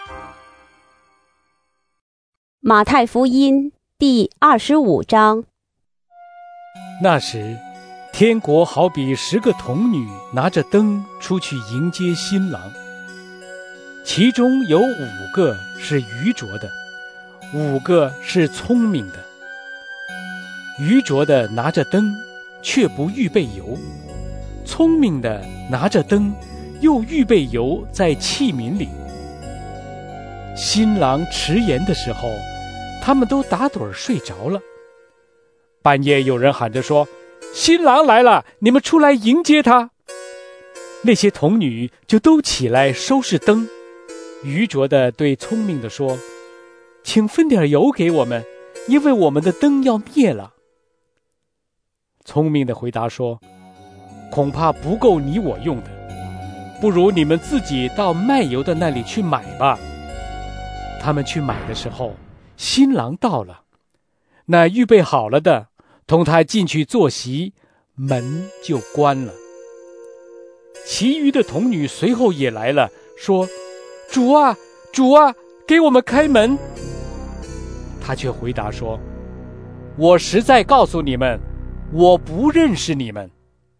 马太福音第二十五章。 那时，天国好比十个童女拿着灯出去迎接新郎，其中有五个是愚拙的，五个是聪明的。愚拙的拿着灯，却不预备油；聪明的拿着灯，又预备油在器皿里。新郎迟延的时候， 他们都打盹儿睡着了。半夜有人喊着说：“新郎来了，你们出来迎接他。”那些童女就都起来收拾灯，愚拙地对聪明的说：“请分点油给我们，因为我们的灯要灭了。”聪明的回答说：“恐怕不够你我用的，不如你们自己到卖油的那里去买吧。”他们去买的时候，新郎到了，那预备好了的同他进去坐席，门就关了。其余的童女随后也来了，说：“主啊，主啊，给我们开门。”他却回答说：“我实在告诉你们，我不认识你们。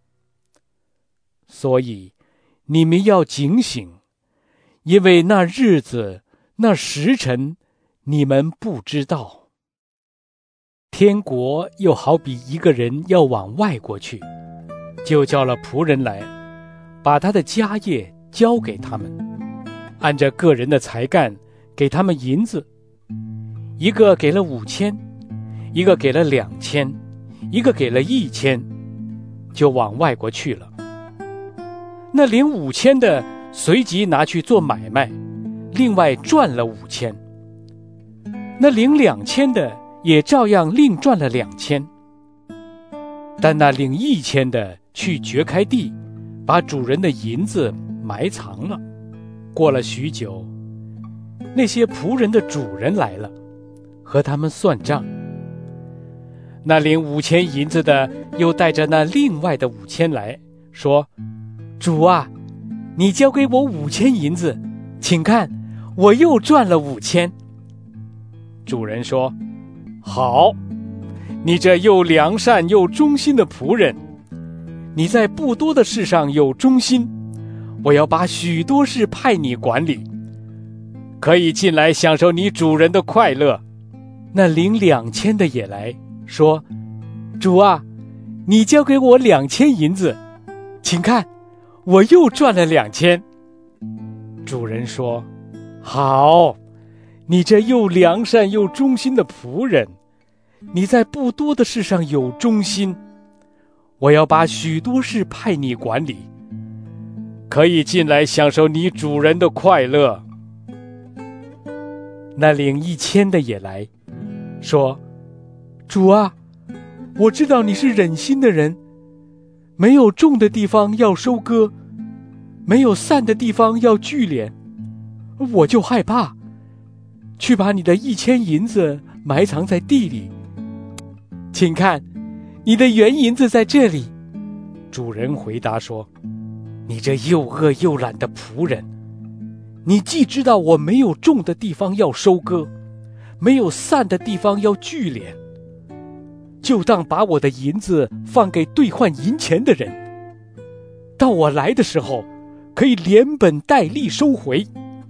所以你们要警醒，因为那日子那时辰你们不知道。天国又好比一个人要往外国去，就叫了仆人来，把他的家业交给他们，按着个人的才干给他们银子，一个给了五千，一个给了两千，一个给了一千，就往外国去了。那领五千的随即拿去做买卖，另外赚了五千。那领两千的也照样另赚了两千。但那领一千的去掘开地，把主人的银子埋藏了。过了许久，那些仆人的主人来了，和他们算账。那领五千银子的又带着那另外的五千来，说：“主啊，你交给我五千银子，请看，我又赚了五千。”主人说：“好，你这又良善又忠心的仆人，你在不多的事上有忠心，我要把许多事派你管理，可以进来享受你主人的快乐。”那领两千的也来说：“主啊，你交给我两千银子，请看，我又赚了两千。”主人说：“好，你这又良善又忠心的仆人，你在不多的事上有忠心，我要把许多事派你管理，可以进来享受你主人的快乐。”那领一千的也来说：“主啊，我知道你是忍心的人，没有种的地方要收割，没有散的地方要聚敛，我就害怕，去把你的一千银子埋藏在地里。请看，你的原银子在这里。”主人回答说：“你这又饿又懒的仆人，你既知道我没有种的地方要收割，没有散的地方要聚敛，就当把我的银子放给兑换银钱的人，到我来的时候，可以连本带利收回。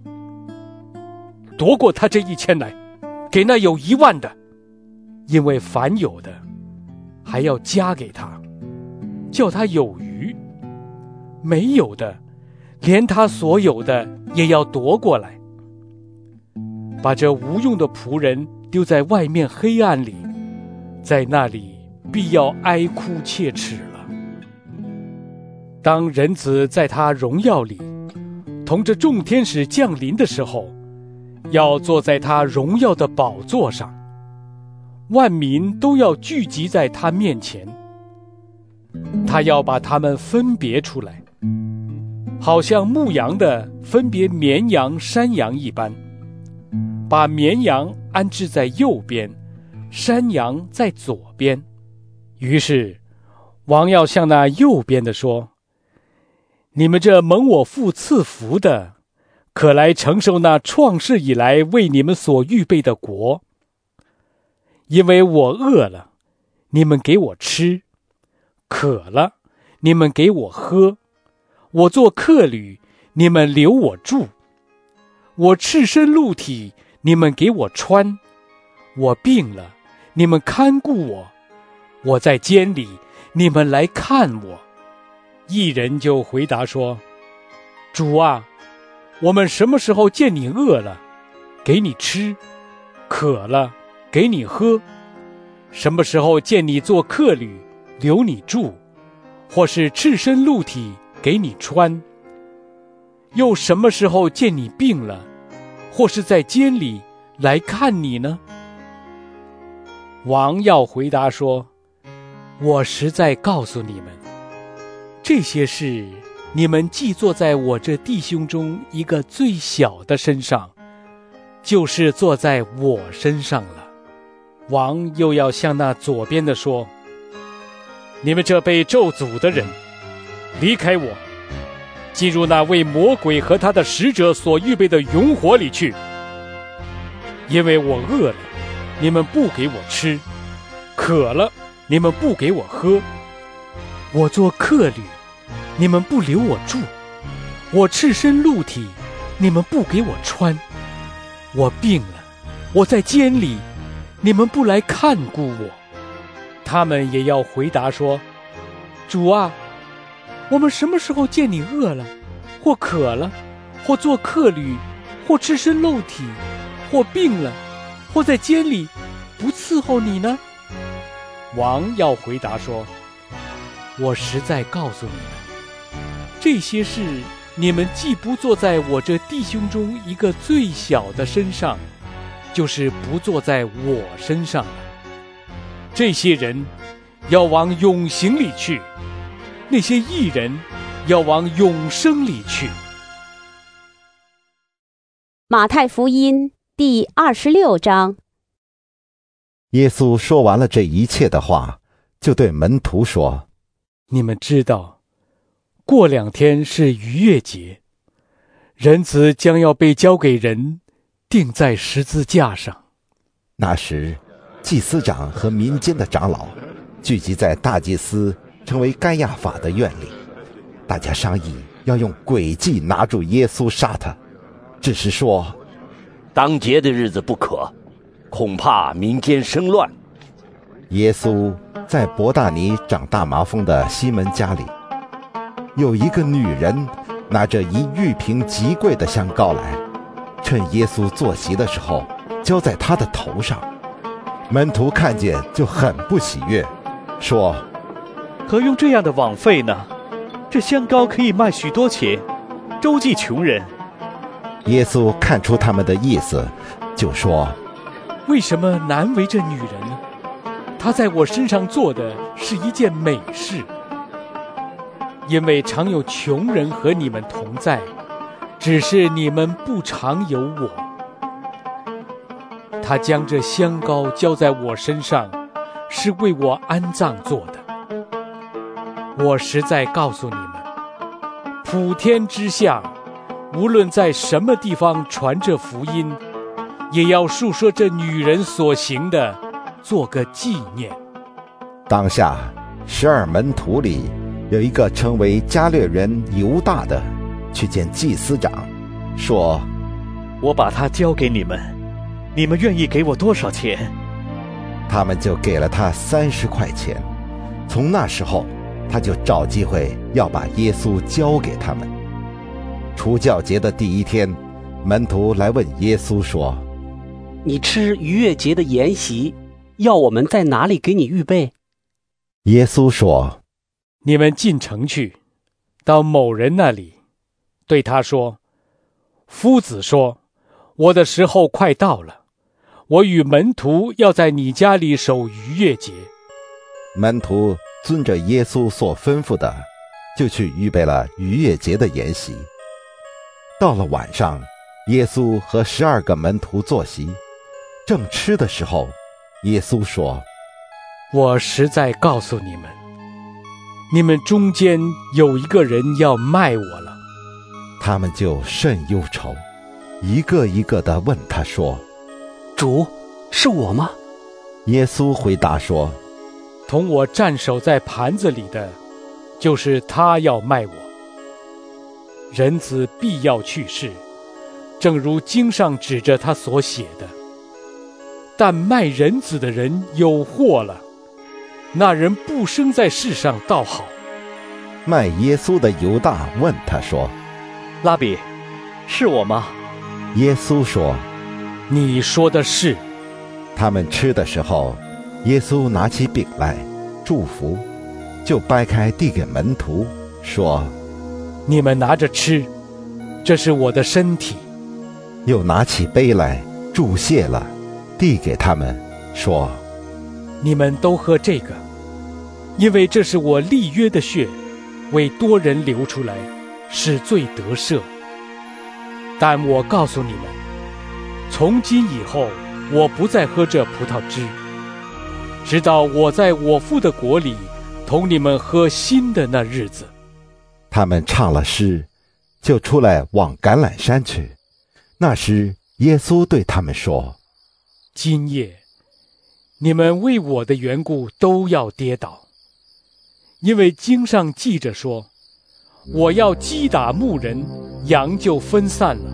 夺过他这一千来，给那有一万的，因为凡有的还要加给他，叫他有余；没有的，连他所有的也要夺过来。把这无用的仆人丢在外面黑暗里，在那里必要哀哭切齿了。当人子在他荣耀里同着众天使降临的时候，要坐在他荣耀的宝座上，万民都要聚集在他面前。他要把他们分别出来，好像牧羊的分别绵羊山羊一般，把绵羊安置在右边，山羊在左边。于是王要向那右边的说：“你们这蒙我父赐福的，可来承受那创世以来为你们所预备的国。因为我饿了，你们给我吃；渴了，你们给我喝；我做客旅，你们留我住；我赤身露体，你们给我穿；我病了，你们看顾我；我在监里，你们来看我。”一人就回答说：“主啊，我们什么时候见你饿了，给你吃；渴了， 给你喝？什么时候见你做客旅，留你住，或是赤身露体给你穿？又什么时候见你病了，或是在监里来看你呢？”王要回答说：“我实在告诉你们，这些事你们既做在我这弟兄中一个最小的身上，就是做在我身上了。”王又要向那左边的说：“你们这被咒诅的人，离开我，进入那为魔鬼和他的使者所预备的永火里去。因为我饿了，你们不给我吃；渴了，你们不给我喝；我做客旅，你们不留我住；我赤身露体，你们不给我穿；我病了，我在监里，你们不来看顾我。”他们也要回答说：“主啊，我们什么时候见你饿了，或渴了，或做客旅，或赤身露体，或病了，或在监里，不伺候你呢？”王要回答说：“我实在告诉你们，这些事你们既不做在我这弟兄中一个最小的身上，就是不做在我身上了。这些人要往永刑里去，那些义人要往永生里去。” 马太福音第二十六章。 耶稣说完了这一切的话，就对门徒说：“ 你们知道，过两天是逾越节，人子将要被交给人，钉在十字架上。 那时，祭司长和民间的长老聚集在大祭司称为该亚法的院里，大家商议要用诡计拿住耶稣杀他，只是说： 当节的日子不可，恐怕民间生乱。 耶稣在伯大尼长大麻风的西门家里，有一个女人拿着一玉瓶极贵的香膏来，趁耶稣坐席的时候浇在他的头上。门徒看见就很不喜悦，说： 何用这样的枉费呢？这香膏可以卖许多钱，周济穷人。 耶稣看出他们的意思，就说： 为什么难为这女人呢？她在我身上做的是一件美事。因为常有穷人和你们同在，只是你们不常有我。他将这香膏浇在我身上，是为我安葬做的。我实在告诉你们，普天之下，无论在什么地方传这福音，也要述说这女人所行的，做个纪念。 当下十二门徒里有一个称为加略人犹大的，去见祭司长，说： 我把他交给你们，你们愿意给我多少钱？ 他们就给了他三十块钱。从那时候，他就找机会要把耶稣交给他们。除酵节的第一天，门徒来问耶稣说： 你吃逾越节的筵席，要我们在哪里给你预备？ 耶稣说： 你们进城去，到某人那里，对他说：夫子说，我的时候快到了，我与门徒要在你家里守逾越节。 门徒遵着耶稣所吩咐的，就去预备了逾越节的筵席。到了晚上，耶稣和十二个门徒坐席，正吃的时候，耶稣说： 我实在告诉你们，你们中间有一个人要卖我了。 他们就甚忧愁，一个一个地问他说： 主，是我吗？ 耶稣回答说： 同我站守在盘子里的，就是他要卖我。人子必要去世，正如经上指着他所写的。但卖人子的人有祸了，那人不生在世上倒好。 卖耶稣的犹大问他说： 拉比，是我吗？ 耶稣说： 你说的是。 他们吃的时候，耶稣拿起饼来，祝福，就掰开递给门徒，说： 你们拿着吃，这是我的身体。 又拿起杯来，祝谢了，递给他们，说： 你们都喝这个，因为这是我立约的血，为多人流出来，使罪得赦。但我告诉你们，从今以后，我不再喝这葡萄汁，直到我在我父的国里同你们喝新的那日子。 他们唱了诗，就出来往橄榄山去。那时耶稣对他们说： 今夜你们为我的缘故都要跌倒，因为经上记着说，我要击打牧人，羊就分散了。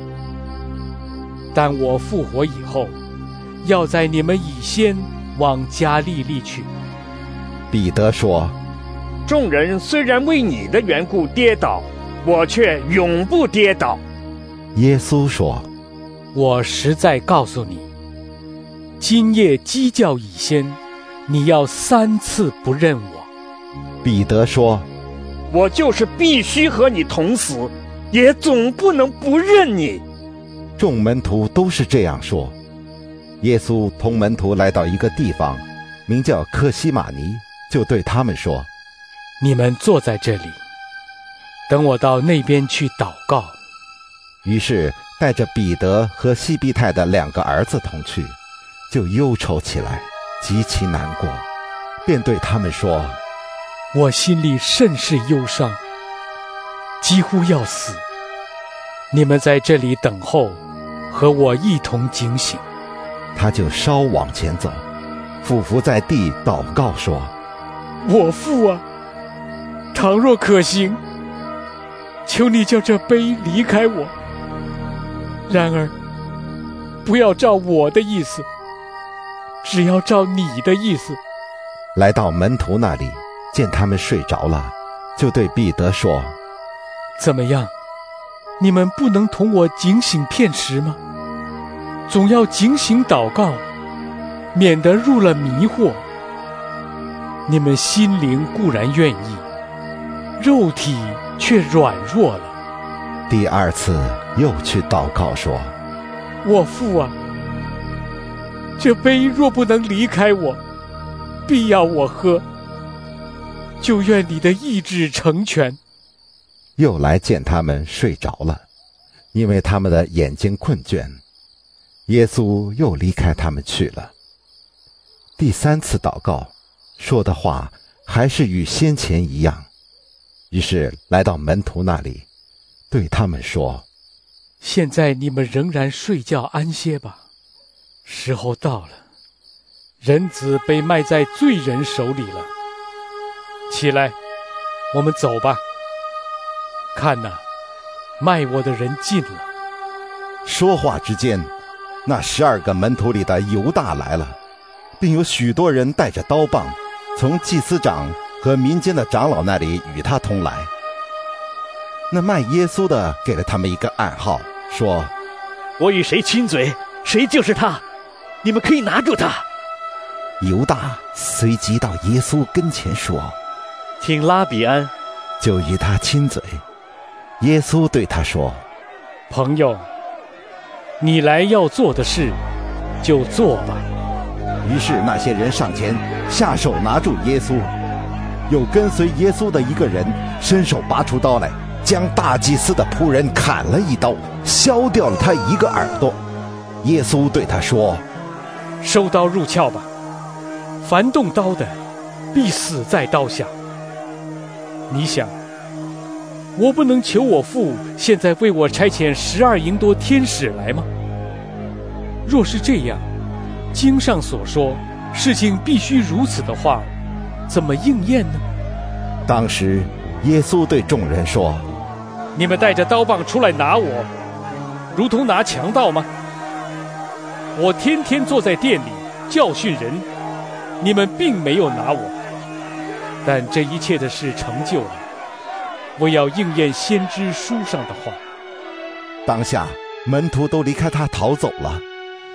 但我复活以后，要在你们以先往加利利去。 彼得说： 众人虽然为你的缘故跌倒，我却永不跌倒。 耶稣说： 我实在告诉你，今夜鸡叫以先，你要三次不认我。 彼得说： 我就是必须和你同死，也总不能不认你。 众门徒都是这样说。耶稣同门徒来到一个地方，名叫客西马尼，就对他们说： 你们坐在这里，等我到那边去祷告。 于是带着彼得和西庇太的两个儿子同去，就忧愁起来，极其难过，便对他们说： 我心里甚是忧伤，几乎要死。你们在这里等候，和我一同警醒。 他就稍往前走，俯伏在地祷告说： 我父啊，倘若可行，求你叫这杯离开我。然而不要照我的意思，只要照你的意思。 来到门徒那里，见他们睡着了，就对彼得说： 怎么样，你们不能同我警醒片时吗？总要警醒祷告，免得入了迷惑。你们心灵固然愿意，肉体却软弱了。 第二次又去祷告说： 我父啊，这杯若不能离开我，必要我喝，就愿你的意志成全。 又来见他们睡着了，因为他们的眼睛困倦。耶稣又离开他们去了。第三次祷告，说的话还是与先前一样，于是来到门徒那里，对他们说： 现在你们仍然睡觉安歇吧，时候到了，人子被卖在罪人手里了。起来，我们走吧。看哪，卖我的人近了。 说话之间，那十二个门徒里的犹大来了，并有许多人带着刀棒，从祭司长和民间的长老那里与他同来。那卖耶稣的给了他们一个暗号，说： 我与谁亲嘴，谁就是他，你们可以拿住他。 犹大随即到耶稣跟前说： 听拉比安， 就与他亲嘴。耶稣对他说： 朋友，你来要做的事就做吧。 于是那些人上前下手拿住耶稣，有跟随耶稣的一个人伸手拔出刀来，将大祭司的仆人砍了一刀，削掉了他一个耳朵。耶稣对他说： 收刀入鞘吧，凡动刀的必死在刀下。你想，我不能求我父现在为我差遣十二营多天使来吗？若是这样，经上所说事情必须如此的话，怎么应验呢？ 当时耶稣对众人说： 你们带着刀棒出来拿我，如同拿强盗吗？我天天坐在店里教训人，你们并没有拿我，但这一切的事成就了，我要应验先知书上的话。 当下门徒都离开他逃走了。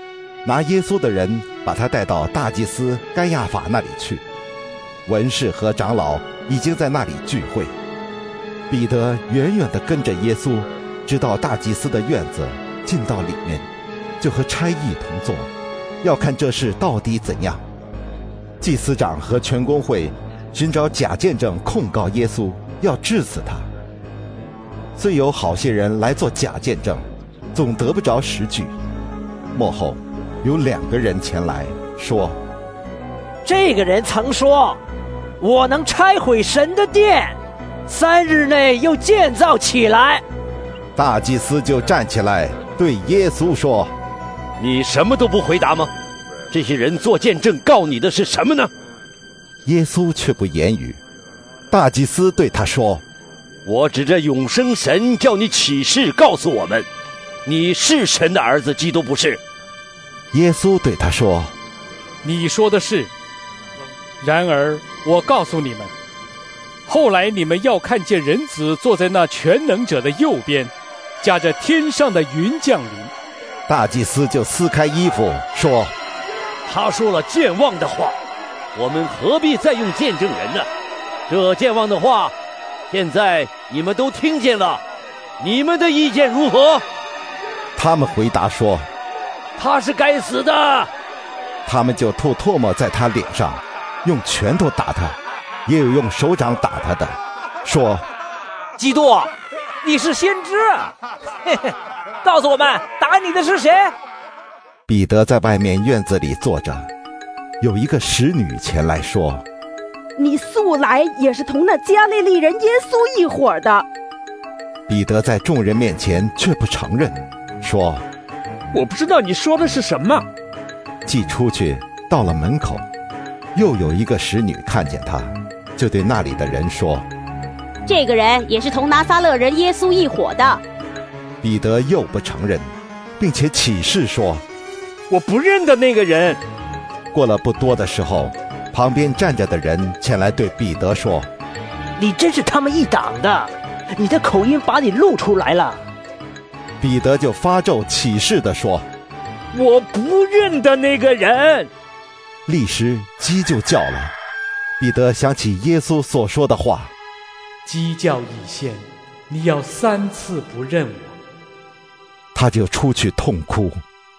拿耶稣的人把他带到大祭司该亚法那里去，文士和长老已经在那里聚会。彼得远远地跟着耶稣，直到大祭司的院子，进到里面，就和差役同坐，要看这事到底怎样。祭司长和全公会寻找假见证控告耶稣，要治死他。虽有好些人来做假见证，总得不着实据。末后有两个人前来说， 这个人曾说，我能拆毁神的殿，三日内又建造起来。 大祭司就站起来对耶稣说， 你什么都不回答吗？这些人做见证告你的是什么呢？ 耶稣却不言语。大祭司对他说， 我指着永生神叫你起誓告诉我们，你是神的儿子，基督不是？ 耶稣对他说， 你说的是。然而我告诉你们，后来你们要看见人子坐在那全能者的右边，驾着天上的云降临。 大祭司就撕开衣服说， 他说了健忘的话，我们何必再用见证人呢？这健忘的话现在你们都听见了，你们的意见如何？ 他们回答说， 他是该死的。 他们就吐唾沫在他脸上，用拳头打他，也有用手掌打他的，说， 基督，你是先知，嘿嘿，告诉我们打你的是谁？ 彼得在外面院子里坐着，有一个使女前来说， 你素来也是同那加利利人耶稣一伙的。 彼得在众人面前却不承认，说， 我不知道你说的是什么。 既出去到了门口，又有一个使女看见他，就对那里的人说， 这个人也是同拿撒勒人耶稣一伙的。 彼得又不承认，并且起誓说， 我不认得那个人。 过了不多的时候，旁边站着的人前来对彼得说， 你真是他们一党的，你的口音把你露出来了。 彼得就发咒起誓地说， 我不认得那个人。 立时鸡就叫了。彼得想起耶稣所说的话， 鸡叫已现，你要三次不认我。 他就出去痛哭。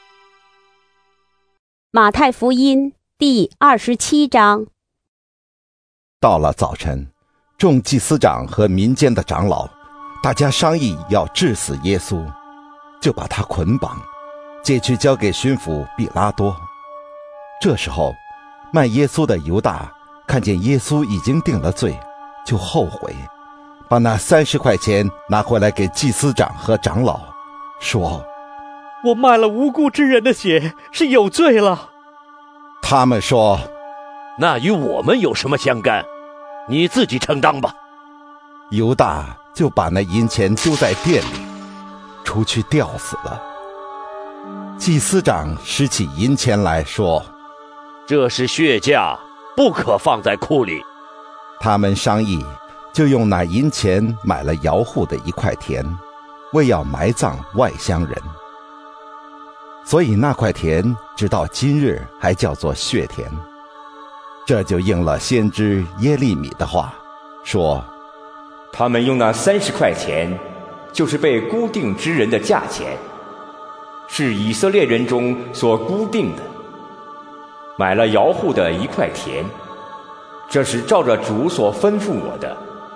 马太福音第二十七章。 到了早晨，众祭司长和民间的长老，大家商议要治死耶稣，就把他捆绑，解去交给巡抚比拉多。这时候，卖耶稣的犹大看见耶稣已经定了罪，就后悔，把那三十块钱拿回来给祭司长和长老，说， 我卖了无辜之人的血，是有罪了。 他们说， 那与我们有什么相干？你自己承担吧。 犹大就把那银钱丢在店里，出去吊死了。祭司长拾起银钱来说， 这是血价，不可放在库里。 他们商议，就用那银钱买了姚户的一块田，为要埋葬外乡人。所以那块田直到今日还叫做血田。这就应了先知耶利米的话，说， 他们用那三十块钱，就是被估定之人的价钱，是以色列人中所估定的，买了姚户的一块田，这是照着主所吩咐我的。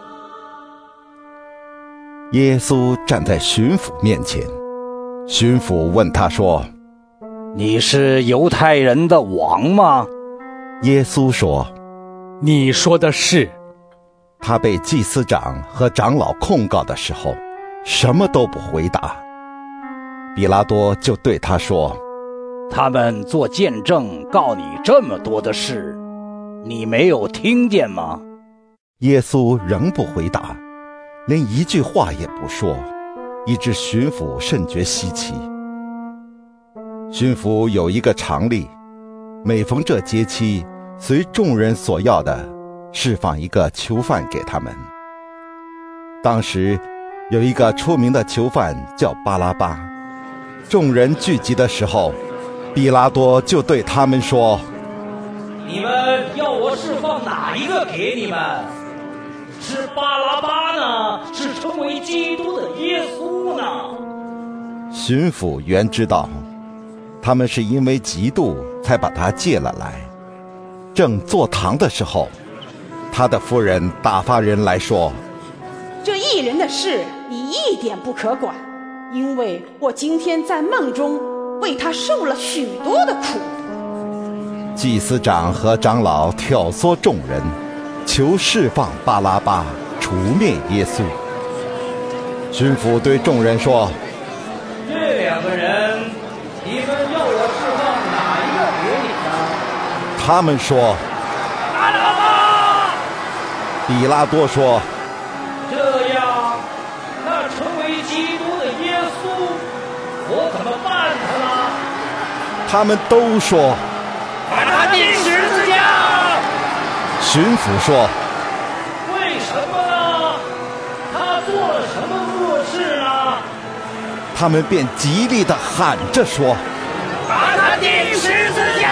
耶稣站在巡抚面前，巡抚问他说， 你是犹太人的王吗？ 耶稣说， 你说的是。 他被祭司长和长老控告的时候，什么都不回答。比拉多就对他说， 他们做见证告你这么多的事，你没有听见吗？ 耶稣仍不回答，连一句话也不说，以致巡抚甚觉稀奇。巡抚有一个常例，每逢这节期，随众人所要的，释放一个囚犯给他们。当时有一个出名的囚犯叫巴拉巴，众人聚集的时候， 比拉多就对他们说： 你们要我释放哪一个给你们？是巴拉巴呢，是称为基督的耶稣呢？ 巡抚原知道他们是因为嫉妒才把他借了来，正坐堂的时候，他的夫人打发人来说： 这一人的事你一点不可管，因为我今天在梦中为他受了许多的苦。 祭司长和长老挑唆众人，求释放巴拉巴，除灭耶稣。巡抚对众人说： 这两个人，你们要我释放哪一个给你呢？ 他们说： 巴拉巴。 比拉多说： 这样，那成为基督的耶稣，我怎么办他呢？ 他们都说： 把他钉十字架。 巡抚说： 为什么呢？他做了什么恶事呢？ 他们便极力地喊着说： 把他钉十字架。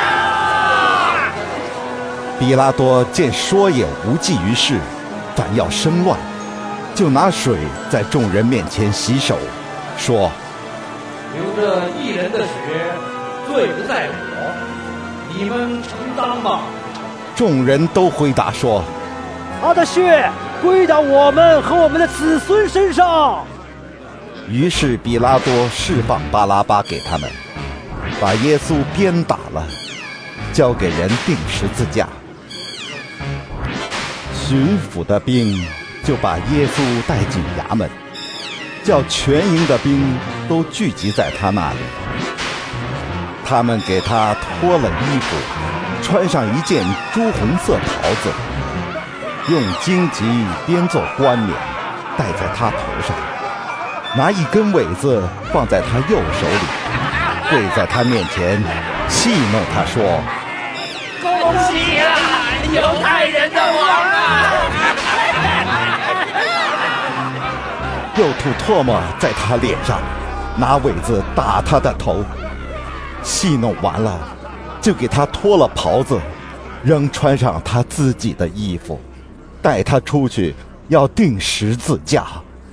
比拉多见说也无济于事，反要生乱，就拿水在众人面前洗手，说： 流着一人的血，罪不在我，你们承担吧。 众人都回答说： 他的血归到我们和我们的子孙身上。 于是比拉多释放巴拉巴给他们，把耶稣鞭打了，交给人钉十字架。巡抚的兵就把耶稣带进衙门，叫全营的兵都聚集在他那里。他们给他脱了衣服，穿上一件朱红色袍子，用荆棘编作冠冕戴在他头上，拿一根苇子放在他右手里，跪在他面前戏弄他说： 恭喜啊，犹太人的王啊！ 又吐唾沫在他脸上，拿苇子打他的头。戏弄完了，就给他脱了袍子，仍穿上他自己的衣服，带他出去要钉十字架。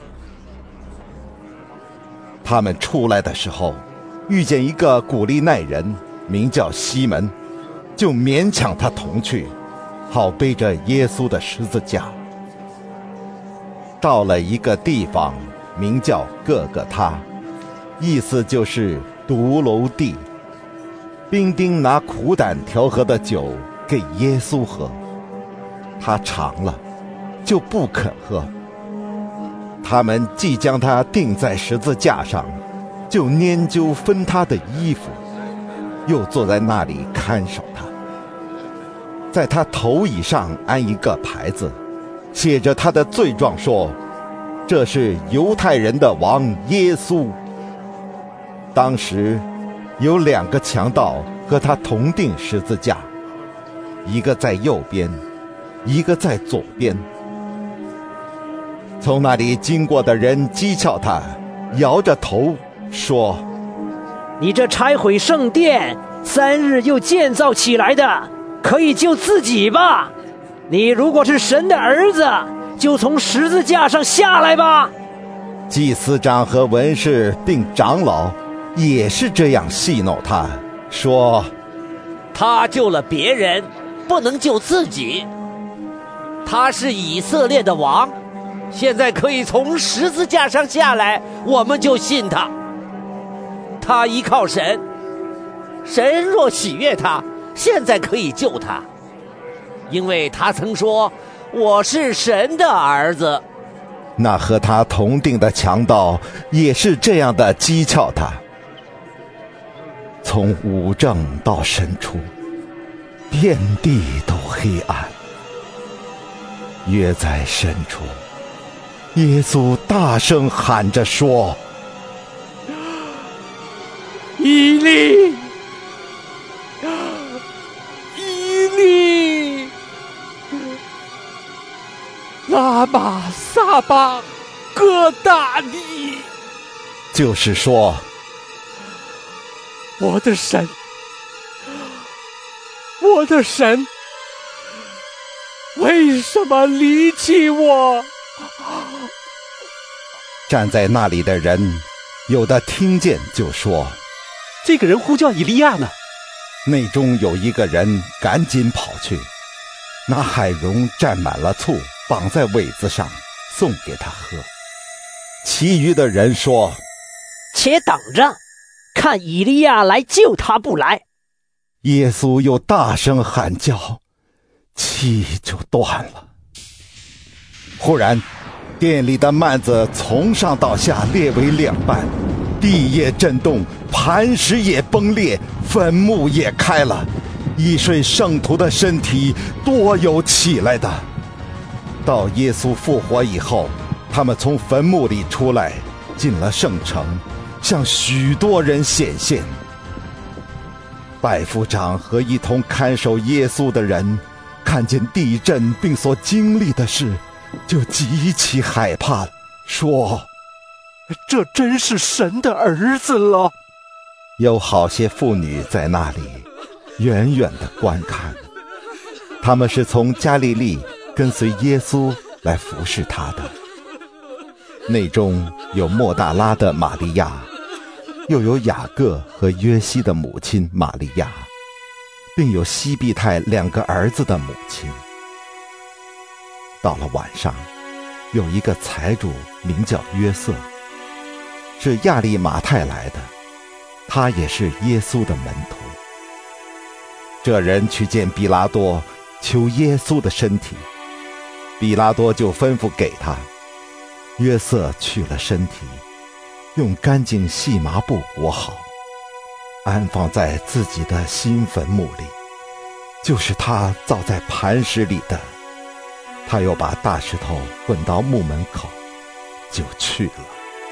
他们出来的时候，遇见一个古利奈人，名叫西门，就勉强他同去，好背着耶稣的十字架。到了一个地方，名叫各个他，意思就是独楼地。兵丁拿苦胆调和的酒给耶稣喝，他尝了，就不肯喝。他们既将他钉在十字架上，就拈阄分他的衣服，又坐在那里看守他。在他头以上安一个牌子，写着他的罪状，说：这是犹太人的王耶稣。当时有两个强盗和他同钉十字架，一个在右边，一个在左边。从那里经过的人讥诮他，摇着头说： 你这拆毁圣殿，三日又建造起来的，可以救自己吧？你如果是神的儿子，就从十字架上下来吧。 祭司长和文士并长老也是这样戏弄他，说： 他救了别人，不能救自己。他是以色列的王，现在可以从十字架上下来，我们就信他。他依靠神，神若喜悦他，现在可以救他，因为他曾说：我是神的儿子。 那和他同定的强盗也是这样的讥诮他。从午正到申初，遍地都黑暗。约在深处，耶稣大声喊着说： 以利，以利，拉玛撒巴各大利。 就是说， 我的神， 我的神，为什么离弃我？” 站在那里的人，有的听见就说：“ 这个人呼叫以利亚呢。” 内中有一个人赶紧跑去，拿海蓉蘸满了醋，绑在苇子上，送给他喝。其余的人说：“ 且等着，看以利亚来救他不来。” 耶稣又大声喊叫，气就断了。忽然，店里的幔子从上到下裂为两半，地也震动，磐石也崩裂，坟墓也开了。一睡圣徒的身体多有起来的。到耶稣复活以后，他们从坟墓里出来，进了圣城，向许多人显现。百夫长和一同看守耶稣的人，看见地震并所经历的事，就极其害怕，说：“ 这真是神的儿子了。” 有好些妇女在那里远远地观看，他们是从加利利跟随耶稣来服侍他的。内中有莫大拉的玛利亚，又有雅各和约西的母亲玛利亚，并有西庇太两个儿子的母亲。到了晚上，有一个财主名叫约瑟，是亚利马太来的，他也是耶稣的门徒。这人去见比拉多，求耶稣的身体，比拉多就吩咐给他。约瑟取了身体，用干净细麻布裹好，安放在自己的新坟墓里，就是他造在磐石里的。他又把大石头滚到墓门口，就去了。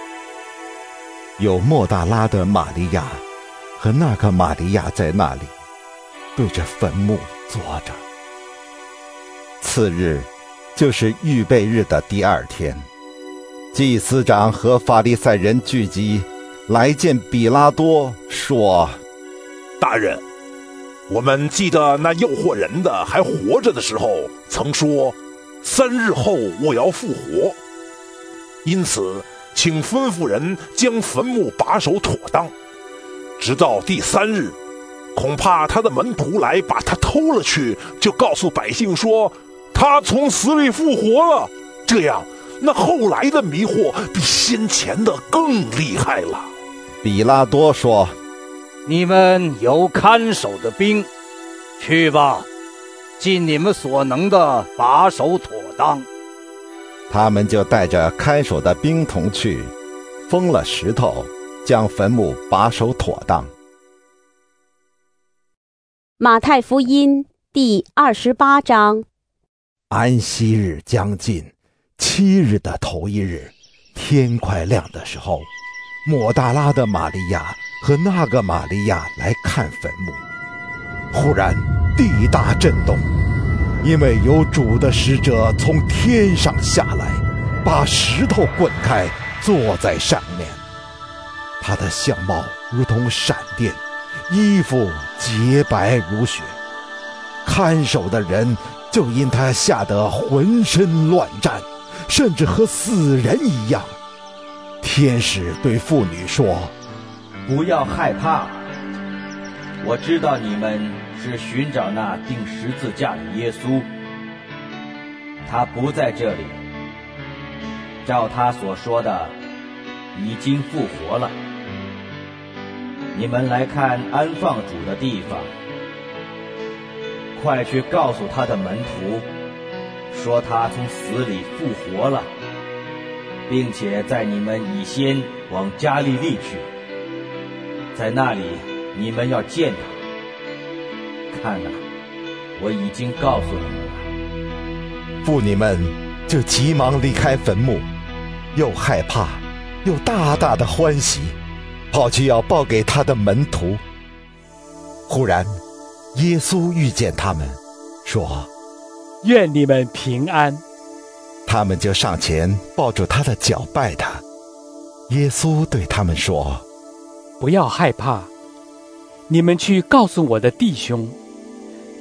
有莫大拉的玛利亚和那个玛利亚在那里，对着坟墓坐着。次日，就是预备日的第二天，祭司长和法利赛人聚集，来见比拉多，说：“ 大人，我们记得那诱惑人的还活着的时候，曾说三日后我要复活，因此请吩咐人将坟墓把守妥当，直到第三日，恐怕他的门徒来把他偷了去，就告诉百姓说他从死里复活了。这样，那后来的迷惑比先前的更厉害了。” 比拉多说：“ 你们有看守的兵，去吧，尽你们所能的把守妥当。” 他们就带着看守的兵童去，封了石头，将坟墓把守妥当。 马太福音第二十八章。 安息日将近，七日的头一日，天快亮的时候，抹大拉的玛利亚和那个玛利亚来看坟墓。忽然地大震动，因为有主的使者从天上下来，把石头滚开，坐在上面。他的相貌如同闪电，衣服洁白如雪。看守的人就因他吓得浑身乱颤，甚至和死人一样。天使对妇女说：“ 不要害怕，我知道你们是寻找那钉十字架的耶稣，他不在这里，照他所说的，已经复活了。你们来看安放主的地方，快去告诉他的门徒，说他从死里复活了，并且在你们以先往加利利去，在那里你们要见他。看哪，我已经告诉你们了。” 妇女们就急忙离开坟墓，又害怕又大大的欢喜，跑去要报给他的门徒。忽然耶稣遇见他们，说：“ 愿你们平安。” 他们就上前抱住他的脚拜他。耶稣对他们说：“ 不要害怕，你们去告诉我的弟兄，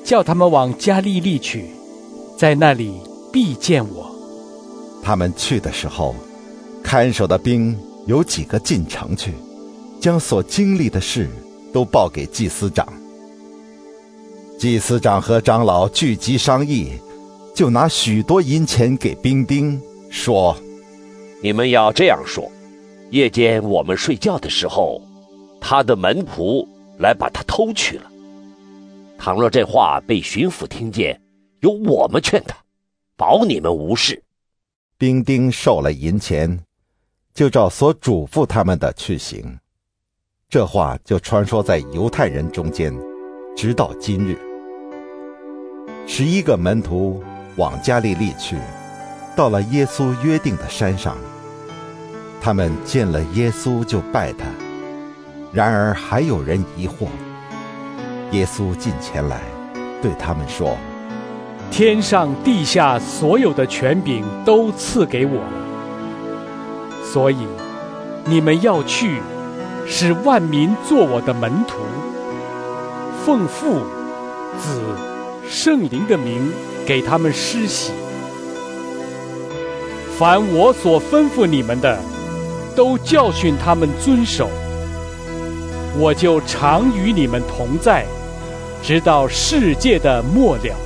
叫他们往加利利去，在那里必见我。” 他们去的时候，看守的兵有几个进城去，将所经历的事都报给祭司长。祭司长和长老聚集商议，就拿许多银钱给兵丁，说：“ 你们要这样说，夜间我们睡觉的时候，他的门仆来把他偷去了。倘若这话被巡抚听见，由我们劝他，保你们无事。” 兵丁受了银钱，就照所嘱咐他们的去行。这话就传说在犹太人中间，直到今日。十一个门徒往加利利去，到了耶稣约定的山上。他们见了耶稣就拜他，然而还有人疑惑。耶稣近前来，对他们说：“ 天上地下所有的权柄都赐给我了，所以你们要去，使万民做我的门徒，奉父、子、圣灵的名给他们施洗。凡我所吩咐你们的，都教训他们遵守。我就常与你们同在，直到世界的末了。”